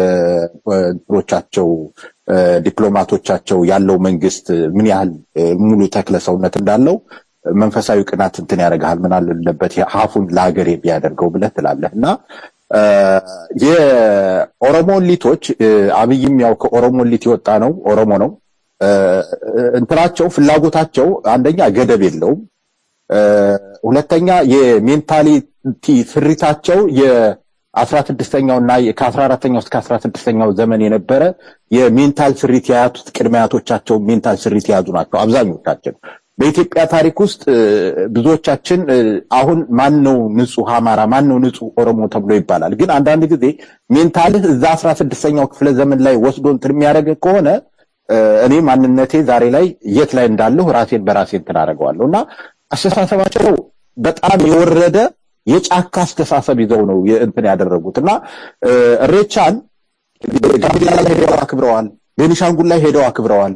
የሮቻቸው ዲፕሎማቶቻቸው ያለው መንግስት ምን ያህል ሙሉ ተክለ ሰውነት እንዳለው መንፈሳዊ ቅናት እንትን ያደርጋል። ምን አለበት ሀፉን ለሀገሬ ቢያደርገው ብለህ ትላለህ። እና የኦሮሞ ሊቶች አብይም ያው ከኦሮሞ ሊት የወጣ ነው ኦሮሞ ነው እንትራቸው ፍላጎታቸው አንደኛ ገደብ የለውም ሁለተኛ የሜንታሊቲ ፍሪታቸው የ16ኛውና ከ14ኛው እስከ 16ኛው ዘመን የነበረ የሜንታል ፍሪት ያያቱት ቅድሚያቶቻቸው ሜንታል ፍሪት ያዙ ናቸው አብዛኞቻችን በኢትዮጵያ ታሪክ ውስጥ ብዙዎቻችን አሁን ማን ነው ንጹህ አማራ ማን ነው ንጹህ ኦሮሞ ተብሎ ይባላል ግን አንዳንድ ጊዜ ሜንታልህ እዛ 16ኛው ክፍለ ዘመን ላይ ወስዶ እንትን የሚያደርግ ከሆነ እኔ ማንነቴ ዛሬ ላይ የት ላይ እንዳለሁ ራሴን በራሴ እንትን አደርገዋለሁና አስተሳሰባቸው በጣም የወረደ የጫካ አስተሳሰብ ይዘው ነው እንትን ያደረጉትና እሬቻን ጋምቤላ ላይ ሄደው አክብረዋል ቤኒሻንጉል ላይ ሄደው አክብረዋል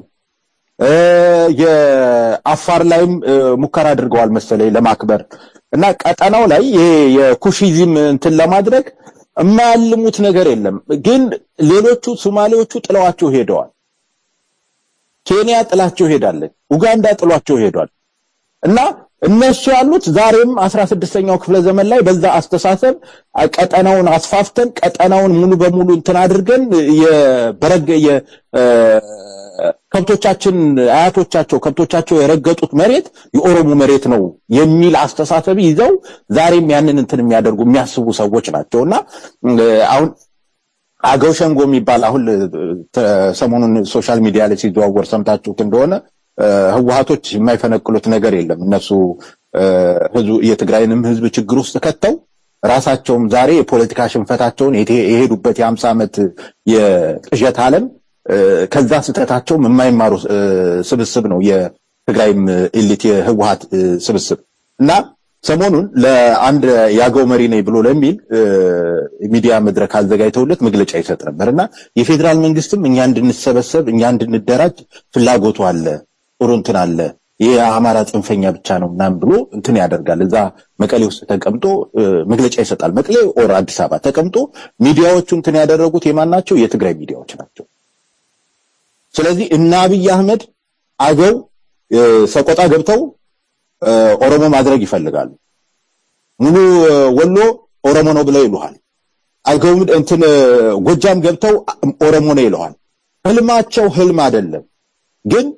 የአፋር ላይም ሙከራ አድርገዋል መሰለኝ ለማክበር እና ቀጠናው ላይ የኩሺዝም እንትን ለማድረግ የማያልሙት ነገር የለም ግን ሌሎቹ ሶማሌዎቹ ጥለዋቸው ሄደዋል ኬንያ ጥላቸው ሄዳለች ኡጋንዳ ጥሏቸው ሄዷል እና እነሱ ያሉት ዛሬም 16ኛው ክፍለ ዘመን ላይ በዛ አስተሳሰብ ቀጠናውን አስፋፍተን ቀጠናውን ሙሉ በሙሉ እንትን አድርገን የበረገ ከብቶቻችን አያቶቻቸው ከብቶቻቸው የረገጡት መሬት የኦሮሞ መሬት ነው የሚል አስተሳሰብ ይዘው ዛሬም ያንን እንትን የሚያደርጉ የሚያስቡ ሰዎች ናቸውና አሁን አገው ሸንጎ የሚባል አሁን ሰሞኑን ሶሻል ሚዲያ ላይ ሲዘዋወር ሰምታችሁት እንደሆነ ህወሓቶች የማይፈነቅሉት ነገር የለም እነሱ ህዝቡ የትግራይንም ህዝብ ችግር ውስጥ ከተው ራሳቸውም ዛሬ የፖለቲካ ሽንፈታቸውን የሄዱበት የ50 ዓመት የቅዠት ዓለም ከዛ ስተታቸው የማይማሩ ስብስብ ነው የትግራይም ኤሊት የህወሓት ስብስብ እና ሰሞኑን ለአንድ ያገው መሪ ነኝ ብሎ ለሚል ሚዲያ መድረክ አዘጋጅተውለት መግለጫ ይሰጥ ነበርና የፌደራል መንግስትም እኛ እንድንሰበሰብ እኛ እንድንደራጅ ፍላጎቱ አለ ጥሩ እንትን አለ የአማራ ጽንፈኛ ብቻ ነው ምናምን ብሎ እንትን ያደርጋል እዛ መቀሌ ውስጥ ተቀምጦ መግለጫ ይሰጣል መቀሌ ኦር አዲስ አበባ ተቀምጦ ሚዲያዎቹ እንትን ያደረጉት የማናቸው የትግራይ ሚዲያዎች ናቸው ስለዚህ እና አብይ አህመድ አገው ሰቆጣ ገብተው ኦሮሞ ማድረግ ይፈልጋሉ ሙሉ ወሎ ኦሮሞ ነው ብለው ይሉሃል አገው እንትን ጎጃም ገብተው ኦሮሞ ነው ይሉሃል ህልማቸው ህልም አይደለም ግን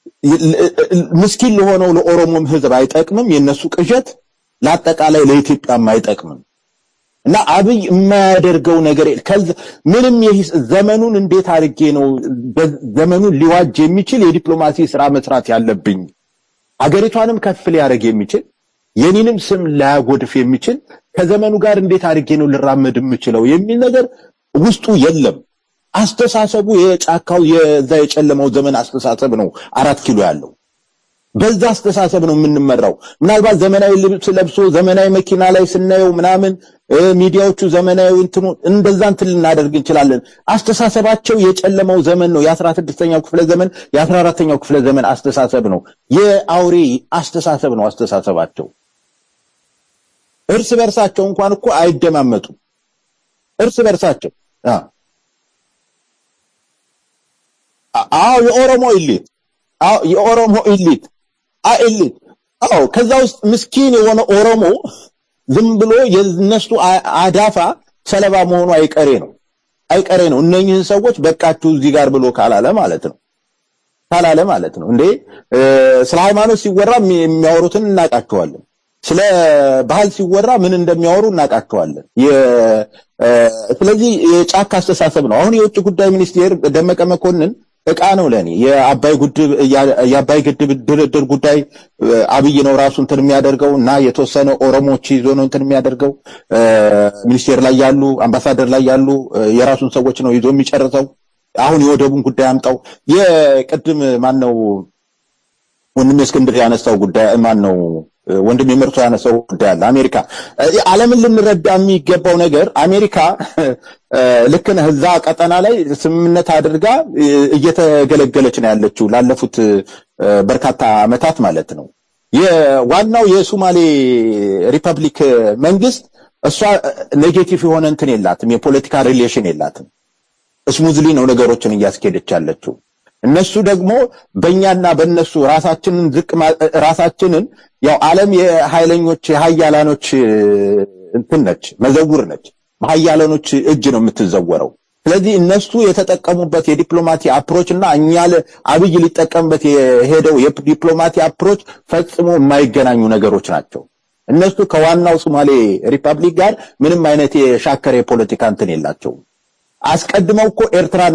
ምስኪን ለሆነው ለኦሮሞም ህዝብ አይጠቅምም የነሱ ቅዠት ለአጠቃላይ ለኢትዮጵያም አይጠቅምም እና አብይ የማያደርገው ነገር ምንም ዘመኑን እንዴት አድርጌ ነው ዘመኑን ሊዋጅ የሚችል የዲፕሎማሲ ስራ መስራት ያለብኝ አገሪቷንም ከፍ ሊያደርግ የሚችል የኔንም ስም ላያጎድፍ የሚችል ከዘመኑ ጋር እንዴት አድርጌ ነው ልራመድ የምችለው የሚል ነገር ውስጡ የለም አስተሳሰቡ የጫካው የዛ የጨለማው ዘመን አስተሳሰብ ነው 4 ኪሎ ያለው በዛ አስተሳሰብ ነው የምንመራው ምናልባት ዘመናዊ ልብስ ለብሶ ዘመናዊ መኪና ላይ ስናየው ምናምን ሚዲያዎቹ ዘመናዊ እንትኑ እንደዛ እንትን ልናደርግ እንችላለን አስተሳሰባቸው የጨለማው ዘመን ነው የ16ኛው ክፍለ ዘመን የ14ኛው ክፍለ ዘመን አስተሳሰብ ነው የአውሬ አስተሳሰብ ነው አስተሳሰባቸው እርስ በርሳቸው እንኳን እኮ አይደማመጡ እርስ በርሳቸው የኦሮሞ ኢሊት የኦሮሞ ኢሊት ኢሊት ከዛ ውስጥ ምስኪን የሆነ ኦሮሞ ዝም ብሎ የነሱ አዳፋ ሰለባ መሆኑ አይቀሬ ነው እነኚህን ሰዎች በቃችሁ እዚህ ጋር ብሎ ካላለ ማለት ነው እንዴ ስለ ሃይማኖት ሲወራ የሚያወሩትን እናቃቸዋለን ስለ ባህል ሲወራ ምን እንደሚያወሩ እናቃቸዋለን ስለዚህ የጫካ አስተሳሰብ ነው አሁን የውጭ ጉዳይ ሚኒስቴር ደመቀ መኮንን እቃ ነው ለኔ የአባይ ግድብ ድርድር ጉዳይ አብይ ነው ራሱ እንትን የሚያደርገው እና የተወሰነ ኦሮሞዎች ይዞ ነው እንትን የሚያደርገው ሚኒስቴር ላይ ያሉ አምባሳደር ላይ ያሉ የራሱን ሰዎች ነው ይዞ የሚጨርሰው አሁን የወደቡን ጉዳይ አምጣው የቅድም ማን ነው ወንድሜ እስክንድር ያነሳው ጉዳይ ማን ነው ወንድሜ መርቶ ያነሳው ጉዳይ አለ አሜሪካ ዓለምን ልንረዳ የሚገባው ነገር አሜሪካ ልክ ነው እዛ ቀጠና ላይ ስምምነት አድርጋ እየተገለገለች ነው ያለችው ላለፉት በርካታ አመታት ማለት ነው የዋናው የሶማሌ ሪፐብሊክ መንግስት እሷ ኔጌቲቭ የሆነ እንትን የላትም የፖለቲካ ሪሌሽን የላትም ስሙዝሊ ነው ነገሮችን እያስኬደች ያለችው እነሱ ደግሞ በእኛና በእነሱ ራሳችንን ያው ዓለም የኃይለኞች የኃያላኖች እንትን ነች መዘውር ነች በኃያላኖች እጅ ነው የምትዘወረው። ስለዚህ እነሱ የተጠቀሙበት የዲፕሎማሲ አፕሮች እና እኛ አብይ ሊጠቀምበት የሄደው የዲፕሎማሲ አፕሮች ፈጽሞ የማይገናኙ ነገሮች ናቸው። እነሱ ከዋናው ሶማሌ ሪፐብሊክ ጋር ምንም አይነት የሻከረ የፖለቲካ እንትን የላቸውም። አስቀድመው እኮ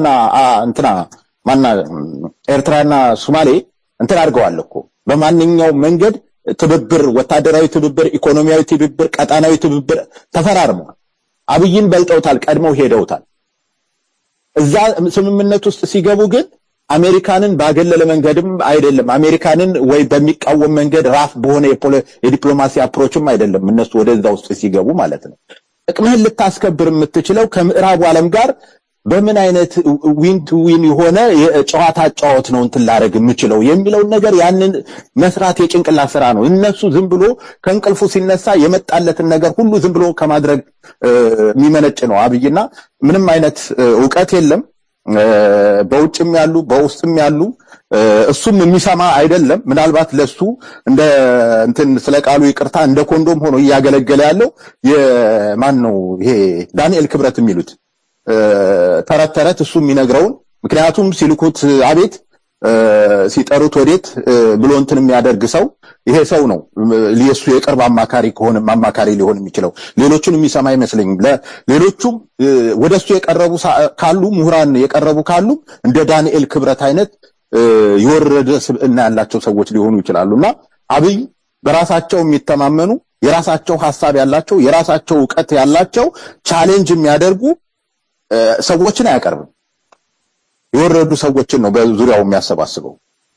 ኤርትራና ሶማሌ እንትን አድርገዋል እኮ በማንኛውም መንገድ ትብብር፣ ወታደራዊ ትብብር፣ ኢኮኖሚያዊ ትብብር፣ ቀጣናዊ ትብብር ተፈራርመዋል። አብይን በልጠውታል፣ ቀድመው ሄደውታል። እዛ ስምምነት ውስጥ ሲገቡ ግን አሜሪካንን ባገለለ መንገድም አይደለም፣ አሜሪካንን ወይ በሚቃወም መንገድ ራፍ በሆነ የዲፕሎማሲ አፕሮችም አይደለም እነሱ ወደዛ ውስጥ ሲገቡ ማለት ነው። ጥቅምህን ልታስከብር የምትችለው ከምዕራቡ ዓለም ጋር በምን አይነት ዊን ቱ ዊን የሆነ የጨዋታ ጫወት ነው እንትን ላደርግ የምችለው የሚለውን ነገር ያንን መስራት የጭንቅላት ስራ ነው። እነሱ ዝም ብሎ ከእንቅልፉ ሲነሳ የመጣለትን ነገር ሁሉ ዝም ብሎ ከማድረግ የሚመነጭ ነው አብይና ምንም አይነት ዕውቀት የለም። በውጭም ያሉ በውስጥም ያሉ እሱም የሚሰማ አይደለም። ምናልባት ለሱ እንደ እንትን ስለ ቃሉ ይቅርታ እንደ ኮንዶም ሆኖ እያገለገለ ያለው የማን ነው ይሄ ዳንኤል ክብረት የሚሉት ተረት እሱ የሚነግረውን። ምክንያቱም ሲልኩት አቤት ሲጠሩት ወዴት ብሎ እንትን የሚያደርግ ሰው ይሄ ሰው ነው ለሱ የቅርብ አማካሪ ከሆነ አማካሪ ሊሆን የሚችለው። ሌሎቹን የሚሰማ አይመስለኝም። ሌሎቹም ወደሱ የቀረቡ ካሉ ምሁራን የቀረቡ ካሉ እንደ ዳንኤል ክብረት አይነት የወረደ ስብዕና ያላቸው ሰዎች ሊሆኑ ይችላሉና አብይ በራሳቸው የሚተማመኑ የራሳቸው ሐሳብ ያላቸው የራሳቸው ዕውቀት ያላቸው ቻሌንጅ የሚያደርጉ ሰዎችን አያቀርብም። የወረዱ ሰዎችን ነው በዙሪያው የሚያሰባስበው።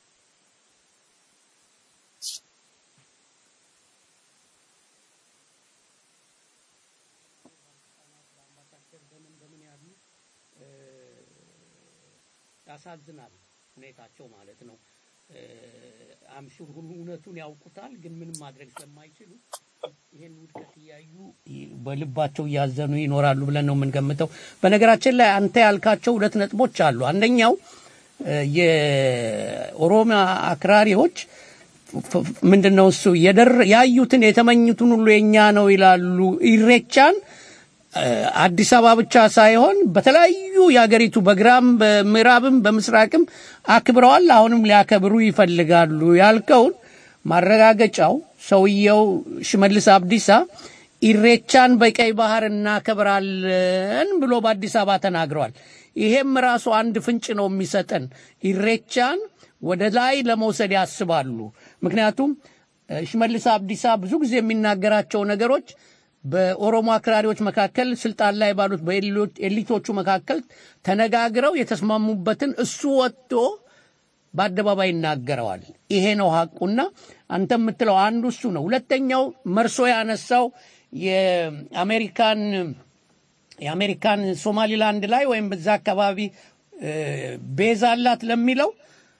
ያሳዝናል ሁኔታቸው ማለት ነው። አምሹር ሁሉ እውነቱን ያውቁታል፣ ግን ምንም ማድረግ ስለማይችሉ ይሄን ውድቀት እያዩ በልባቸው እያዘኑ ይኖራሉ ብለን ነው የምንገምተው። በነገራችን ላይ አንተ ያልካቸው ሁለት ነጥቦች አሉ። አንደኛው የኦሮሚያ አክራሪዎች ምንድነው እሱ ያዩትን የተመኙትን ሁሉ የኛ ነው ይላሉ። ኢሬቻን አዲስ አበባ ብቻ ሳይሆን በተለያዩ የሀገሪቱ በግራም በምዕራብም በምስራቅም አክብረዋል፣ አሁንም ሊያከብሩ ይፈልጋሉ ያልከውን ማረጋገጫው ሰውየው ሽመልስ አብዲሳ ኢሬቻን በቀይ ባህር እናከብራለን ብሎ በአዲስ አበባ ተናግረዋል። ይሄም ራሱ አንድ ፍንጭ ነው የሚሰጠን ኢሬቻን ወደ ላይ ለመውሰድ ያስባሉ። ምክንያቱም ሽመልስ አብዲሳ ብዙ ጊዜ የሚናገራቸው ነገሮች በኦሮሞ አክራሪዎች መካከል ስልጣን ላይ ባሉት በኤሊቶቹ መካከል ተነጋግረው የተስማሙበትን እሱ ወጥቶ በአደባባይ ይናገረዋል። ይሄ ነው ሐቁና አንተ የምትለው አንዱ እሱ ነው። ሁለተኛው መርሶ ያነሳው የአሜሪካን ሶማሊላንድ ላይ ወይም በዛ አካባቢ ቤዝ አላት ለሚለው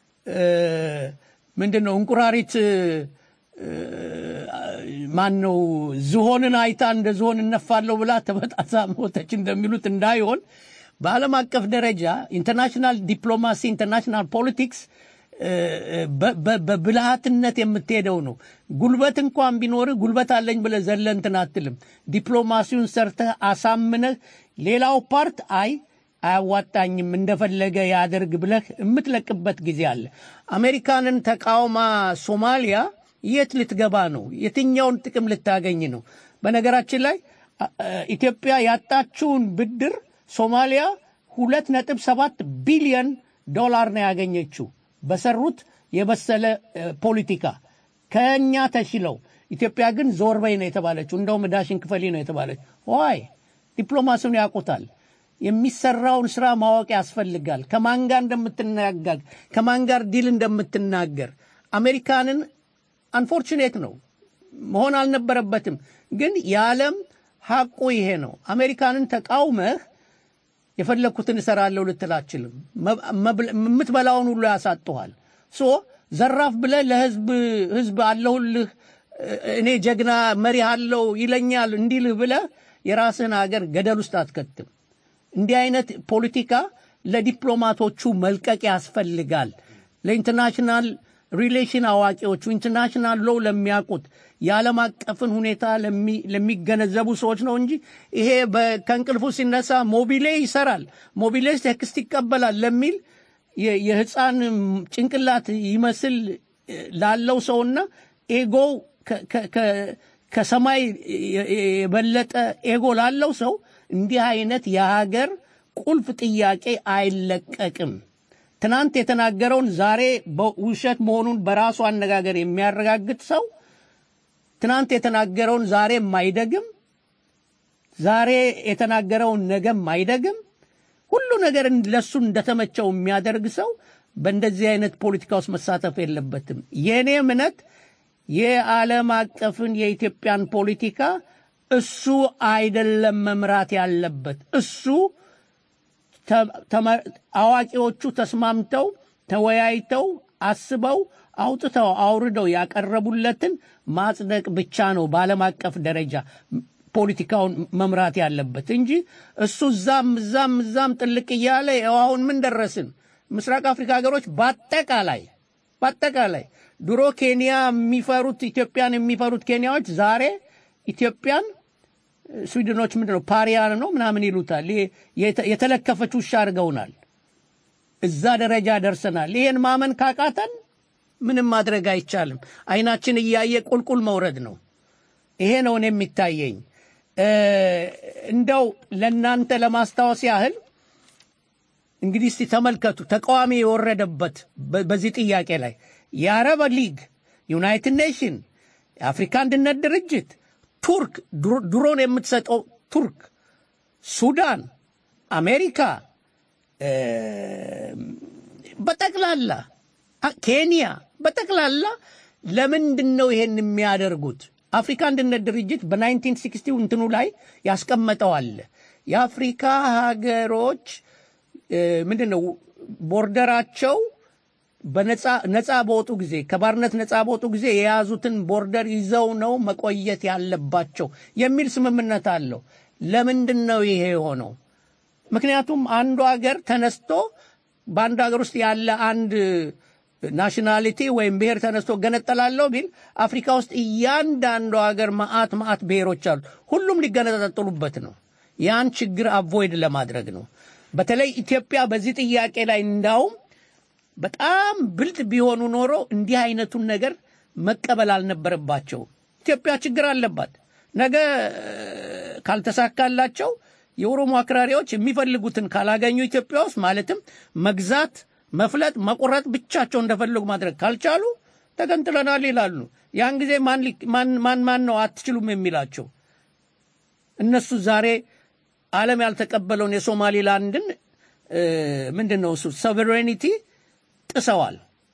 ምንድነው እንቁራሪት ማን ነው ዝሆንን አይታ እንደ ዝሆን እነፋለሁ ብላ ተበጣሳ ሞተች እንደሚሉት እንዳይሆን በዓለም አቀፍ ደረጃ ኢንተርናሽናል ዲፕሎማሲ ኢንተርናሽናል ፖለቲክስ በብልሃትነት የምትሄደው ነው። ጉልበት እንኳን ቢኖር ጉልበት አለኝ ብለህ ዘለህ እንትን አትልም። ዲፕሎማሲውን ሰርተህ አሳምነህ ሌላው ፓርት አያዋጣኝም እንደፈለገ ያደርግ ብለህ የምትለቅበት ጊዜ አለ። አሜሪካንን ተቃውማ ሶማሊያ የት ልትገባ ነው? የትኛውን ጥቅም ልታገኝ ነው? በነገራችን ላይ ኢትዮጵያ ያጣችውን ብድር ሶማሊያ 2.7 ቢሊዮን ዶላር ነው ያገኘችው በሰሩት የበሰለ ፖለቲካ ከኛ ተሽለው። ኢትዮጵያ ግን ዞር በይ ነው የተባለችው። እንደውም ዳሽን ክፈሊ ነው የተባለችው። ዋይ ዲፕሎማሲውን ያውቁታል። የሚሰራውን ስራ ማወቅ ያስፈልጋል። ከማን ጋር እንደምትናገር ከማን ጋር ዲል እንደምትናገር አሜሪካንን አንፎርቹኔት ነው መሆን አልነበረበትም፣ ግን የዓለም ሐቁ ይሄ ነው። አሜሪካንን ተቃውመህ የፈለኩትን እሰራለሁ ልትላችልም የምትበላውን ሁሉ ያሳጥኋል። ዘራፍ ብለህ ለህዝብ አለሁልህ እኔ ጀግና መሪ አለው ይለኛል እንዲልህ ብለህ የራስህን ሀገር ገደል ውስጥ አትከትም። እንዲህ አይነት ፖለቲካ ለዲፕሎማቶቹ መልቀቅ ያስፈልጋል። ለኢንተርናሽናል ሪሌሽን አዋቂዎቹ ኢንተርናሽናል ሎው ለሚያውቁት የዓለም አቀፍን ሁኔታ ለሚገነዘቡ ሰዎች ነው እንጂ ይሄ ከእንቅልፉ ሲነሳ ሞቢሌ ይሰራል፣ ሞቢሌ ቴክስት ይቀበላል ለሚል የህፃን ጭንቅላት ይመስል ላለው ሰውና ኤጎ ከሰማይ የበለጠ ኤጎ ላለው ሰው እንዲህ አይነት የሀገር ቁልፍ ጥያቄ አይለቀቅም። ትናንት የተናገረውን ዛሬ በውሸት መሆኑን በራሱ አነጋገር የሚያረጋግጥ ሰው ትናንት የተናገረውን ዛሬ ማይደግም፣ ዛሬ የተናገረውን ነገ ማይደግም፣ ሁሉ ነገር ለሱ እንደተመቸው የሚያደርግ ሰው በእንደዚህ አይነት ፖለቲካ ውስጥ መሳተፍ የለበትም። የኔ እምነት የዓለም አቀፍን የኢትዮጵያን ፖለቲካ እሱ አይደለም መምራት ያለበት። እሱ አዋቂዎቹ ተስማምተው ተወያይተው አስበው አውጥተው አውርደው ያቀረቡለትን ማጽደቅ ብቻ ነው በዓለም አቀፍ ደረጃ ፖለቲካውን መምራት ያለበት እንጂ እሱ ዛም ጥልቅ እያለ አሁን ምን ደረስን? ምስራቅ አፍሪካ ሀገሮች በአጠቃላይ ድሮ ኬንያ የሚፈሩት ኢትዮጵያን የሚፈሩት ኬንያዎች ዛሬ ኢትዮጵያን ስዊድኖች ምንድነው ፓሪያን ነው ምናምን ይሉታል። የተለከፈች ውሻ አድርገውናል። እዛ ደረጃ ደርሰናል። ይሄን ማመን ካቃተን ምንም ማድረግ አይቻልም። አይናችን እያየ ቁልቁል መውረድ ነው። ይሄ ነው እኔ የሚታየኝ። እንደው ለናንተ ለማስታወስ ያህል እንግዲህ እስቲ ተመልከቱ ተቃዋሚ የወረደበት በዚህ ጥያቄ ላይ የአረብ ሊግ፣ ዩናይትድ ኔሽን፣ የአፍሪካ አንድነት ድርጅት፣ ቱርክ ድሮን የምትሰጠው ቱርክ፣ ሱዳን፣ አሜሪካ በጠቅላላ ኬንያ በጠቅላላ ለምንድን ነው ይሄን የሚያደርጉት? አፍሪካ አንድነት ድርጅት በ1960 እንትኑ ላይ ያስቀመጠው አለ። የአፍሪካ ሀገሮች ምንድነው ቦርደራቸው ነፃ በወጡ ጊዜ ከባርነት ነፃ በወጡ ጊዜ የያዙትን ቦርደር ይዘው ነው መቆየት ያለባቸው የሚል ስምምነት አለው። ለምንድን ነው ይሄ የሆነው? ምክንያቱም አንዱ ሀገር ተነስቶ በአንዱ ሀገር ውስጥ ያለ አንድ ናሽናሊቲ ወይም ብሔር ተነስቶ ገነጠላለሁ ቢል አፍሪካ ውስጥ እያንዳንዱ ሀገር ማአት ብሔሮች አሉ። ሁሉም ሊገነጣጠሉበት ነው። ያን ችግር አቮይድ ለማድረግ ነው። በተለይ ኢትዮጵያ በዚህ ጥያቄ ላይ እንዳውም በጣም ብልጥ ቢሆኑ ኖሮ እንዲህ አይነቱን ነገር መቀበል አልነበረባቸው። ኢትዮጵያ ችግር አለባት። ነገ ካልተሳካላቸው የኦሮሞ አክራሪዎች የሚፈልጉትን ካላገኙ ኢትዮጵያ ውስጥ ማለትም መግዛት፣ መፍለጥ፣ መቆረጥ ብቻቸው እንደፈለጉ ማድረግ ካልቻሉ ተገንጥለናል ይላሉ። ያን ጊዜ ማን ነው አትችሉም የሚላቸው? እነሱ ዛሬ ዓለም ያልተቀበለውን የሶማሊላንድን ምንድነው እሱ ሶቨሬኒቲ ጥሰዋል።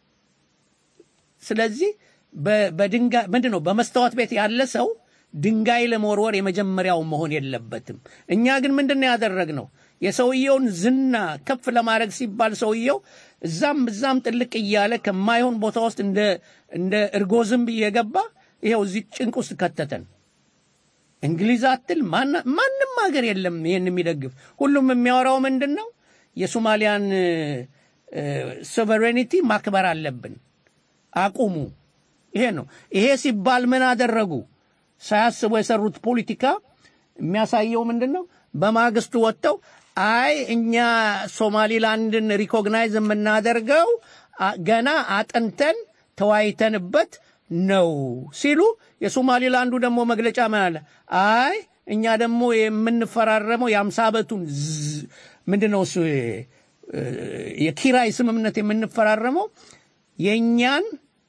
ስለዚህ በድንጋይ ምንድነው በመስተዋት ቤት ያለ ሰው ድንጋይ ለመወርወር የመጀመሪያው መሆን የለበትም። እኛ ግን ምንድነው ያደረግነው? የሰውየውን ዝና ከፍ ለማድረግ ሲባል ሰውየው እዛም ጥልቅ እያለ ከማይሆን ቦታ ውስጥ እንደ እርጎ ዝንብ እየገባ ይሄው እዚህ ጭንቅ ውስጥ ከተተን። እንግሊዝ አትል ማንም ሀገር የለም ይሄን የሚደግፍ። ሁሉም የሚያወራው ምንድነው? የሶማሊያን ሶቨሬኒቲ ማክበር አለብን፣ አቁሙ። ይሄ ነው። ይሄ ሲባል ምን አደረጉ? ሳያስቡ የሰሩት ፖለቲካ የሚያሳየው ምንድነው? በማግስቱ ወጥተው አይ እኛ ሶማሊላንድን ሪኮግናይዝ የምናደርገው ገና አጥንተን ተዋይተንበት ነው ሲሉ፣ የሶማሊላንዱ ደግሞ መግለጫ ማለት አይ እኛ ደግሞ የምንፈራረመው የ50 ዓመቱን ምንድነው እሱ የኪራይ ስምምነት የምንፈራረመው የኛን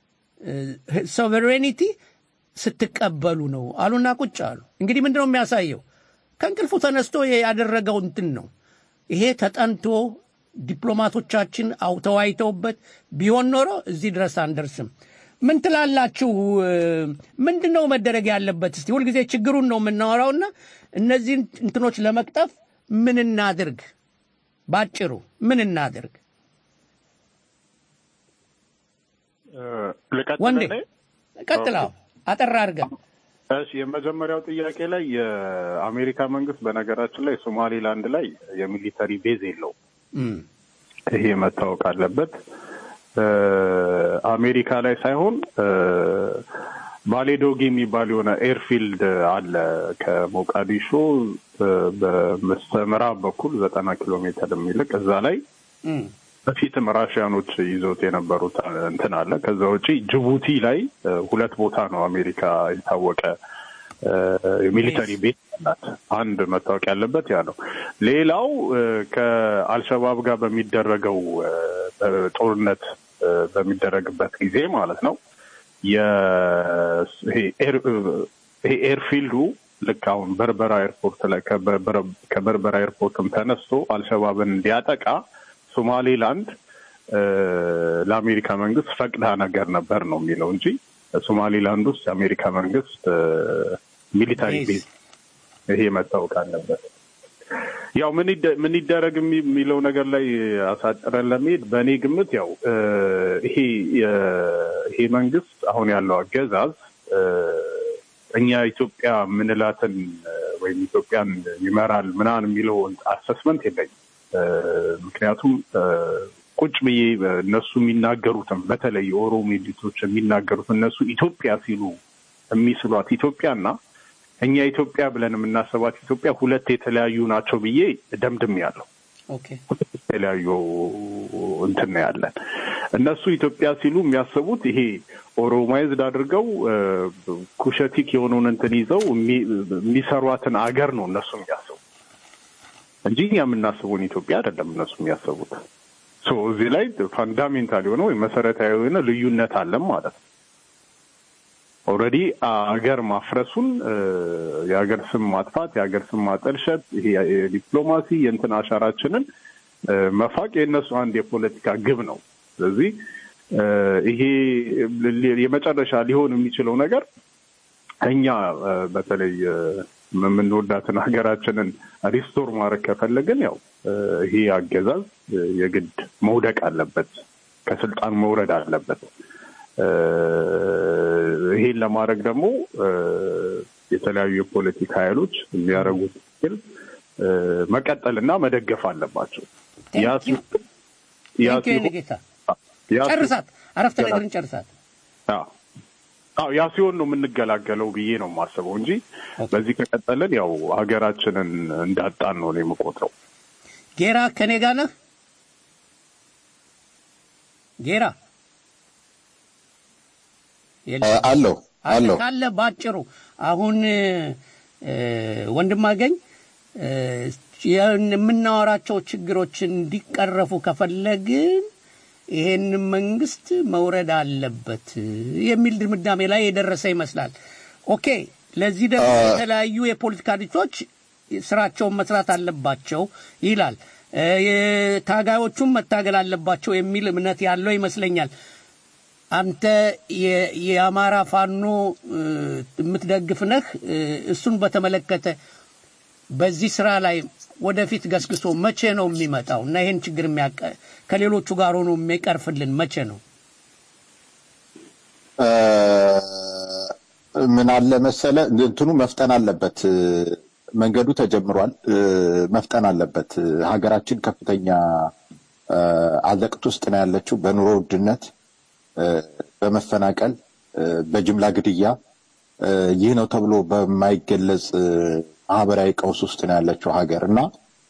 ሶቨሬኒቲ ስትቀበሉ ነው አሉና ቁጭ አሉ። እንግዲህ ምንድነው የሚያሳየው? ከእንቅልፉ ተነስቶ ያደረገው እንትን ነው። ይሄ ተጠንቶ ዲፕሎማቶቻችን ተወያይተውበት ቢሆን ኖሮ እዚህ ድረስ አንደርስም። ምን ትላላችሁ? ምንድነው መደረግ ያለበት? እስቲ ሁልጊዜ ችግሩን ነው የምናወራውና እነዚህን እንትኖች ለመቅጠፍ ምን እናድርግ? ባጭሩ ምን እናድርግ? ወንዴ ቀጥላው አጠራ አድርገን። እሺ፣ የመጀመሪያው ጥያቄ ላይ የአሜሪካ መንግስት በነገራችን ላይ ሶማሊላንድ ላይ የሚሊተሪ ቤዝ የለውም። ይሄ መታወቅ አለበት። አሜሪካ ላይ ሳይሆን ባሌዶግ የሚባል የሆነ ኤርፊልድ አለ ከሞቃዲሾ በምዕራብ በኩል 90 ኪሎ ሜትር የሚልቅ እዛ ላይ በፊትም ራሽያኖች ይዘውት የነበሩት እንትን አለ። ከዛ ውጪ ጅቡቲ ላይ ሁለት ቦታ ነው አሜሪካ የታወቀ ሚሊተሪ ቤት አላት። አንድ መታወቅ ያለበት ያ ነው። ሌላው ከአልሸባብ ጋር በሚደረገው ጦርነት በሚደረግበት ጊዜ ማለት ነው ይሄ ኤርፊልዱ ልክ አሁን በርበራ ኤርፖርት ላይ ከበርበራ ኤርፖርትም ተነስቶ አልሸባብን እንዲያጠቃ ሶማሌላንድ ለአሜሪካ መንግስት ፈቅዳ ነገር ነበር ነው የሚለው እንጂ ሶማሌላንድ ውስጥ የአሜሪካ መንግስት ሚሊታሪ ቤዝ ይሄ መታወቅ አለበት። ያው ምን ይደረግ የሚለው ነገር ላይ አሳጥረን ለመሄድ በእኔ ግምት ያው ይሄ መንግስት አሁን ያለው አገዛዝ እኛ ኢትዮጵያ ምንላትን ወይም ኢትዮጵያን ይመራል ምናምን የሚለው አሰስመንት የለኝም። ምክንያቱም ቁጭ ብዬ እነሱ የሚናገሩትም በተለይ የኦሮሞ ኤሊቶች የሚናገሩት እነሱ ኢትዮጵያ ሲሉ የሚስሏት ኢትዮጵያና እኛ ኢትዮጵያ ብለን የምናስባት ኢትዮጵያ ሁለት የተለያዩ ናቸው ብዬ ደምድሜያለሁ። ኦኬ የተለያዩ እንትን ነው ያለን። እነሱ ኢትዮጵያ ሲሉ የሚያስቡት ይሄ ኦሮማይዝድ አድርገው ኩሸቲክ የሆነውን እንትን ይዘው የሚሰሯትን አገር ነው እነሱ የሚያስቡት እንጂ እኛ የምናስበውን ኢትዮጵያ አይደለም እነሱ የሚያስቡት። ሶ እዚህ ላይ ፋንዳሜንታል የሆነ ወይ መሰረታዊ የሆነ ልዩነት አለ ማለት ነው። ኦልሬዲ አገር ማፍረሱን የአገር ስም ማጥፋት የአገር ስም ማጠልሸት ይሄ ዲፕሎማሲ የእንትን አሻራችንን መፋቅ የእነሱ አንድ የፖለቲካ ግብ ነው። ስለዚህ ይሄ የመጨረሻ ሊሆን የሚችለው ነገር እኛ በተለይ የምንወዳትን ሀገራችንን ሪስቶር ማድረግ ከፈለግን ያው ይሄ አገዛዝ የግድ መውደቅ አለበት፣ ከስልጣን መውረድ አለበት። ይሄን ለማድረግ ደግሞ የተለያዩ የፖለቲካ ኃይሎች የሚያደርጉት ትግል መቀጠልና መደገፍ አለባቸው። ጨርሳት አረፍተ ነገርን ጨርሳት። ያ ሲሆን ነው የምንገላገለው ብዬ ነው የማስበው እንጂ በዚህ ከቀጠልን ያው ሀገራችንን እንዳጣን ነው የምቆጥረው። ጌራ ከኔ ጋር ነህ? ጌራ አለው ካለ ባጭሩ አሁን ወንድማገኝ የምናወራቸው ችግሮች እንዲቀረፉ ከፈለግን ይሄን መንግስት መውረድ አለበት የሚል ድምዳሜ ላይ የደረሰ ይመስላል። ኦኬ ለዚህ ደግሞ የተለያዩ የፖለቲካ ድርጅቶች ስራቸውን መስራት አለባቸው ይላል። ታጋዮቹም መታገል አለባቸው የሚል እምነት ያለው ይመስለኛል። አንተ የአማራ ፋኖ የምትደግፍ ነህ? እሱን በተመለከተ በዚህ ስራ ላይ ወደፊት ገስግሶ መቼ ነው የሚመጣው እና ይሄን ችግር ከሌሎቹ ጋር ሆኖ የሚቀርፍልን መቼ ነው? ምን አለ መሰለ እንትኑ መፍጠን አለበት። መንገዱ ተጀምሯል፣ መፍጠን አለበት። ሀገራችን ከፍተኛ አዘቅት ውስጥ ነው ያለችው። በኑሮ ውድነት፣ በመፈናቀል፣ በጅምላ ግድያ ይህ ነው ተብሎ በማይገለጽ ማህበራዊ ቀውስ ውስጥ ነው ያለችው ሀገር እና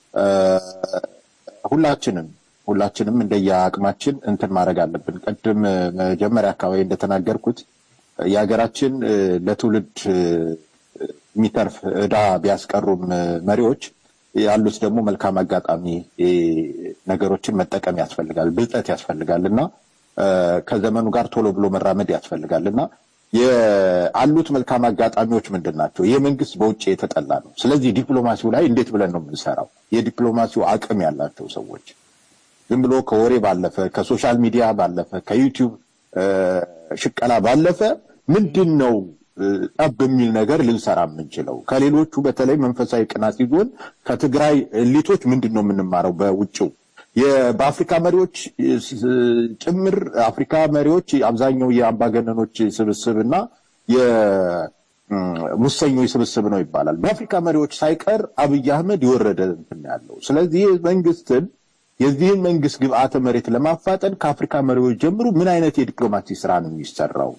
ሁላችንም እንደየአቅማችን እንትን ማድረግ አለብን። ቀድም መጀመሪያ አካባቢ እንደተናገርኩት የሀገራችን ለትውልድ የሚተርፍ ዕዳ ቢያስቀሩም መሪዎች ያሉት ደግሞ መልካም አጋጣሚ ነገሮችን መጠቀም ያስፈልጋል፣ ብልጠት ያስፈልጋል እና ከዘመኑ ጋር ቶሎ ብሎ መራመድ ያስፈልጋል እና የአሉት መልካም አጋጣሚዎች ምንድን ናቸው? የመንግስት በውጭ የተጠላ ነው። ስለዚህ ዲፕሎማሲው ላይ እንዴት ብለን ነው የምንሰራው? የዲፕሎማሲው አቅም ያላቸው ሰዎች ዝም ብሎ ከወሬ ባለፈ ከሶሻል ሚዲያ ባለፈ ከዩቲዩብ ሽቀላ ባለፈ ምንድን ነው ጠብ የሚል ነገር ልንሰራ የምንችለው? ከሌሎቹ በተለይ መንፈሳዊ ቅናት ይዞን ከትግራይ ኤሊቶች ምንድን ነው የምንማረው? በውጭው በአፍሪካ መሪዎች ጭምር አፍሪካ መሪዎች አብዛኛው የአምባገነኖች ስብስብና የሙሰኞች ስብስብ ነው ይባላል። በአፍሪካ መሪዎች ሳይቀር አብይ አህመድ የወረደ እንትን ያለው። ስለዚህ መንግስትን የዚህን መንግስት ግብአተ መሬት ለማፋጠን ከአፍሪካ መሪዎች ጀምሮ ምን አይነት የዲፕሎማሲ ስራ ነው የሚሰራው?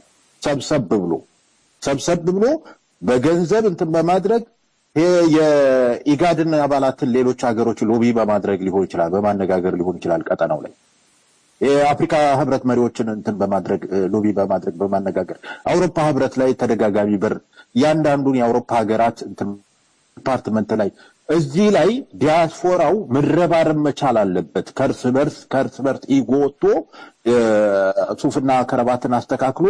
ሰብሰብ ብሎ በገንዘብ እንትን በማድረግ የኢጋድን አባላትን ሌሎች ሀገሮች ሎቢ በማድረግ ሊሆን ይችላል፣ በማነጋገር ሊሆን ይችላል። ቀጠናው ላይ የአፍሪካ ህብረት መሪዎችን እንትን በማድረግ ሎቢ በማድረግ በማነጋገር አውሮፓ ህብረት ላይ ተደጋጋሚ በር ያንዳንዱን የአውሮፓ ሀገራት እንትን ዲፓርትመንት ላይ እዚህ ላይ ዲያስፖራው መረባረብ መቻል አለበት። ከርስ በርስ ኢጎ ወጥቶ ሱፍና ከረባትን አስተካክሎ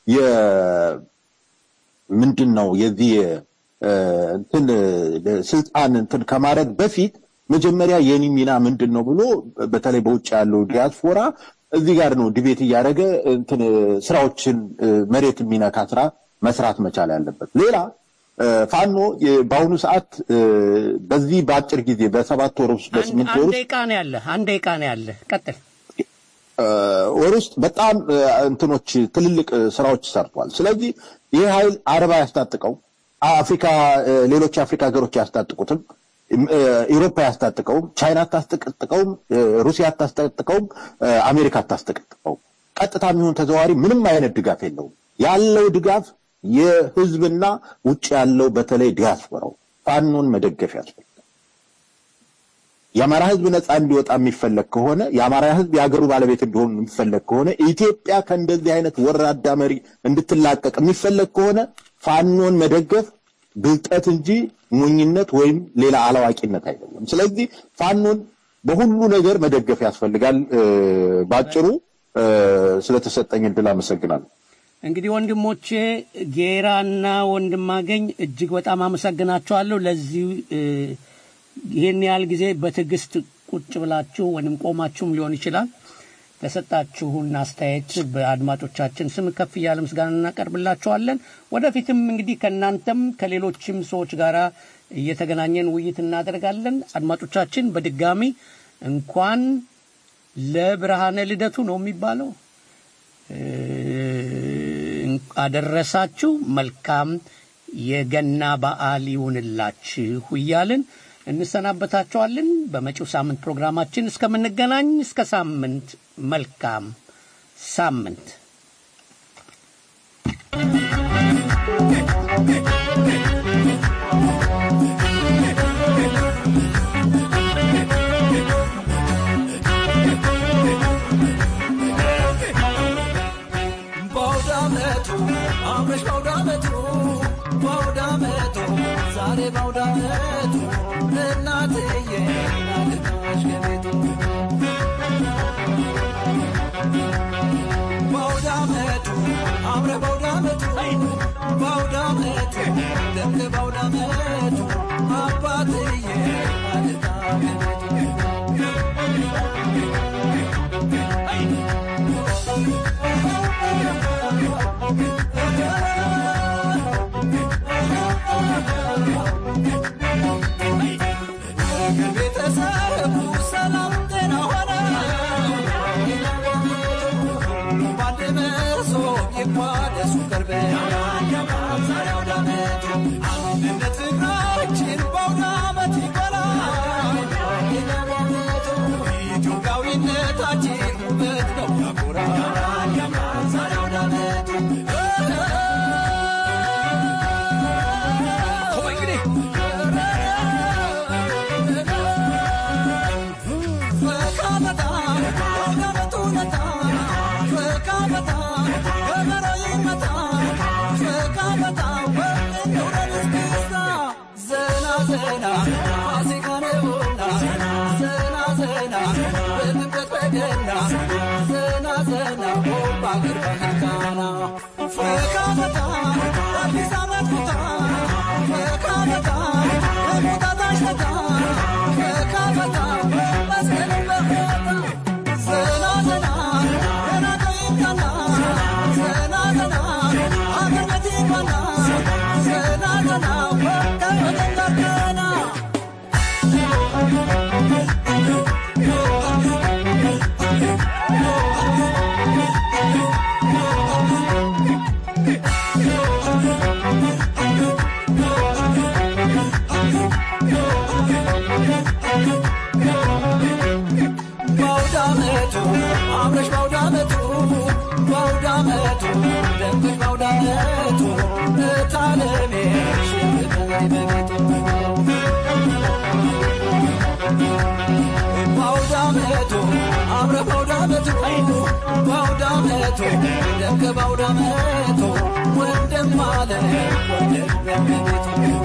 ምንድነው የዚህ እንትን ስልጣን እንትን ከማድረግ በፊት መጀመሪያ የኔ ሚና ምንድነው ብሎ በተለይ በውጭ ያለው ዲያስፖራ እዚህ ጋር ነው ዲቤት እያደረገ እንትን ስራዎችን መሬት የሚነካ ስራ መስራት መቻል ያለበት። ሌላ ፋኖ በአሁኑ ሰዓት በዚህ በአጭር ጊዜ በ7 ወር ውስጥ በ8 ወር ውስጥ አንድ ደቂቃ ነው ያለ ቀጥል ወር ውስጥ በጣም እንትኖች ትልልቅ ስራዎች ሰርቷል። ስለዚህ ይሄ ኃይል አረባ ያስታጥቀው አፍሪካ ሌሎች አፍሪካ ሀገሮች ያስታጥቁትም ኢሮፓ ያስታጥቀውም ቻይና ታስታጥቀውም ሩሲያ ታስታጥቀውም አሜሪካ ታስታጥቀውም ቀጥታ የሚሆን ተዘዋዋሪ ምንም አይነት ድጋፍ የለውም። ያለው ድጋፍ የህዝብና ውጭ ያለው በተለይ ዲያስፖራው ፋኖን መደገፍ ያስፈልጋል። የአማራ ህዝብ ነፃ እንዲወጣ የሚፈለግ ከሆነ የአማራ ህዝብ የሀገሩ ባለቤት እንዲሆን የሚፈለግ ከሆነ ኢትዮጵያ ከእንደዚህ አይነት ወራዳ መሪ እንድትላቀቅ የሚፈለግ ከሆነ ፋኖን መደገፍ ብልጠት እንጂ ሞኝነት ወይም ሌላ አላዋቂነት አይደለም። ስለዚህ ፋኖን በሁሉ ነገር መደገፍ ያስፈልጋል። ባጭሩ ስለተሰጠኝ እድል አመሰግናለሁ። እንግዲህ ወንድሞቼ ጌራና ወንድማገኝ እጅግ በጣም አመሰግናችኋለሁ። ለዚህ ይሄን ያህል ጊዜ በትዕግስት ቁጭ ብላችሁ ወይንም ቆማችሁም ሊሆን ይችላል ለሰጣችሁን አስተያየት በአድማጮቻችን ስም ከፍ ያለ ምስጋና እናቀርብላችኋለን። ወደፊትም እንግዲህ ከናንተም ከሌሎችም ሰዎች ጋር እየተገናኘን ውይይት እናደርጋለን። አድማጮቻችን በድጋሚ እንኳን ለብርሃነ ልደቱ ነው የሚባለው አደረሳችሁ። መልካም የገና በዓል ይሁንላችሁ እያልን እንሰናበታችኋለን። በመጪው ሳምንት ፕሮግራማችን እስከምንገናኝ እስከ ሳምንት መልካም ሳምንት። ዛሬ ባውዳመቱ እናትዬ ናትናሽ ከቤቱ ባውዳመቱ አምረ ባውዳመቱ ባውዳመቱ ደምቅ ባውዳመቱ አባትዬ ናትና ቤተሰቡ ሰላም ጤና ሆነ ባደመሶ ይቋደሱ ቀርበ ዛሬ አውዳመቱ አንድነት ፍቅራችን በአውዳመት ይበላል። ኢትዮጵያዊነታችን ውበት ነው ያኮራል። ዛሬ አውዳመቱ Yo ተረከበው ዳመቶ ወንድም አለ ወንድም በቤቱ